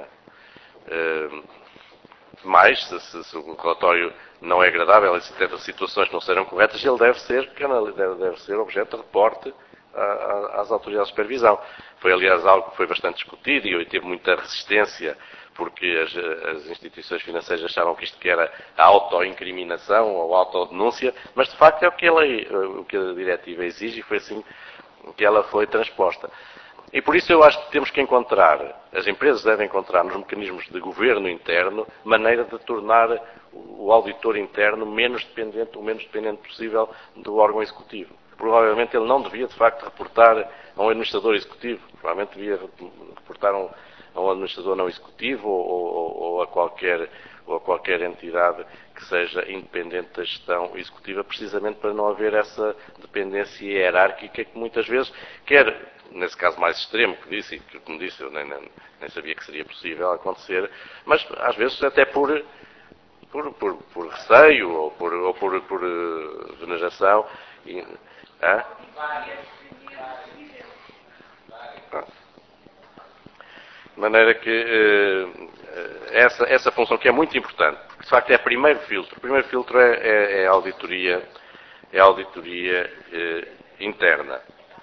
Mas, se o relatório não é agradável e se tem situações que não serão corretas, ele deve ser objeto de reporte às autoridades de supervisão. Foi, aliás, algo que foi bastante discutido e teve muita resistência, porque as instituições financeiras achavam que isto que era a autoincriminação ou a autodenúncia, mas de facto é o que a diretiva exige e foi assim que ela foi transposta. E por isso eu acho que temos que as empresas devem encontrar nos mecanismos de governo interno, maneira de tornar o auditor interno o menos dependente possível do órgão executivo. Provavelmente ele não devia, de facto, reportar a um administrador executivo, provavelmente devia reportar a um administrador não executivo ou a qualquer entidade que seja independente da gestão executiva, precisamente para não haver essa dependência hierárquica que muitas vezes, nesse caso mais extremo que disse, e que, como disse, eu nem sabia que seria possível acontecer, mas às vezes até por receio ou por veneração. De maneira que essa função que é muito importante, porque de facto é o primeiro filtro. O primeiro filtro é a auditoria interna.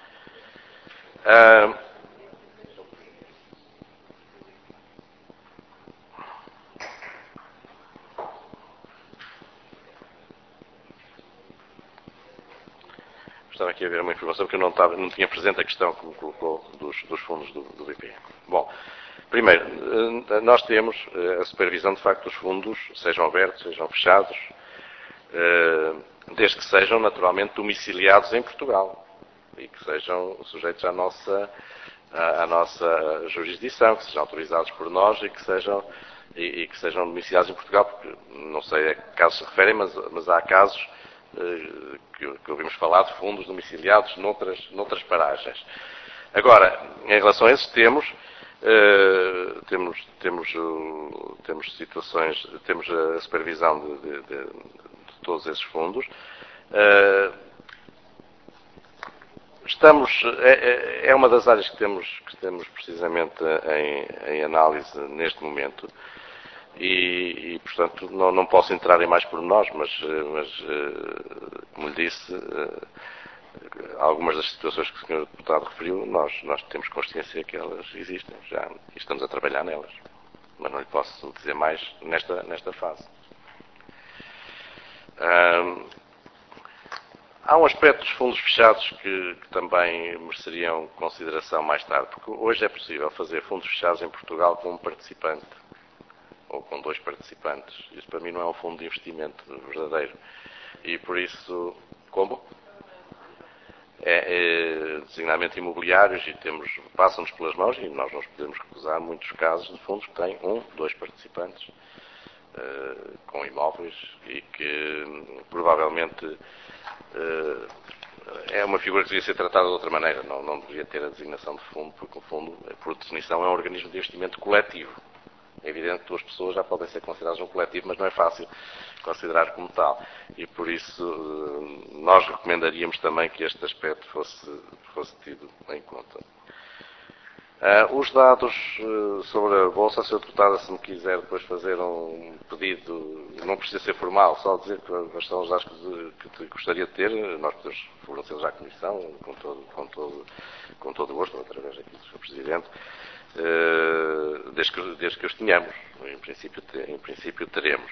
Estava aqui a ver uma informação que eu não tinha presente a questão que me colocou dos fundos do BPE. Bom, primeiro, nós temos a supervisão de facto dos fundos, sejam abertos, sejam fechados, desde que sejam naturalmente domiciliados em Portugal e que sejam sujeitos à nossa jurisdição, que sejam autorizados por nós e que sejam domiciliados em Portugal, porque não sei a que casos se referem, mas há casos que ouvimos falar de fundos domiciliados noutras paragens. Agora, em relação a esses temos situações, temos a supervisão de todos esses fundos. É uma das áreas que temos precisamente em análise neste momento. E portanto, não posso entrar em mais pormenores, mas como lhe disse, algumas das situações que o Sr. Deputado referiu, nós temos consciência que elas existem já e estamos a trabalhar nelas. Mas não lhe posso dizer mais nesta fase. Há um aspecto dos fundos fechados que também mereceriam consideração mais tarde, porque hoje é possível fazer fundos fechados em Portugal com um participante ou com 2 participantes. Isso para mim não é um fundo de investimento verdadeiro. E por isso, como? Designadamente imobiliários e passam-nos pelas mãos e nós não podemos recusar muitos casos de fundos que têm 1, 2 participantes com imóveis e que provavelmente é uma figura que devia ser tratada de outra maneira. Não deveria ter a designação de fundo, porque o fundo, por definição, é um organismo de investimento coletivo. É evidente que 2 pessoas já podem ser consideradas um coletivo, mas não é fácil considerar como tal. E por isso nós recomendaríamos também que este aspecto fosse tido em conta. Os dados sobre a Bolsa, a Sra. Deputada, se me quiser depois fazer um pedido, não precisa ser formal, só dizer quais são os dados que gostaria de ter, nós podemos fornecê-los à Comissão, com todo o gosto, através aqui do Sr. Presidente, desde que os tenhamos. Em princípio teremos.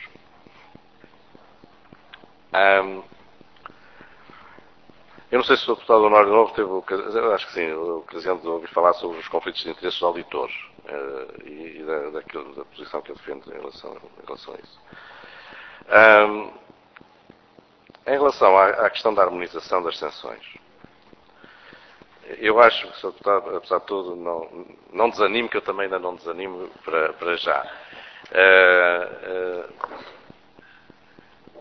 Eu não sei se o Sr. Deputado Honório Novo teve, acho que sim, a ocasião de ouvir falar sobre os conflitos de interesses dos auditores e da posição que ele defende em relação a isso. Em relação à questão da harmonização das sanções, eu acho que o Sr. Deputado, apesar de tudo, não desanime, que eu também ainda não desanimo para já.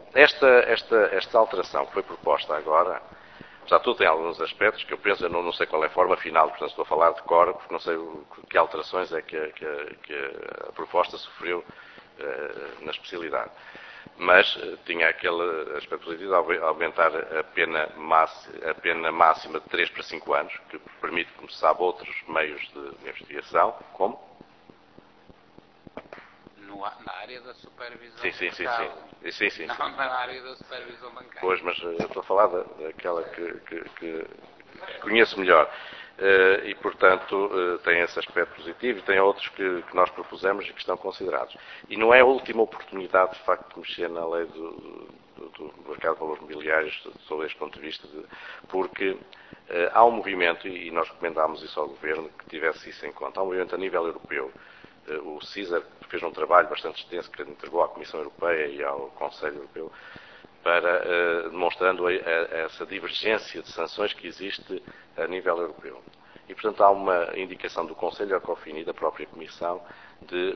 esta alteração que foi proposta agora, já tudo tem alguns aspectos que eu penso, eu não sei qual é a forma final, portanto estou a falar de cor, porque não sei que alterações é que a proposta sofreu na especialidade. Mas tinha aquele aspecto positivo de aumentar a pena máxima de 3 para 5 anos, que permite, como se sabe, outros meios de investigação, como? Na área da supervisão Sim. Não na área da supervisão bancária. Pois, mas eu estou a falar daquela que conheço melhor. E, portanto, tem esse aspecto positivo e tem outros que nós propusemos e que estão considerados. E não é a última oportunidade, de facto, de mexer na lei do mercado de valores mobiliários, sob este ponto de vista, porque há um movimento, e nós recomendámos isso ao Governo, que tivesse isso em conta. Há um movimento a nível europeu. O CISA fez um trabalho bastante extenso que entregou à Comissão Europeia e ao Conselho Europeu para demonstrando essa divergência de sanções que existe a nível europeu. E, portanto, há uma indicação do Conselho Ecofin e da própria Comissão de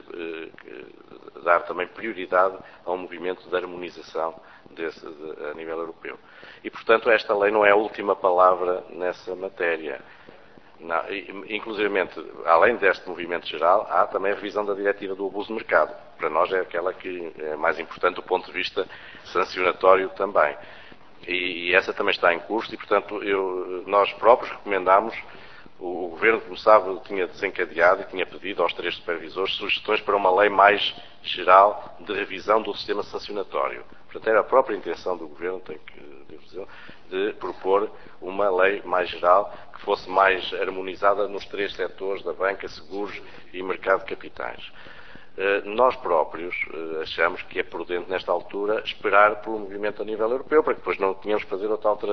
dar também prioridade ao movimento de harmonização a nível europeu. E, portanto, esta lei não é a última palavra nessa matéria. Inclusivamente, além deste movimento geral, há também a revisão da diretiva do abuso de mercado. Para nós é aquela que é mais importante do ponto de vista sancionatório também. E essa também está em curso e, portanto, nós próprios recomendámos, o Governo, como sabe, tinha desencadeado e tinha pedido aos 3 supervisores sugestões para uma lei mais geral de revisão do sistema sancionatório. Portanto, era a própria intenção do Governo, tenho que dizer, de propor uma lei mais geral que fosse mais harmonizada nos 3 setores da banca, seguros e mercado de capitais. Nós próprios achamos que é prudente, nesta altura, esperar pelo movimento a nível europeu, para que depois não tenhamos que fazer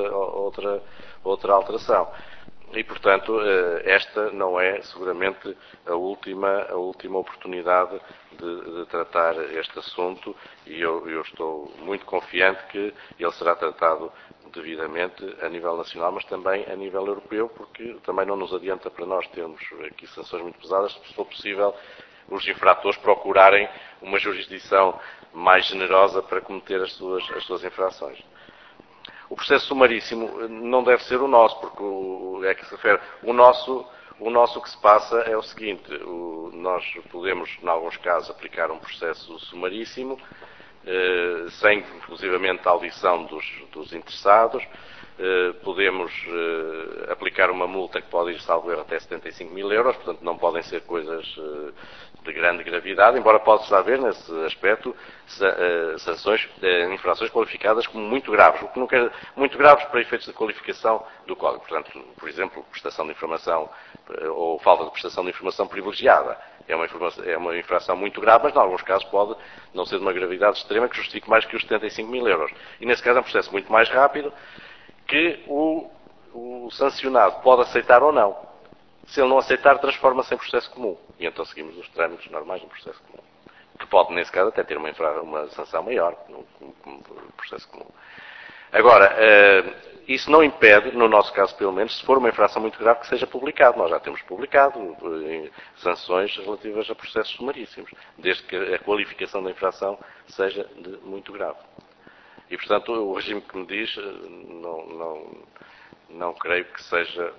outra alteração. E, portanto, esta não é seguramente a última oportunidade de tratar este assunto e eu estou muito confiante que ele será tratado devidamente a nível nacional, mas também a nível europeu, porque também não nos adianta para nós termos aqui sanções muito pesadas, se for possível os infratores procurarem uma jurisdição mais generosa para cometer as suas infrações. O processo sumaríssimo não deve ser o nosso, porque é que se refere. O nosso que se passa é o seguinte, nós podemos, em alguns casos, aplicar um processo sumaríssimo, sem, inclusivamente, a audição dos interessados. Podemos aplicar uma multa que pode ir, salvo erro, até 75 mil euros, portanto não podem ser coisas de grande gravidade, embora possa haver, nesse aspecto, sanções, infrações qualificadas como muito graves, o que nunca é muito graves para efeitos de qualificação do Código. Portanto, por exemplo, prestação de informação ou falta de prestação de informação privilegiada. É uma infração muito grave, mas, em alguns casos, pode não ser de uma gravidade extrema que justifique mais que os 75 mil euros. E, nesse caso, é um processo muito mais rápido que o sancionado pode aceitar ou não. Se ele não aceitar, transforma-se em processo comum. E então seguimos os trâmites normais no processo comum. Que pode, nesse caso, até ter uma sanção maior no processo comum. Agora, isso não impede, no nosso caso pelo menos, se for uma infração muito grave, que seja publicado. Nós já temos publicado sanções relativas a processos sumaríssimos, desde que a qualificação da infração seja de muito grave. E, portanto, o regime que me diz, não creio que seja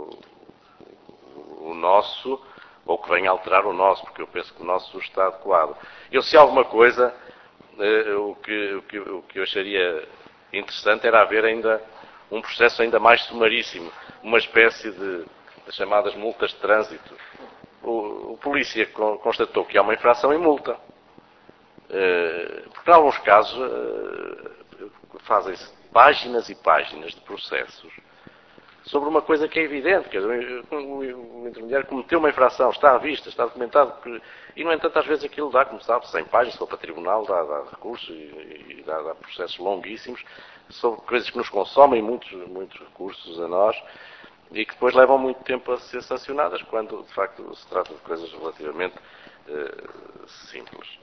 o nosso, ou que venha alterar o nosso, porque eu penso que o nosso está adequado. Se alguma coisa, o que eu acharia interessante era haver ainda um processo ainda mais sumaríssimo, uma espécie de chamadas multas de trânsito. O polícia constatou que há uma infração e multa. Porque, em alguns casos, fazem-se páginas e páginas de processos sobre uma coisa que é evidente, quer dizer, o intermediário cometeu uma infração, está à vista, está documentado, e, no entanto, às vezes aquilo dá, como sabe, 100 páginas, se for para tribunal, dá recursos e dá processos longuíssimos, sobre coisas que nos consomem muitos recursos a nós, e que depois levam muito tempo a ser sancionadas, quando, de facto, se trata de coisas relativamente simples.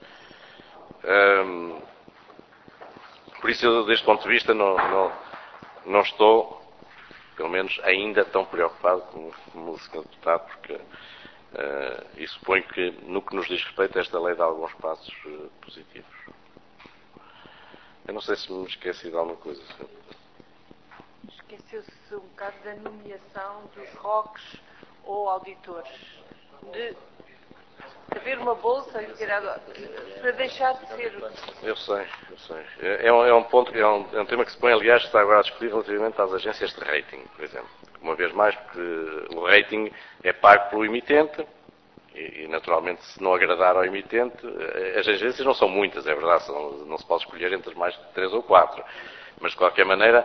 Por isso, eu, deste ponto de vista, não estou, pelo menos, ainda tão preocupado como o Sr. Deputado, porque e suponho que, no que nos diz respeito, esta lei dá alguns passos positivos. Eu não sei se me esqueci de alguma coisa, Sr. Esqueceu-se um bocado da nomeação dos ROCs ou auditores. De haver uma bolsa para deixar de ser. Eu sei. É um ponto, é um tema que se põe, aliás, está agora a discutir relativamente às agências de rating, por exemplo. Uma vez mais, porque o rating é pago pelo emitente e naturalmente, se não agradar ao emitente, as agências não são muitas, é verdade, não se pode escolher entre mais de 3 ou 4. Mas, de qualquer maneira,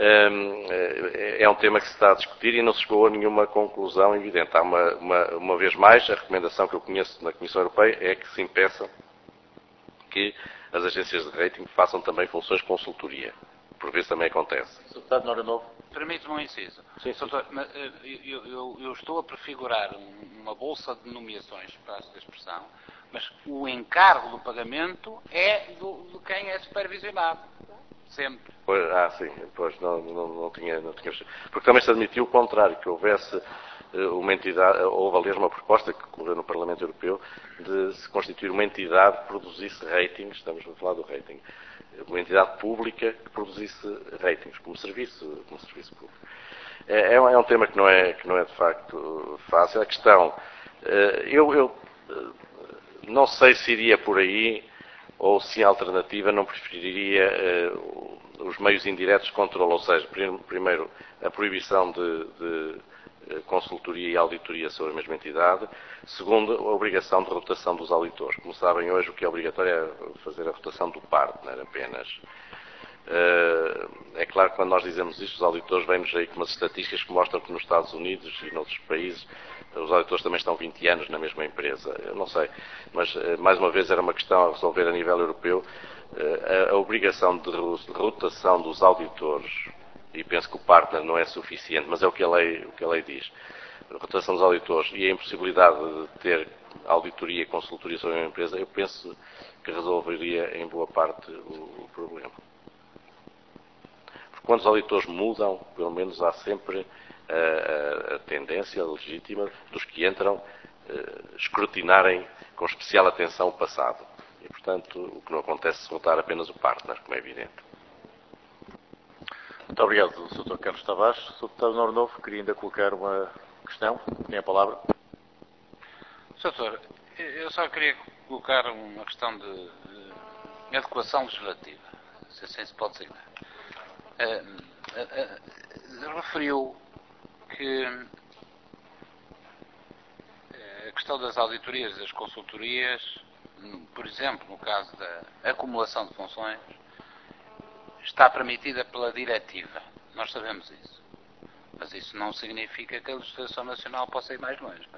é um tema que se está a discutir e não se chegou a nenhuma conclusão evidente. Há uma vez mais, a recomendação que eu conheço na Comissão Europeia é que se impeça que as agências de rating façam também funções de consultoria. Por vezes também acontece. Sr. Deputado Nora Novo. Permite-me um inciso. Sim. Doutor, eu estou a prefigurar uma bolsa de nomeações, para esta expressão, mas o encargo do pagamento é de quem é supervisionado. Sempre. Sim, pois não tinha. Porque também se admitiu o contrário, que houvesse uma entidade, houve aliás uma proposta que ocorreu no Parlamento Europeu de se constituir uma entidade que produzisse ratings, estamos a falar do rating, uma entidade pública que produzisse ratings como serviço público. É um tema que não é de facto fácil. A questão, eu não sei se iria por aí ou se, em alternativa, não preferiria os meios indiretos de controle, ou seja, primeiro, a proibição de consultoria e auditoria sobre a mesma entidade. Segundo, a obrigação de rotação dos auditores. Como sabem, hoje o que é obrigatório é fazer a rotação do partner apenas. É claro que quando nós dizemos isto, os auditores vêm-nos aí com umas estatísticas que mostram que nos Estados Unidos e noutros países os auditores também estão 20 anos na mesma empresa. Eu não sei, mas mais uma vez era uma questão a resolver a nível europeu. A obrigação de rotação dos auditores, e penso que o partner não é suficiente, mas é o que a lei diz. A rotação dos auditores e a impossibilidade de ter auditoria e consultoria sobre uma empresa, eu penso que resolveria em boa parte o problema. Porque quando os auditores mudam, pelo menos há sempre a tendência legítima dos que entram escrutinarem com especial atenção o passado. E, portanto, o que não acontece é se rotar apenas o partner, como é evidente. Muito obrigado, Sr. Carlos Tavares. Sr. Deputado Nora Novo, queria ainda colocar uma questão. Tem a palavra. Doutor, eu só queria colocar uma questão de adequação legislativa, se assim se pode dizer. Referiu que a questão das auditorias e das consultorias, por exemplo, no caso da acumulação de funções, está permitida pela diretiva. Nós sabemos isso. Mas isso não significa que a legislação nacional possa ir mais longe.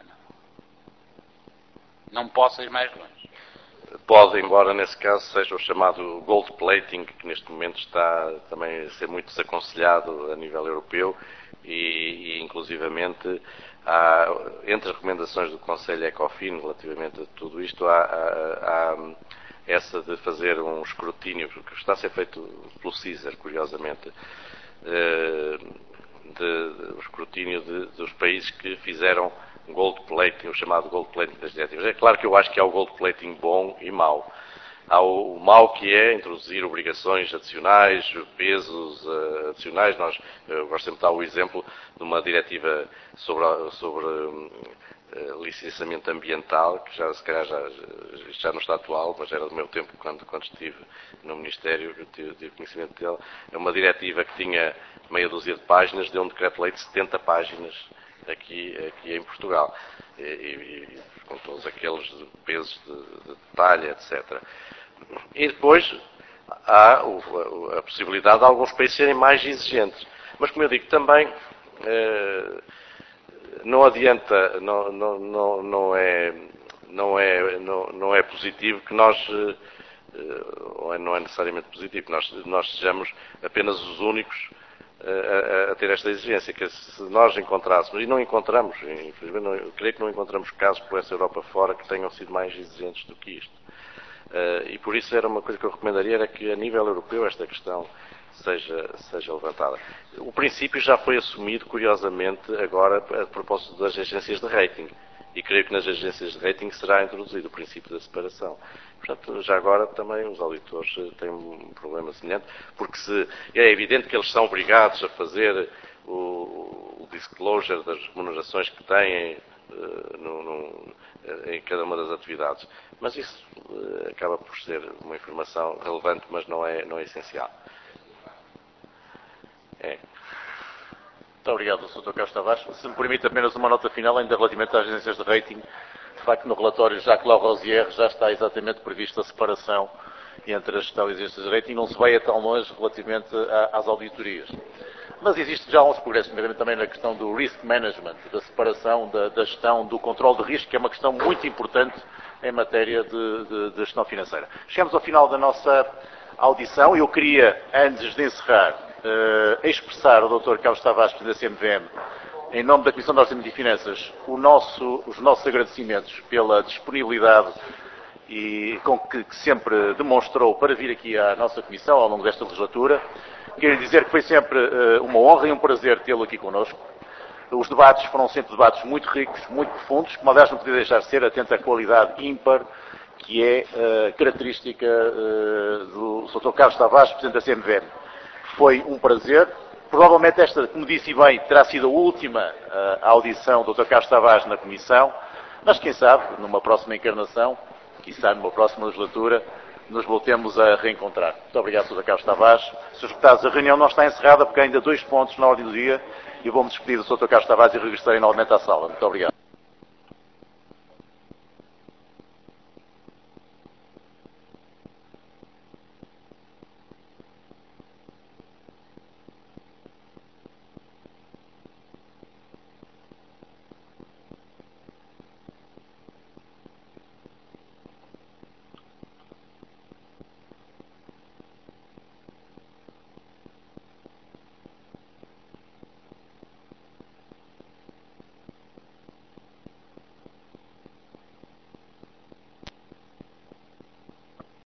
Não possa ir mais longe. Pode, embora nesse caso seja o chamado gold plating, que neste momento está também a ser muito desaconselhado a nível europeu e inclusivamente entre as recomendações do Conselho ECOFIN relativamente a tudo isto, há essa de fazer um escrutínio, que está a ser feito pelo CISR, curiosamente, o escrutínio dos países que fizeram gold plating, o chamado gold plating das diretivas. É claro que eu acho que há o gold plating bom e mau. Há o mau, que é introduzir obrigações adicionais, pesos adicionais. Eu gosto sempre de dar o exemplo de uma diretiva sobre licenciamento ambiental, que se calhar já não está atual, mas era do meu tempo quando estive no Ministério, eu tive conhecimento dela. É uma diretiva que tinha meia dúzia de páginas, deu um decreto-lei de 70 páginas aqui em Portugal, e com todos aqueles pesos de detalhe, etc. E depois há a possibilidade de alguns países serem mais exigentes. Mas, como eu digo, também não adianta, não é positivo que nós, ou não é necessariamente positivo que nós sejamos apenas os únicos a ter esta exigência, que se nós encontrássemos, e não encontramos, infelizmente, eu creio que não encontramos casos por essa Europa fora que tenham sido mais exigentes do que isto. E por isso era uma coisa que eu recomendaria, era que a nível europeu esta questão seja levantada. O princípio já foi assumido, curiosamente, agora a propósito das agências de rating. E creio que nas agências de rating será introduzido o princípio da separação. Portanto, já agora também os auditores têm um problema semelhante, porque é evidente que eles são obrigados a fazer o disclosure das remunerações que têm em cada uma das atividades. Mas isso acaba por ser uma informação relevante, mas não é essencial. Muito obrigado, Sr. Carlos Tavares. Se me permite apenas uma nota final, ainda relativamente às agências de rating. De facto, no relatório Jacques Larosière já está exatamente prevista a separação entre a gestão e as agências de rating. Não se vai a tão longe relativamente às auditorias. Mas existe já uns progressos, nomeadamente também na questão do risk management, da separação, da gestão, do controle de risco, que é uma questão muito importante em matéria de gestão financeira. Chegamos ao final da nossa audição e eu queria, antes de encerrar, expressar ao Dr. Carlos Tavares, Presidente da CMVM, em nome da Comissão de Orçamento e Finanças, os nossos agradecimentos pela disponibilidade e com que sempre demonstrou para vir aqui à nossa Comissão ao longo desta legislatura. Quero dizer que foi sempre uma honra e um prazer tê-lo aqui connosco. Os debates foram sempre debates muito ricos, muito profundos, como aliás não podia deixar de ser, atento à qualidade ímpar, que é característica do Sr. Carlos Tavares, Presidente da CMVM. Foi um prazer. Provavelmente esta, como disse bem, terá sido a última audição do Dr. Carlos Tavares na Comissão, mas quem sabe, numa próxima encarnação, quiçá numa próxima legislatura, nos voltemos a reencontrar. Muito obrigado, Sr. Carlos Tavares. Srs. Deputados, a reunião não está encerrada porque há ainda 2 pontos na ordem do dia e vou-me despedir do Sr. Carlos Tavares e regressarei novamente à sala. Muito obrigado.